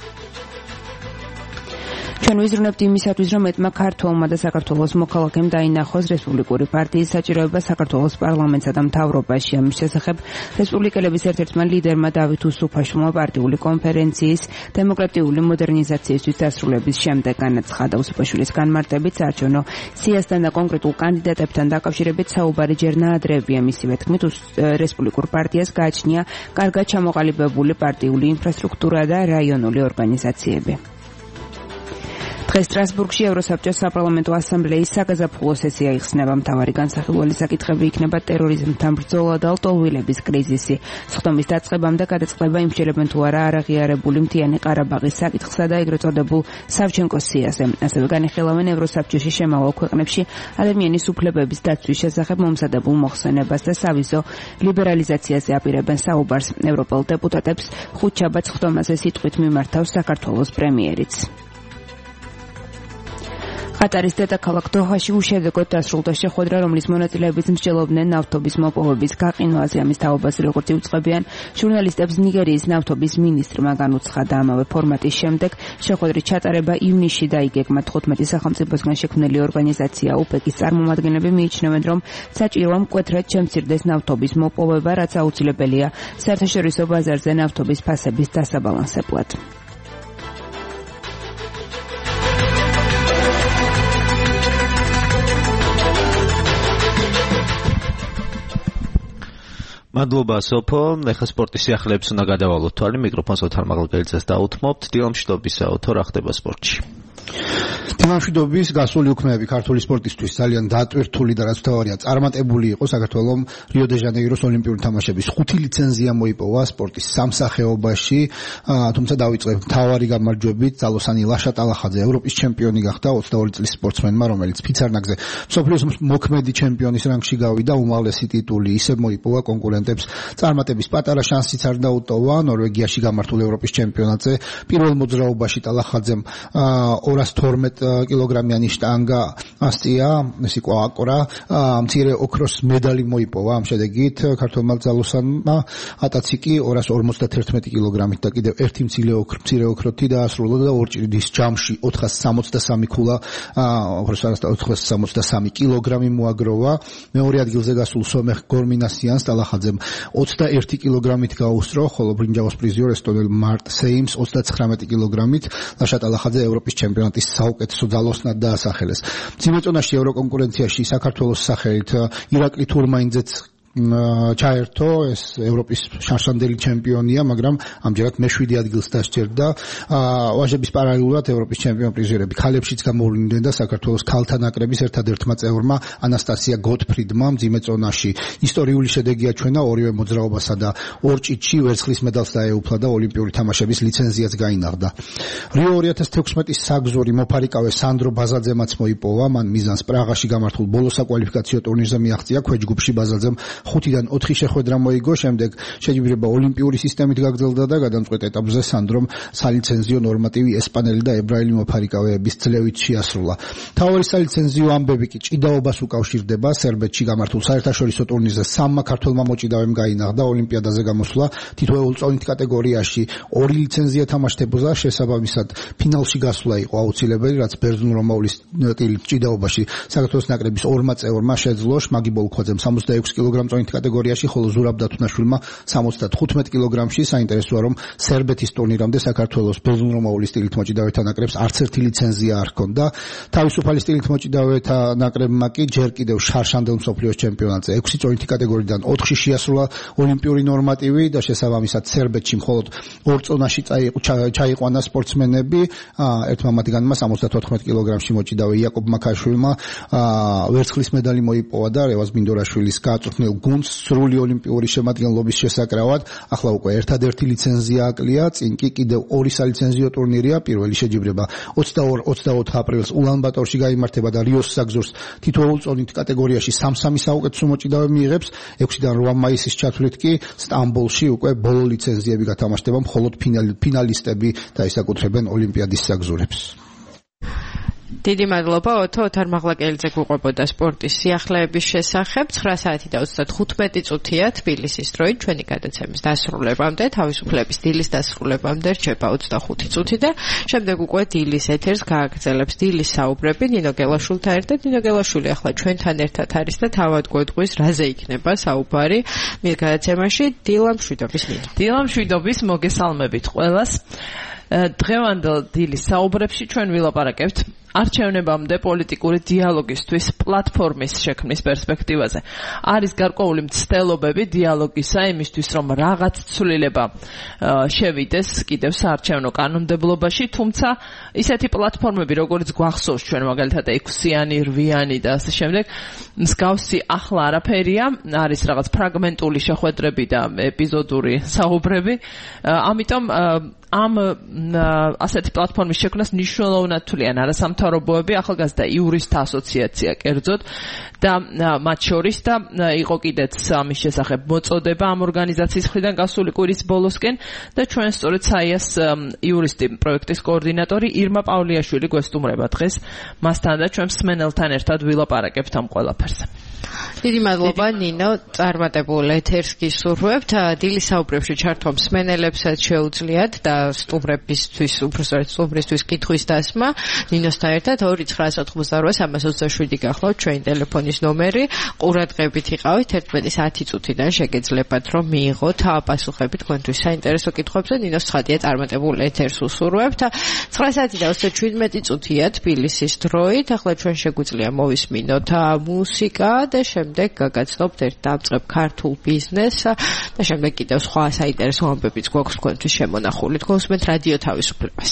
ჩვენ ვიზრუნებთ იმისათვის, რომ ეტმა ქართველმა და საქართველოს მოქალაქემ დაინახოს რესპუბლიკური პარტიის საჭიროება საქართველოს პარლამენტსა და მთავრობაში. ამის შესახებ რესპუბლიკელების ერთ-ერთმა ლიდერმა დავით უსუფაშვილმა პარტიული კონფერენციის დემოკრატიული მოდერნიზაციისთვის დასრულების შემდეგ განაცხადა. უსუფაშვილის განმარტებით საარჩევნო სიასთან და კონკრეტულ კანდიდატებთან დაკავშირებით საუბარი ჯერ ნაადრევია. მისივე თქმით, რესპუბლიკურ პარტიას გააჩნია კარგად ჩამოყალიბებული პარტიული ინფრასტრუქტურა და რაიონული ორგანიზაციები. დღეს სტრასბურგში ევროსაბჭოს საპარლამენტო ასამბლეის საგაზაფხულო სესია იხსნება. მთავარი განსახილველი საკითხები იქნება ტერორიზმთან ბრძოლა და ლტოლვილების კრიზისი. სხდომის დაწყებამდე გადაწყდება იმსჯელებენ თუ არა არაღიარებული მთიანი ყარაბაღის საკითხსა და ეგრეთ წოდებულ სავჩენკოს სიაზე. ასევე განიხილავენ ევროსაბჭოში შემავალ ქვეყნებში ადამიანის უფლებების დაცვის შესახებ მომზადებულ მოხსენებას და სავიზო ლიბერალიზაციაზე აპირებენ საუბარს. ევროპელ დეპუტატებს ხუთშაბათს სხდომაზე სიტყვით მიმართავს საქართველოს პრემიერიც. ყატარის დედაქალაქ დოჰაში უშედეგოდ დასრულდა შეხვედრა, რომლის მონაწილეებიც მსჯელობდნენ ნავთობის მოპოვების გაყინვაზე. ამის თაობაზე, როგორც იუწყებიან ჟურნალისტებს, ნიგერიის ნავთობის მინისტრმა განუცხადა. ამავე ფორმატის შემდეგ შეხვედრის ჩატარება ივნისში დაიგეგმა. 15 სახელმწიფოსგან შექმნილი ორგანიზაცია ოპეკის წარმომადგენლები მიიჩნევენ, რომ საჭიროა მკვეთრად შემცირდეს ნავთობის მოპოვება, რაც აუცილებელია საერთაშორისო ბაზარზე ნავთობის ფასების დასაბალანსებლად. მადლობა სოფო. ეხლა სპორტის სიახლეებს უნდა გადავალოთ თვალი. მიკროფონს ოთარ მაღალგელიძეს დაუთმობთ. დილამშვიდობისა ოთო, რა ხდება სპორტში? დილამშვიდობის. გასული უქმეები ქართული სპორტისთვის ძალიან დატვირთული და რაც თავარია წარმატებული იყო. საქართველოს რიო დე ჟანეიროს ოლიმპიური თამაშების 5 ლიცენზია მოიპოვა სპორტის სამსახეობაში, თუმცა დაიწყეს მთავარი გამარჯვებით. ძალოსანი ლაშა ტალახაძე ევროპის ჩემპიონი გახდა 22 წლის სპორტსმენმა, რომელიც ფიცარნაგზე მსოფლიოს მოქმედი ჩემპიონის რანგში გავიდა. უმაღლესი ტიტული ისევ მოიპოვა კონკურენტებს. წარმატების პატარა შანსიც არ დაუტოვა. ნორვეგიაში გამართულ ევროპის ჩემპიონატზე პირველ მოძრაობაში ტალახაძემ 212 კილოგრამიანი შტანგა ასწია, ეს იყო აკორა, მცირე ოქროს მედალი მოიპოვა. ამ შედეგით ქართველმა ძალოსანმა ატაცი კი 251 კილოგრამით და კიდევ ერთი მცირე ოქროთი დაასრულა და ორჭირის ჯამში 463 ქულა 463 კილოგრამი მოაგროვა. მეორე ადგილზე გასულ სომეხ გორმინასიანს ტალახაძემ 21 კილოგრამით გაუსწრო, ხოლო ბრინჯაოს პრიზიორ ესტონელ მარტ სეიმს 39 კილოგრამით. ლაშა ტალახაძე ევროპის ჩემპიონატის საუკეთესო ძალოსნად დაასახელეს. მძიმე წონაში ევროკონკურენციაში საქართველოს სახელით ირაკლი თურმაინძეც ჩაერთო, ეს ევროპის შანსანდელი ჩემპიონია, მაგრამ ამჯერად მე-7 ადგილს დასჯერდა. ვაჟების პარალელურად ევროპის ჩემპიონ პრიზიორები ქალებშიც გამოვლინდნენ და საქართველოს ქალთა ნაკრების ერთადერთმა წევრმა ანასტასია გოტფრიდმა მძიმე წონაში ისტორიული შედეგი აჩვენა, ორივე მოძრაობასა და ორჭიდში ვერცხლის მედალს დაეუფლა და ოლიმპიური თამაშების ლიცენზიაც გაინაღდა. რიო 2016-ის საგზური მოფარიკავე სანდრო ბაზაძემაც მოიპოვა, მან მიზანს პრაღაში გამართულ ბოლო საკვალიფიკაციო ტურნირზე მიაღწია. ქვეჯგუფში ბაზაძემ 5-დან 4 შეხვედრა მოიგო, შემდეგ შეჯიბრება ოლიმპიური სისტემით გაგრძელდა და გადამწყვეტ ეტაპზე სანდრომ სალიცენზიო ნორმატივი ესპანელი და ებრაელი მოფარიკავეების ძლევით შეასრულა. მთავარი სალიცენზიო ამბები კი ჭიდაობას უკავშირდება. სერბეთში გამართულ საერთაშორისო ტურნირზე 3 ქართველმა მოჭიდავემ გაინაღდა ოლიმპიადაზე გამოსვლა. თითოეულ წონით კატეგორიაში 2 ლიცენზია თამაშდებოდა, შესაბამისად ფინალში გასვლა იყო აუცილებელი, რაც ბერძნულ-რომაულის ჭიდაობაში საქართველოს ნაკრების 2 წევრმა შეძლო. შმაგი ბოლქვაძემ 66 კილოგრამ წონით კატეგორიაში, ხოლო ზურაბ დათუნაშვილმა 75 კილოგრამში. საინტერესოა, რომ სერბეთის ტურნირამდე საქართველოს ბერძნ-რომაული სტილით მოჭიდავეთა ნაკრებს არც ერთი ლიცენზია არ ჰქონდა. თავისუფალი სტილით მოჭიდავეთა ნაკრებმა კი ჯერ კიდევ შარშანდელ მსოფლიოს ჩემპიონატზე 6 წონითი კატეგორიიდან 4-ში შეასრულა ოლიმპიური ნორმატივი და შესაბამისად სერბეთში მხოლოდ 2 წონაში ჩაიყვანა სპორტსმენები. ერთმა მათგანმა 74 კილოგრამში მოჭიდავე იაკობ მაქაშვილმა ვერცხლის медали მოიპოვა და რევაზ მინდორაშვილის გააწვრთნილ გუნდს სრული ოლიმპიური შემადგენლობის შესაკრავად ახლა უკვე ერთადერთი ლიცენზია აკლია, წინ კი კიდევ 2 სალიცენზიო ტურნირია. პირველი შეჯიბრება 22 აპრილს ულანბატორში გაიმართება და რიოს საგზურს თითოეულ წონით კატეგორიაში 3 საუკეთესო მოჭიდავე მიიღებს. 6-დან 8 მაისის ჩათვლით კი სტამბოლში უკვე ბოლო ლიცენზიები გათამაშდება, მხოლოდ ფინალისტები და ისაკუთრებენ ოლიმპიადის საგზურებს. დიდი მადლობა ოთარ მაღლაკელიძე გვიყვებოდა სპორტის სიახლეების შესახებ. 9 საათი და 35 წუთია თბილისის დროით ჩვენი გადაცემის დასრულებამდე, თავისუფლების დილის დასრულებამდე რჩება 25 წუთი და შემდეგ უკვე დილის ეთერს გააგრძელებს დილის საუბრები ნინო გელაშვილთან ერთად. ნინო გელაშვილი ახლა ჩვენთან ერთად არის და თავად გვეტყვის რაზე იქნება საუბარი მის გადაცემაში. დილამშვიდობის ნინო. დილამშვიდობის, მოგესალმებით ყველას. დღევანდელ დილის საუბრებში ჩვენ ვილაპარაკებთ არჩევნებამდე პოლიტიკური დიალოგისთვის პლატფორმის შექმნის პერსპექტივაზე. არის გარკვეული მცდელობები დიალოგისა იმისთვის, რომ რაღაც ცვლილება შევიდეს კიდევ საარჩევნო კანონმდებლობაში, თუმცა ისეთი პლატფორმები, როგორც გვახსოვს ჩვენ მაგალითად 6-იანი, 8-იანი და ასე შემდეგ, მსგავსი ახლა არაფერია, არის რაღაც ფრაგმენტული შეხვედრები და ეპიზოდური საუბრები. ამიტომ ამ ასეთი პლატფორმის შექმნას მნიშვნელოვნად თვლიან არასამთავრობოები, ახალგაზრდა იურისტთა ასოციაცია კერძოდ და მათ შორის და იყო კიდეც ამის შესახებ მოწოდება ამ ორგანიზაციის მხრიდან გასული კვირის ბოლოსკენ და ჩვენ სწორედ საიას იურისტი პროექტის კოორდინატორი ირმა პავლიაშვილი გვესტუმრება დღეს მასთან და ჩვენ მსმენელთან ერთად ვილაპარაკებთ ამ ყველაფერზე. დიდი მადლობა ნინო, წარმატებულ ეთერს გისურვებთ. დილის საუბრებში ჩართვა მსმენელებსაც შეუძლიათ და სტუმრებისთვის, უბრალოდ სტუმრისთვის კითხვის დასმა ნინოსთან ერთად 2998327 გახლავთ ჩვენი ტელეფონის ნომერი. ყურადღებით იყავით 11 საათი წუთიდან შეგეძლებათ რომ მიიღოთ პასუხები თქვენთვის საინტერესო კითხვებზე. ნინოს ცხადია წარმატებულ ეთერს უსურვებთ. 9 საათი და 27 წუთია თბილისის დროით. ახლა ჩვენ შეგვიძლია მოვისმინოთ მუსიკა და შემდეგ გაგაცნობთ ერთ დამწყებ ქართულ ბიზნესს და შემდეგ კიდევ სხვა საინტერესო ამბებიც გვაქვს თქვენთვის შემონახული. თქვენსმენთ რადიო თავისუფლებას.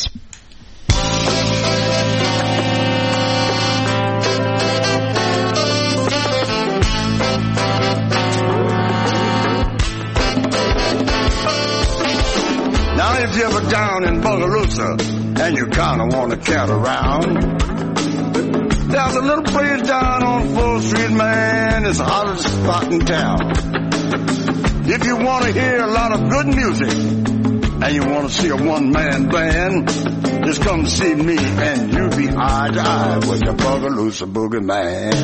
Now if you're ever down in Bogalusa and you kinda wanna cat around, there's a little place down on 4th Street, man, it's the hottest spot in town. If you want to hear a lot of good music and you want to see a one-man band, just come see me and you'll be eye to eye with your Bogalusa Boogie Man.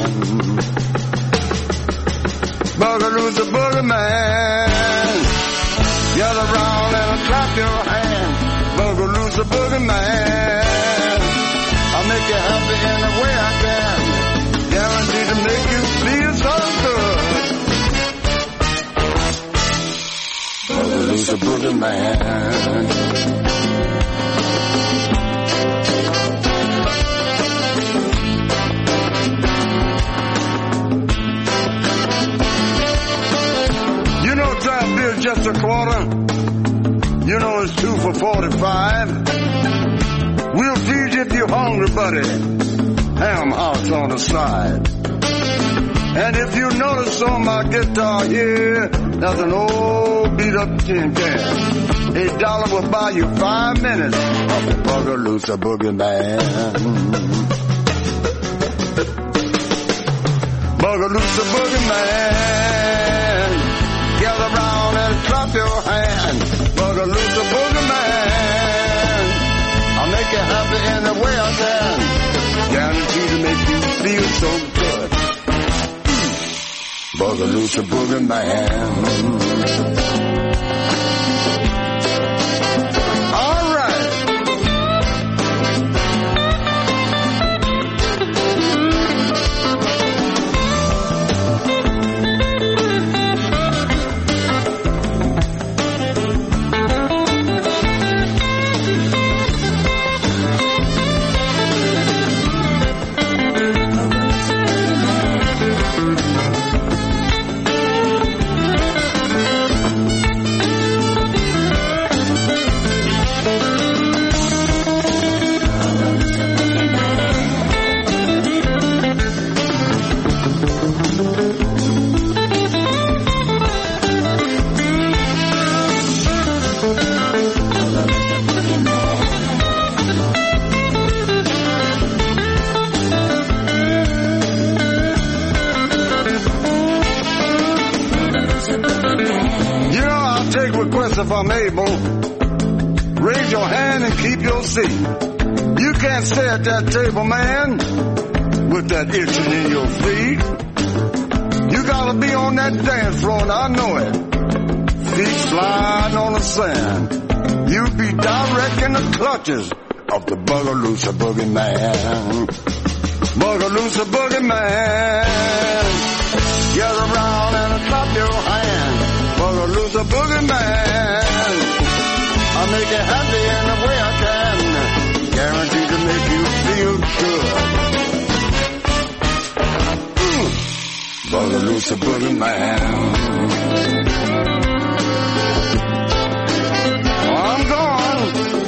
Bogalusa Boogie Man, gather round and clap your hands. Bogalusa Boogie Man, I'll make you happy any way I can. Guaranteed to make you feel so good. Bogalusa Boogie Man. You know draft beer's just a quarter. You know it's 2 for $45. We'll feed you if you're hungry, buddy. Ham hocks on the side. And if you notice on my guitar here, there's an old beat-up tin can. $8 will buy you 5 minutes of the Bogalusa Boogie Man. Bogalusa Boogie Man, gather round and clap your hands. Bogalusa Boogie Man, I'll make you happy any way I can. Guaranteed to make you feel so good. Bogalusa Boogie Man. All right. take requests if I'm able. Raise your hand and keep your seat. You can't stay at that table, man, with that itching in your feet. You gotta be on that dance floor, and I know it. Feet sliding on the sand. You be direct in the clutches of the Bugaloosa Boogie Man. Bugaloosa Boogie Man. Get around and clap your hand. Bugaloosa Boogie Man. I make you happy in the way I can. Guaranteed to make you feel good. Bugaloosa Boogie Man. I'm gone.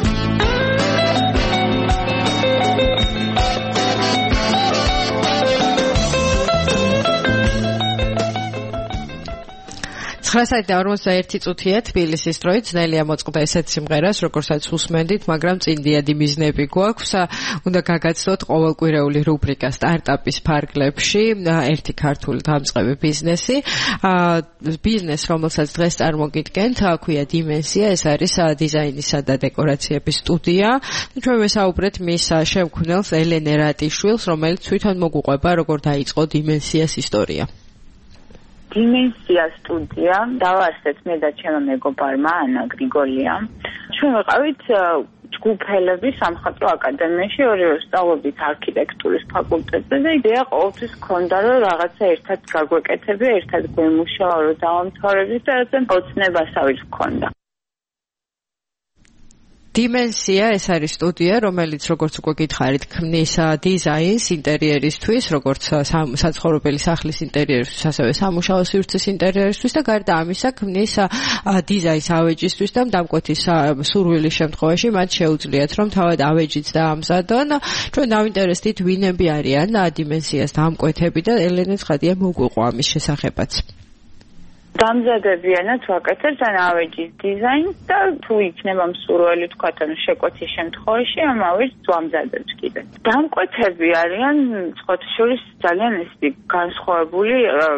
Ხასაიტი 41 წუთია თბილისის დროით ძნელია მოწყდა ესეთ სიმღერას როგორცაც უსმენდით, მაგრამ წინდიადი მიზნები გვაქვს. უნდა გაგაცნოთ ყოველკვირეული რუბრიკა სტარტაპის ფარგლებში, ერთი ქართული დამწყები ბიზნესი. ბიზნეს, რომელსაც დღეს წარმოგიდგენთ, ქვია Dimensia, ეს არის დიზაინისა და დეკორაციების სტუდია. ჩვენ ვესაუბრეთ მის შემქმნელს ელენე რატიშვილს, რომელიც თვითონ მოგვიყვება როგორ დაიწყო Dimensia's ისტორია. Dimensia სტუდია დავარსეთ მე და ჩემო მეგობარმა ანა გრიგოლიამ. ჩვენ ვიყავით ჯგუფელები სამხატვრო აკადემიაში, ორივე ვსწავლობდით არქიტექტურის ფაკულტეტზე და იდეა ყოველთვის ჰქონდა, რომ რაღაცა ერთად გაგვეკეთებია, ერთად გვემუშავა, რომ დავამთავრებდით და რაღაცა ოცნებასავით ჰქონდა. Dimensia ეს არის სტუდია, რომელიც როგორც უკვე გითხარით, ქმნის დიზაინს ინტერიერისთვის, როგორც საცხოვრებელი სახლის ინტერიერისთვის, ასევე სამუშაო სივრცის ინტერიერისთვის და გარდა ამისა ქმნის დიზაინს ავეჯისთვის და დამკვეთის სურვილის შემთხვევაში მათ შეუძლიათ, რომ თავად ავეჯიც დაამზადონ. ჩვენ დავინტერესდით, ვინები არიან Dimensia's დამკვეთები და ელენე ცხადია მოგვიყვა ამის შესახებაც. დამზადებიანად ვაკეთებთ ან ავეჯის დიზაინს და თუ იქნება მსურველი თქვათ ან შეკვეთის შემთხვევაში ამ ავეჯს ვამზადებთ კიდე. დამკვეთები არიან სხვათაშორის ძალიან ისეთი განსხვავებული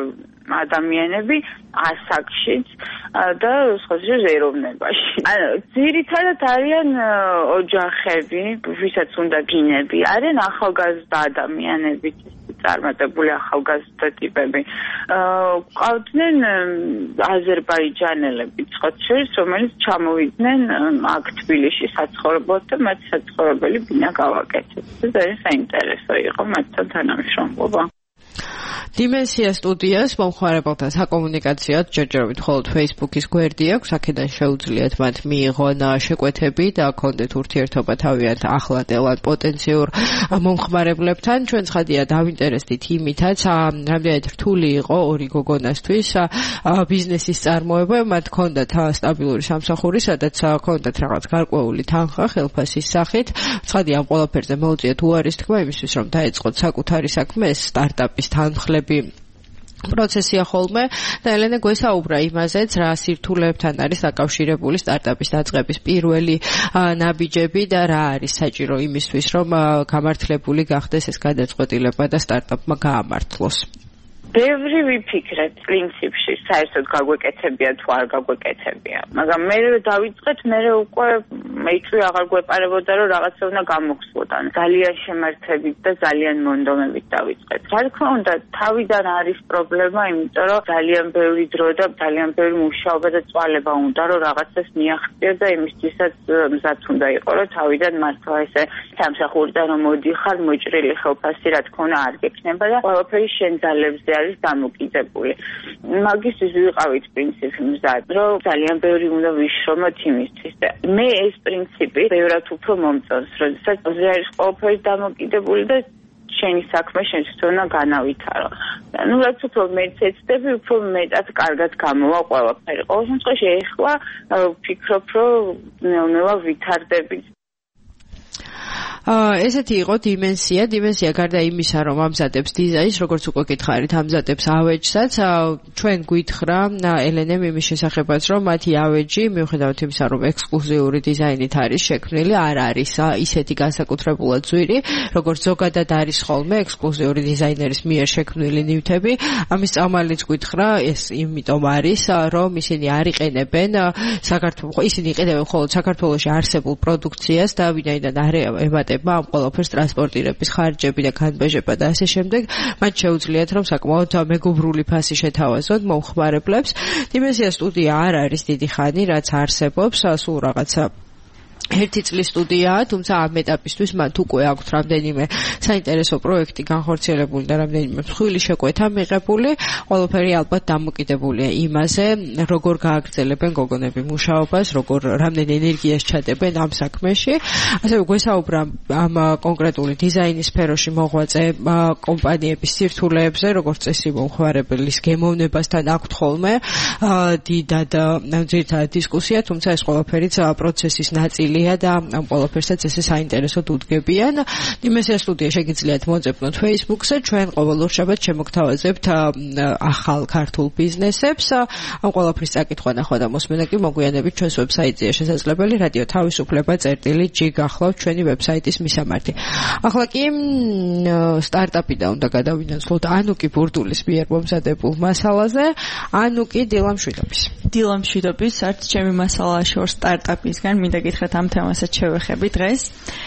ადამიანები ასაკშიც და სხვადასხვა ეროვნებაში. ძირითადად არიან ოჯახები, ვისაც უნდა გინები, არიან ახალგაზრდა ადამიანები, წარმატებული ახალგაზრდა ტიპები. ყავდნენ აზერბაიჯანელები, სხვადასხვა, რომელიც ჩამოვიდნენ აქ თბილისში საცხოვრებლად და მათ საცხოვრებელი ბინა გავაკეთეთ. ძალიან საინტერესო იყო მათთან თანამშრომლობა. Dimensia სტუდიას მომხმარებელთა საკომუნიკაციოდ ჯერჯერობით მხოლოდ Facebook-ის გვერდი აქვს, აქედან შეუძლიათ მათ მიიღონ შეკვეთები და კონდეთ ურთიერთობა თავიანთ ახლანდელ პოტენციურ მომხმარებლებთან. ჩვენ ცხადია დავინტერესდით იმითაც, რამდენად რთული იყო ორი გოგონასთვის ბიზნესის წარმოება, მათ ჰქონდათ სტაბილური სამსახური, სადაც ჰქონდათ რაღაც გარკვეული თანხა ხელფასის სახით. ცხადია ამ ყველაფერზე მოუწიათ უარის თქმა იმისთვის, რომ დაეწყოთ საკუთარი საქმე, ეს სტარტაპის თანხლები პროცესია ხოლმე და ელენე გვესაუბრა იმაზეც, რა სირთულეებთან არის დაკავშირებული სტარტაპის დაწყების პირველი ნაბიჯები და რა არის საჭირო იმისთვის, რომ გამართლებული გახდეს ეს გადაწყვეტილება და სტარტაპმა გაამართლოს. ბევრი ვიფიქრეთ პრინციპში, საერთოდ გაგვეკეთებია თუ არ გაგვეკეთებია, მაგრამ მე დავიწყეთ, მე უკვე მეჭვი აღარ გვეპარებოდა, რომ რაღაცა უნდა გამოგხსნოდა. ძალიან შემართებით და ძალიან მონდომებით დავიწყეთ. რა თქმა უნდა, თავიდან არის პრობლემა, იმიტომ რომ ძალიან ბევრი დრო და ძალიან ბევრი მუშაობა და წვალება უნდა, რომ რაღაცას მიაღწიო და იმისთვისაც მზად უნდა იყო, რომ თავიდან მართლა ესე სამსახურიდან რომ მოდიხარ, მოჭრილი ხელფასი რა თქმა უნდა არ გექნება და ყველაფერი შენ ძალებზე არის დამოკიდებული. მაგისთვის ვიყავით პრინციპი მზად, რომ ძალიან ბევრი უნდა ვიშრომოთ იმისთვის და მე ეს პრინციპი ბევრად უფრო მომწონს, როდესაც არის ყველაფერი დამოკიდებული და შენი საქმე შენ თვითონ განავითარო. ნუ რაც უფრო მეც ეცდები, უფრო მეტად კარგად გამოვა ყველაფერი. ყოველ შემთხვევაში ეხლა ვფიქრობ, რომ ნელა ვითარდებით. ესეთი იყო დიმენსია გარდა იმისა, რომ ამზადებს დიზაინს, როგორც უკვე გითხარით, ამზადებს ავეჯსაც. ჩვენ გითხრა ელენემ იმის შესახებაც, რომ მათი ავეჯი, მიუხედავად იმისა, რომ ექსკლუზიური დიზაინით არის შექმნილი, არ არის ისეთი განსაკუთრებულად ძვირი, როგორც ზოგადად არის ხოლმე ექსკლუზიური დიზაინერის მიერ შექმნილი ნივთები. ამის წამალიც გითხრა, ეს იმიტომ არის, რომ ისინი არ იყენებენ ისინი იყენებენ მხოლოდ საქართველოში არსებულ პროდუქციას და ვინაიდან არ ემატება ამ ყველაფერს ტრანსპორტირების ხარჯები და განბეჟება და ასე შემდეგ, მათ შეუძლიათ რომ საკმაოდ მეგობრული ფასი შეთავაზოთ მომხმარებლებს. დიმენსია სტუდია არ არის დიდი ხანი, რაც არსებობს, სულ რაღაცა ერთი წლის სტუდიაა, თუმცა ამ ეტაპისთვის მათ უკვე აქვთ რამდენიმე საინტერესო პროექტი განხორციელებული და რამდენიმე მსხვილი შეკვეთა მიღებული. ყველაფერი ალბათ დამოკიდებულია იმაზე, როგორ გააგრძელებენ გოგონები მუშაობას, რამდენი ენერგიას ჩადებენ ამ საქმეში. ასევე გვესაუბრა ამ კონკრეტული დიზაინის სფეროში მოღვაწე კომპანიების სირთულეებზე, როგორც წესი მომხმარებლის გემოვნებასთან აქვთ ხოლმე დიდად ძირითადად დისკუსია, თუმცა ეს ყველაფერიც პროცესის ნაწილი და ამ ყველაფერსაც ესე საინტერესოდ უდგებიან. დიმენსია სტუდია შეგიძლიათ მოძებნოთ Facebook-ზე, ჩვენ ყოველ ორშაბათს შემოგთავაზებთ ახალ ქართულ ბიზნესებს. ამ ყველაფრის წაკითხვა ნახვა და მოსმენა კი მოგვიანებით ჩვენს ვებსაიტზეა შესაძლებელი. რადიო თავისუფლება.g გახლავთ ჩვენი ვებსაიტის მისამართი. ახლა კი სტარტაპიდან უნდა გადავინაცვლოთ ანუკი ბურდულის მიერ მომზადებულ მასალაზე. ანუკი დილამშვიდობის არც ჩემი მასალა შორ სტარტაპისგან მინდა გითხრათ ამ თემასაც შევეხები დღეს.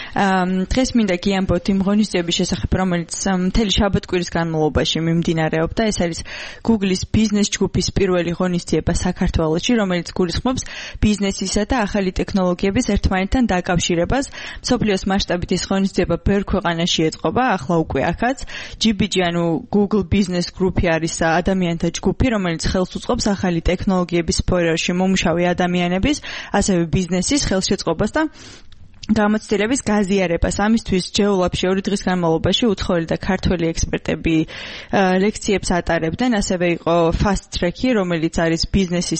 დღეს მინდა გიამბოთ იმ ღონისძიების შესახებ, რომელიც მთელი შაბათ-კვირის განმავლობაში მიმდინარეობდა. ეს არის Google-ის ბიზნეს ჯგუფის პირველი ღონისძიება საქართველოში, რომელიც გულისხმობს ბიზნესისა და ახალი ტექნოლოგიების ერთმანეთთან დაკავშირებას. მსოფლიოს მასშტაბით ეს ღონისძიება ბევრ ქვეყანაში ეწყობა, ახლა უკვე აქაც. GBG, ანუ Google Business Group არის ადამიანთა ჯგუფი, რომელიც ხელს უწყობს ახალი ტექნოლოგიების სფეროში მომუშავე ადამიანების, ასევე ბიზნესის ხელშეწყობას და გამოცდილების გაზიარებას. ამისთვის ჯეულაბში 2 დღის განმავლობაში უცხოელი და ქართველი ექსპერტები ლექციებს ატარებდნენ. ასევე იყო fast track-ი, რომელიც არის ბიზნესის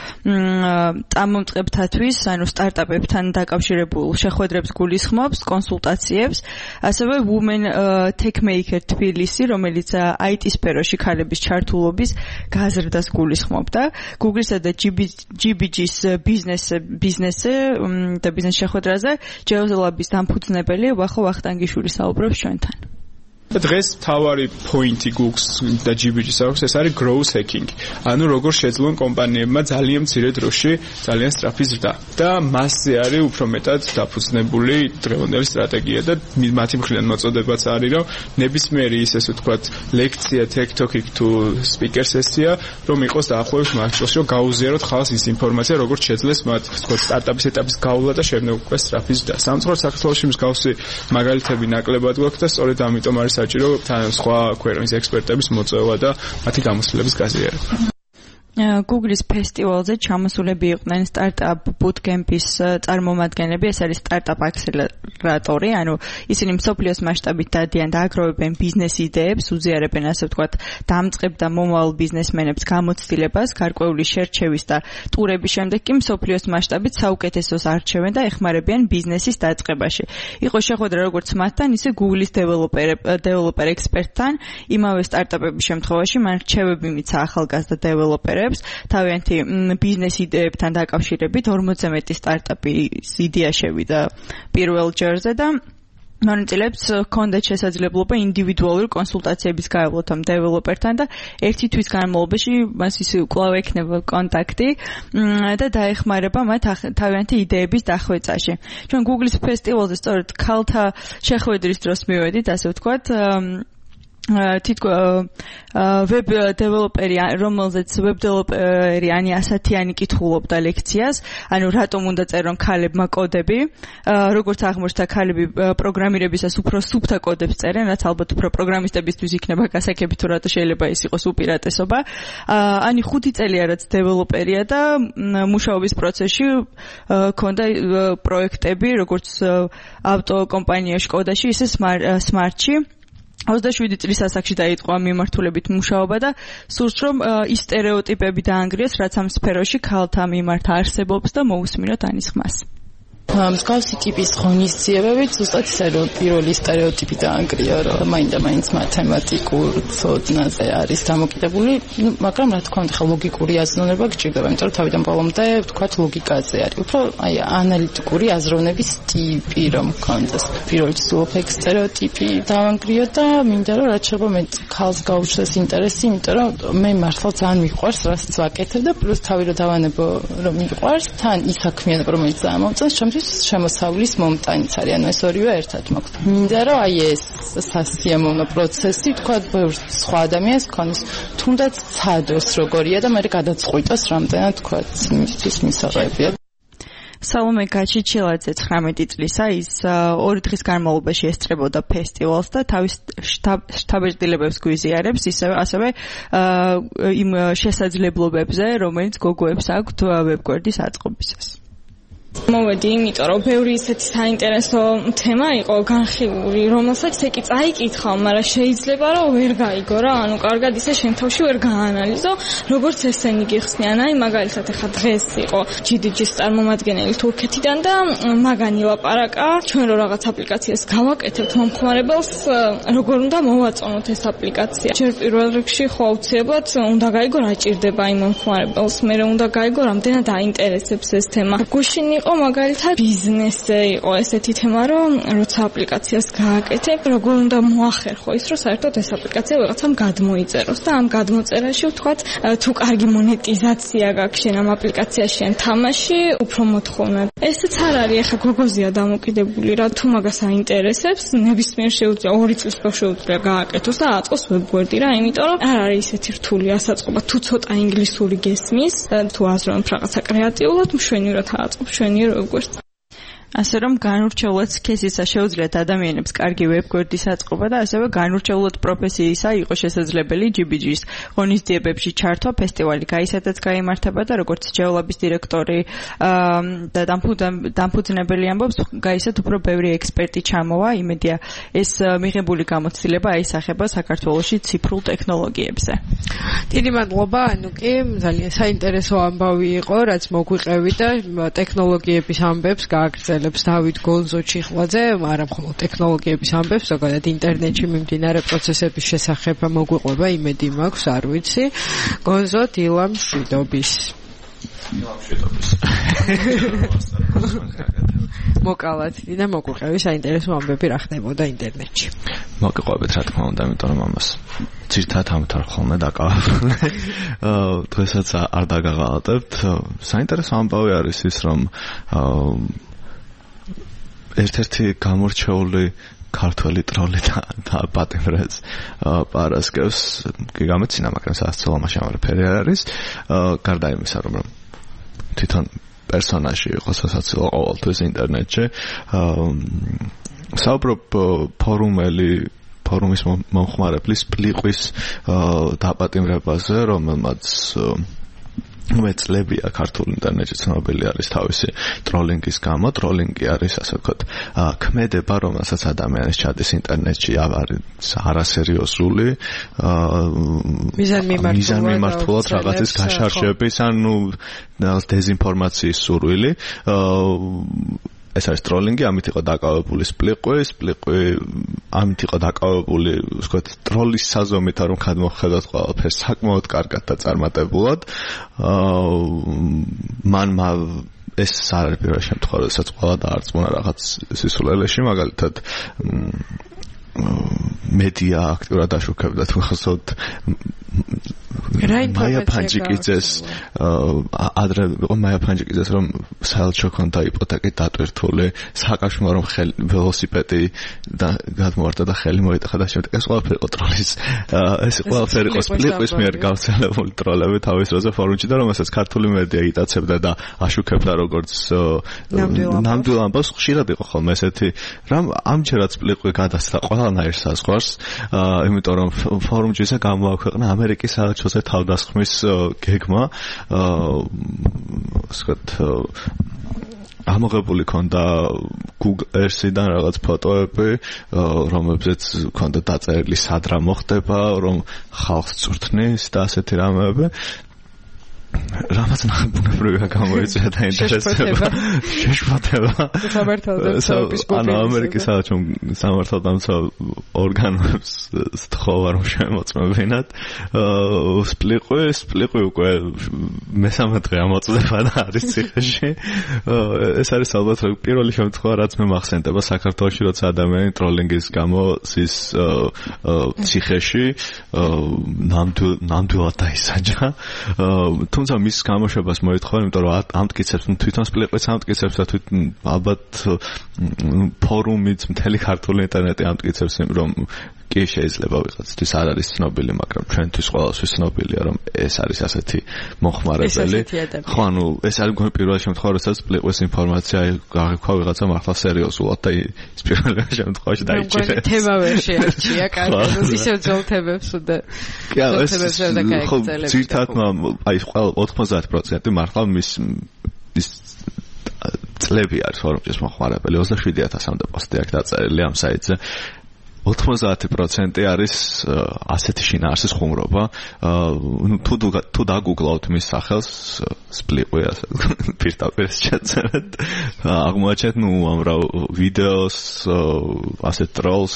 წამომწყებთათვის, ანუ სტარტაპებთან დაკავშირებულ შეხვედრებს გულისხმობს, კონსულტაციებს. ასევე Women Tech Maker თბილისი, რომელიც IT სფეროში ქალების ჩართულობის გაზრდას გულისხმობდა. Google-სა და GBG-ის ბიზნესზე და ბიზნეს შეხვედრაზე ჯეულაბის დამფუძნებელი ვახო ვახტანგიშვილი საუბრობს ჩვენთან. დღეს თავარი პოინტი Google და GBG-ს აქვს, ეს არის growth hacking. ანუ როგორ შეძლონ კომპანიებმა ძალიან მცირე დროში ძალიან სწრაფი ზრდა. და მასზე არის უფრო მეტად დაფუძნებული დღევანდელი სტრატეგია და მათი მხრიდან მოწოდებაც არის, რომ ნებისმიერი ისე ვთქვათ, ლექცია, TikTok-ი თუ speaker session, რომ იყოს დაახლოებით მასშტაბში, რომ გაუზიაროთ ხალხს ის ინფორმაცია, როგორ შეძლეს მათ ვთქვათ სტარტაპის ეტაპის გავლა და შემდეგ უკვე სწრაფი ზრდა. სამწუხაროდ საქართველოში მსგავსი მაგალითები ნაკლებად გვაქვს და სწორედ ამიტომ არის საჭირო სხვა ქვეყნის ექსპერტების მოწვევა და მათი გამოცდილების გაზიარება. Google-ის ფესტივალზე ჩამოსულები იყვნენ სტარტაპ ბუთკემპის წარმომადგენლები, ეს არის სტარტაპ აქსელერატორი, ანუ ისინი მსოფლიოს მასშტაბით დადიან და აგროვებენ ბიზნეს იდეებს, უზიარებენ ასე ვთქვათ დამწყებ და მომავალ ბიზნესმენებს გამოცდილებას, გარკვეული შერჩევის და ტურების შემდეგ კი მსოფლიოს მასშტაბით საუკეთესოს არჩევენ და ეხმარებიან ბიზნესის დაწყებაში. იყო შეხვედრა როგორც მათთან, ისე Google-ის დეველოპერ ექსპერტთან, იმავე სტარტაპების შემთხვევაში მან რჩევები მიცა ახალგაზრდა დეველოპერებს თავიანთი ბიზნეს იდეებთან დაკავშირებით 40-ზე მეტი სტარტაპის იდეა შევიდა პირველ ჯერზე და მონაწილეებს ჰქონდათ შესაძლებლობა ინდივიდუალური კონსულტაციების გაევლოთ ამ დეველოპერთან და ერთი თვის განმავლობაში მას ის კვლავ ექნება კონტაქტი და დაეხმარება მათ თავიანთი იდეების დახვეწაში. ჩვენ Google-ის ფესტივალზე სწორედ ქალთა შეხვედრის დროს მივედით, ასე ვთქვათ, ვებ დეველოპერი, რომელზეც ვებ დეველოპერი ანი ასათიანი კითხულობდა ლექციას, ანუ რატომ უნდა წერონ ქალებმა კოდები, როგორც აღმოჩნდა ქალები პროგრამირებისას უფრო სუფთა კოდებს წერენ, რაც ალბათ უფრო პროგრამისტებისთვის იქნება გასაგები, თუ რატო შეიძლება ის იყოს უპირატესობა. ანი 5 წელია რაც დეველოპერია და მუშაობის პროცესში ქონდა პროექტები, როგორც ავტოკომპანია Škodaში, ისე Smartში. 27 წლის ასაკში დაიწყო ამ მიმართულებით მუშაობა და სურს რომ ის სტერეოტიპები დაანგრიოს, რაც ამ სფეროში ქალთა მიმართ არსებობს და მოусმინოთ ანის ხმას. მსგავსი ტიპის ღონისძიებები ზუსტად ისე რომ პირველი სტერეოტიპი დაანგრია რომ მაინდა-მაინც მათემატიკურ ცოდნაზე არის დამოკიდებული, მაგრამ რა თქმა უნდა ლოგიკური აზროვნება გჭირდება, იმიტომ რომ თავიდან ბოლომდე ვთქვათ ლოგიკაზე არის. უფრო აი ანალიტიკური აზროვნების ტიპი რომ გქონდეს. პირველ რიგში სტერეოტიპი დაანგრია და მინდა რომ რაც შეიძლება მე ქალს გაუჩნდეს ინტერესი, იმიტომ რომ მე მართლა ძალიან მიყვარს რასაც ვაკეთებ და პლუს თავი რომ დავანებო რომ მიყვარს, თან ის საქმიანობა რომელიც ამომწონს, ჩემთვის შემოსავლის მომტანიც არის, ანუ ეს ორივე ერთად მაქვს. მინდა რომ აი ეს სასიამოვნო პროცესი, თქვათ, ბევრ სხვა ადამიანს ქონდეს, თუნდაც ცადოს როგორია და მე გადაწყვიტოს რამდენად თქვათ, იმისთვის მისაღებია. სალომე გაჩიჩილაძე 19 წლისა ის 2 დღის განმავლობაში ესწრებოდა ფესტივალს და თავის შთაბეჭდილებებს გვიზიარებს ასევე იმ შესაძლებლობებზე, რომელიც გოგოებს აქვთ ვებგვერდის აწყობისას. მოვედი, იმიტომ რომ ბევრი ისეთი საინტერესო თემა იყო განხილული, რომელსაც ეკი წაიკითხავ, მაგრამ შეიძლება რომ ვერ გაიგო რა, ანუ კარგად ისე შენ თავში ვერ გაანალიზო, როგორც ესენი გიხსნიან. აი მაგალითად ახლა დღეს იყო GDG-ის წარმომადგენელი თურქეთიდან და მაგანი ლაპარაკა, ჩვენ რო რაღაც აპლიკაციას გავაკეთებთ მომხმარებელს, როგორ უნდა მოვაწონოთ ეს აპლიკაცია. ჯერ პირველ რიგში ხო აუცილებლად უნდა გაიგო რა ჭირდება იმ მომხმარებელს, მერე უნდა გაიგო რამდენად აინტერესებს ეს თემა. გუშინ იყო მაგალითად ბიზნესზე იყო ესეთი თემა, რომ როცა აპლიკაციას გააკეთებ, როგორ უნდა მოახერხო ის, რომ საერთოდ ეს აპლიკაცია ვიღაცამ გადმოიწეროს და ამ გადმოწერაში ვთქვათ, თუ კარგი მონეტიზაცია გაქვს შენ ამ აპლიკაციაში ან თამაში, უფრო მოთხოვნა. ესეც არ არის ახლა გოგოზია დამოკიდებული რა, თუ მაგას აინტერესებს, ნებისმიერ შეუძლია 2 წლის ბავშვს შეუძლია გააკეთოს და აწყოს ვებგვერდი რა, იმიტომ რომ არ არის ისეთი რთული ასაწყობა, თუ ცოტა ინგლისური გესმის, თუ აზროვნებ რაღაცა კრეატიულად, მშვენივრად აწყობ ჩვენი ვებგვერდს. ასე რომ განურჩეულად სქესისა შეუძლიათ ადამიანებს კარგი ვებგვერდის აწყობა და ასევე განურჩეულად პროფესიისა იყო შესაძლებელი GBG-ის ღონისძიებებში ჩართვა. ფესტივალი გაისადაც გაიმართება და როგორც ჯეოლაბის დირექტორი და დამფუძნებელი ამბობს, გაისად უფრო ბევრი ექსპერტი ჩამოვა. იმედია ეს მიღებული გამოცდილება აისახება საქართველოში ციფრულ ტექნოლოგიებზე. დიდი მადლობა, ანუ კი ძალიან საინტერესო ამბავი იყო, რაც მოგვიყევი და ტექნოლოგიების ამბებს გააგრძელებთ დავით გონზო-ჩიხლაძე, არა მხოლოდ ტექნოლოგიების ამბებს, ზოგადად ინტერნეტში მიმდინარე პროცესების შესახებ მოგვიყვება, იმედი მაქვს, არ ვიცი. გონზო, დილა მშვიდობის. მოკალათ და მოგვიყევი საინტერესო ამბები რა ხდებოდა ინტერნეტში. მოგიყვებით რა თქმა უნდა, იმიტომ რომ ამას ძირთად ამთარ ხოლმე დაკავებული. დღესაც არ დაგაღალატებთ. საინტერესო ამბავი არის ის, რომ ერთ-ერთი გამორჩეული ქართველი ტროლი და პატიმრაც პარასკევს კი გამეცინა, მაგრამ სასწავლო მაშინ არაფერი არ არის. გარდა იმისა, რომ თვითონ პერსონაჟი იყო სასაცილო ყოველთვის ინტერნეტში. საუბრობ ფორუმის მომხმარებლის პლიყვის დაპატიმრებაზე, რომელმაც მეწლებია ქართულ ინტერნეტში ცნობილი არის თავისი ტროლინგის გამო. ტროლინგი არის, ასე ვთქვათ, ქმედება, რომელსაც ადამიანის ჩადის ინტერნეტში არის არასერიოზული მიზანმიმართულად რაღაცის გაშარშების, ანუ დეზინფორმაციის სურვილი. ეს არის ტროლინგი, ამით იყო დაკავებული სპლიყვი, ამით იყო დაკავებული, ვთქვათ, ტროლის საზომით, რომ გადმოხედოთ ყველაფერს საკმაოდ კარგად და წარმატებულად. მან ეს არ არის პირველი შემთხვევა, როდესაც ყველა დაარწმუნა რაღაც სისულელეში, მაგალითად მედია აქტიურად აშუქებდა თუხსოდ მაია ფანჯიკიძეს ადრე მაია ფანჯიკიძეს რომ საელჩო ქონდა იპოთეკით დატვირთული, სააკაშვილმა რომ ველოსიპედი და გადმოვარდა და ხელი მოიტეხა და შემდეგ ეს ყველაფერი იყო ტროლის, ეს ყველაფერი იყო სპლიყვის მიერ გავრცელებული ტროლები თავის დროზე ფორუმში და რომელსაც ქართული მედია იტაცებდა და აშუქებდა როგორც ნამდვილ ამბავს. ხშირად იყო ხოლმე ესეთი რამ ამჯერად სპლიყვი გადასცა ყველანაირ საზღვარს, იმიტომ რომ ფორუმში ისე გამოაქვეყნა ამერიკის საელჩოზე თავდასხმის გეგმა, ვთქვათ, ამოღებული ქონდა Google Earth-დან რაღაც ფოტოები, რომლებზეც ქონდა დაწერილი სად რა მოხდება, რომ ხალხს წვრთნის და ასეთი რამეები. რამაც ნახებუნებრივია გამოიწვია და ინტერესება შეშფოთება ანუ ამერიკის სამართალდამცავ ორგანოებს სთხოვა რომ შემოწმებინათ სპლიყვი უკვე მესამე დღე ამოწდება და არის ციხეში ეს არის ალბათ პირველი შემთხვევა რაც მე მახსენდება საქართველოში როცა ადამიანი ტროლინგის გამო ის ციხეში ნამდვილად დაისაჯა თუმცა მის გამოშვებას მოითხოვა, იმიტომ რომ ამტკიცებს თვითონ სპლიყვიც ამტკიცებს და თვითონ ალბათ ფორუმიც მთელი ქართული ინტერნეტი ამტკიცებს, რომ კი შეიძლება ვიღაცთვის არ არის ცნობილი, მაგრამ ჩვენთვის ყველასთვის ცნობილია, რომ ეს არის ასეთი მოხმარებელი. ხო, ანუ ეს არის მგონი პირველი შემთხვევა, როდესაც სპლიყვის ინფორმაცია გაგიქვა ვიღაცა მართლა სერიოზულად და ის პირველი შემთხვევაში დაიჭირეს. მგონი თემა ვერ შეარჩია, კარგად ისევ ძველ თემებს და ძირთადმა აი ყველა 90% მართლა მის წლები არის ფორუმის მოხმარებელი 27000-მდე პოსტი აქვს დაწერილი ამ საიტზე 90% არის ასეთი შინაარსის ხუმრობა. თუ დაგუგლავთ მის სახელს, სპლიყვი ასე პირდაპირ შეწერეთ. აღმოაჩენთ უამრავ ვიდეოს, ასეთ ტროლს.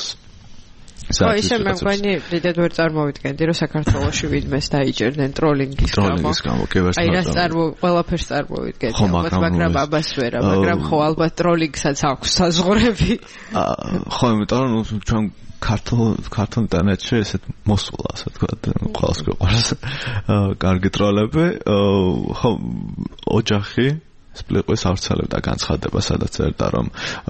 ისე მე მგონი დიდად ვერ წარმოვიდგენდი, რომ საქართველოში ვინმეს დაიჭერდნენ ტროლინგის გამო. აი რას ყველაფერს წარმოვიდგენდი, მაგრამ აბას ვერა, მაგრამ ხო ალბათ ტროლინგსაც აქვს საზღვრები. ხო, იმიტომ რომ ჩვენ ქართულ ინტერნეტში ესეთ მოსულა, ასე ვთქვათ, ყველას გვიყვარს კარგი ტროლები. ხო, ოჯახი სპლიყვის ავრცელებდა განცხადება, სადაც წერდა, რომ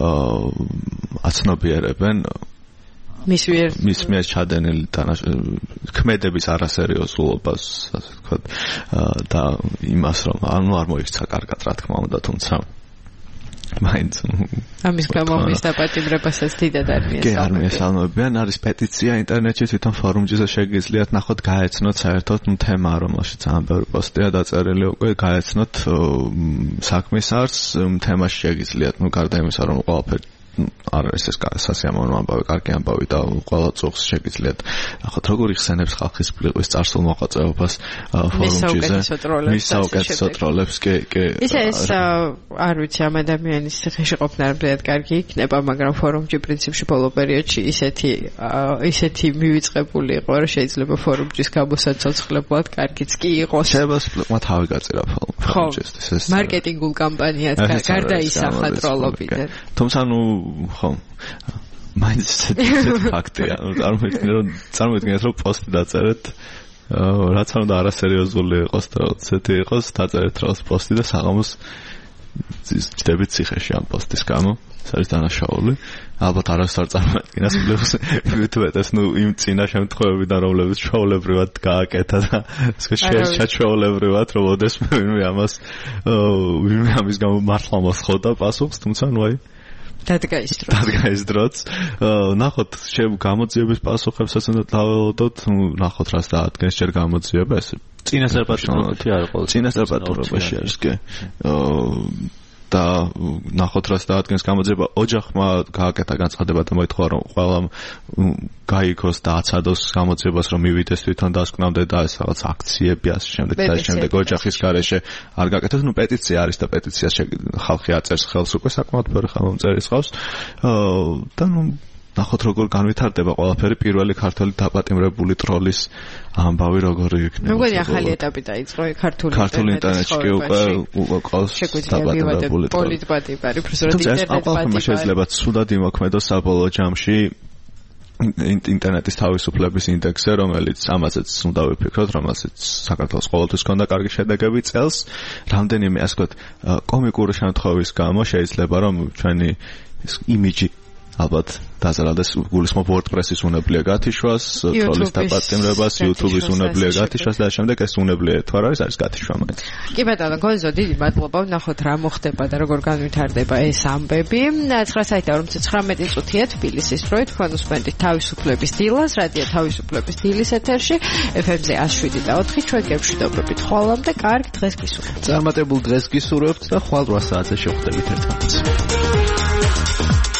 აცნობიერებენ მის მიერ ჩადენილი ქმედების არასერიოზულობას, ასე ვთქვათ, და იმას, რომ არ მოიქცა კარგად, რა თქმა უნდა, თუმცა მაინც ამის გამო მის დაპატიმრებასაც დიდად არ მიესალმებიან. კი, არ მიესალმებიან. არის პეტიცია ინტერნეტში, თვითონ ფორუმზე შეგიძლიათ ნახოთ, გაეცნოთ საერთოდ თემა, რომელშიც ძალიან ბევრი პოსტია დაწერილი, უკვე გაეცნოთ საქმის არს, თემაში შეგიძლიათ, გარდა იმისა, რომ ყველაფერი არის ეს სასიამოვნო ამბავი, კარგი ამბავი და ყველა წუხს შეგიძლიათ ნახოთ, როგორ იხსენებს ხალხი სპლიყვის წარსულ მოღვაწეობას ფორუმზე. მის საუკეთესო ტროლებს, კი. ისე ეს არ ვიცი, ამ ადამიანის ციხეში ყოფნა რამდენად კარგი იქნება, მაგრამ ფორუმში პრინციპში ბოლო პერიოდში ისეთი მივიწყებული იყო, რომ შეიძლება ფორუმის გამოსაცოცხლებლად კარგიც კი იყოს. შეიძლება სპლიყვმა თავი გაწირა ფორუმისთვის. ეს მარკეტინგულ კამპანიად გარდაისახა ტროლობიდან. თუმცა ხო მაინც ეს ფაქტია. წარმოიდგინეთ, რომ პოსტი დაწერეთ, რაც არ უნდა არასერიოზული იყოს და ცეთი იყოს, დაწერეთ რაღაც პოსტი და საღამოს ჩდებით ციხეში ამ პოსტის გამო. ეს არის დანაშაული. ალბათ არასდროს არ წარმოედგინას YouTube-ს, იმ წინა შემთხვევებიდან, რომლებიც ჩვეულებრივად გააკეთა და შეერჩა ჩვეულებრივად, რომ ოდესმე ვინმე ამის გამო მართლა მოსხოდა პასუხს, თუმცა აი დადგაისდროც. ნახოთ, გამოძიების პასუხებსაც უნდა დაველოდოთ, ნახოთ რას დაადგენს ჯერ გამოძიება, ეს წინასწარ არ იყო. წინასწარ არის, კი. და ნახოთ რას დაადგენს გამოძიება. ოჯახმა გააკეთა განცხადება და მოითხოვა, რომ ყველა გაიქოს და აცადოს გამოძიებას, რომ მივიდეს თვითონ დასკვნამდე და ეს რაღაც აქციები ასე შემდეგ ოჯახის გარეშე არ გააკეთოს. პეტიცია არის და პეტიციას ხალხი აწერს ხელს, უკვე საკმაოდ ბევრი ხელმომწერის ყავს და ნახოთ როგორ განვითარდება ყველაფერი. პირველი ქართული დაპატიმრებული ტროლის ამბავი როგორი იქნება. მეგონი ახალი ეტაპი დაიწყო ქართული ინტერნეტში კი უკვე ყავს დაპატიმრებული ტროლი. თუმცა შეიძლება ცუდად იმოქმედოს საბოლოო ჯამში ინტერნეტის თავისუფლების ინდექსზე, რომელიც ამაზეც უნდა ვიფიქროთ, რომელსაც საქართველოს ყოველთვის ჰქონდა კარგი შედეგები წელს. რამდენიმე ასე ვთქვათ კომიკური შემთხვევის გამო შეიძლება რომ ჩვენი იმიჯი ალბათ დაზარალდეს, გულისხმობ WordPress-ის უნებლიე გათიშვას, ტროლის დაპატიმრებას, YouTube-ის უნებლიე გათიშვას და შემდეგ ეს უნებლიე თუ არ არის გათიშვა მაინც. კი ბატონო, გონზო, დიდი მადლობა. ვნახოთ რა მოხდება და როგორ განვითარდება ეს ამბები. 9:19 წუთია თბილისის დროით, თქვენ უსმენთ თავისუფლების დილას, რადიო თავისუფლების დილის ეთერში, FM-ზე 107.4, ჩვენ გემშვიდობებით ხვალამდე, კარგ დღეს გისურვებთ. წარმატებულ დღეს გისურვებთ და ხვალ 8 საათზე შევხვდებით ერთმანეთს.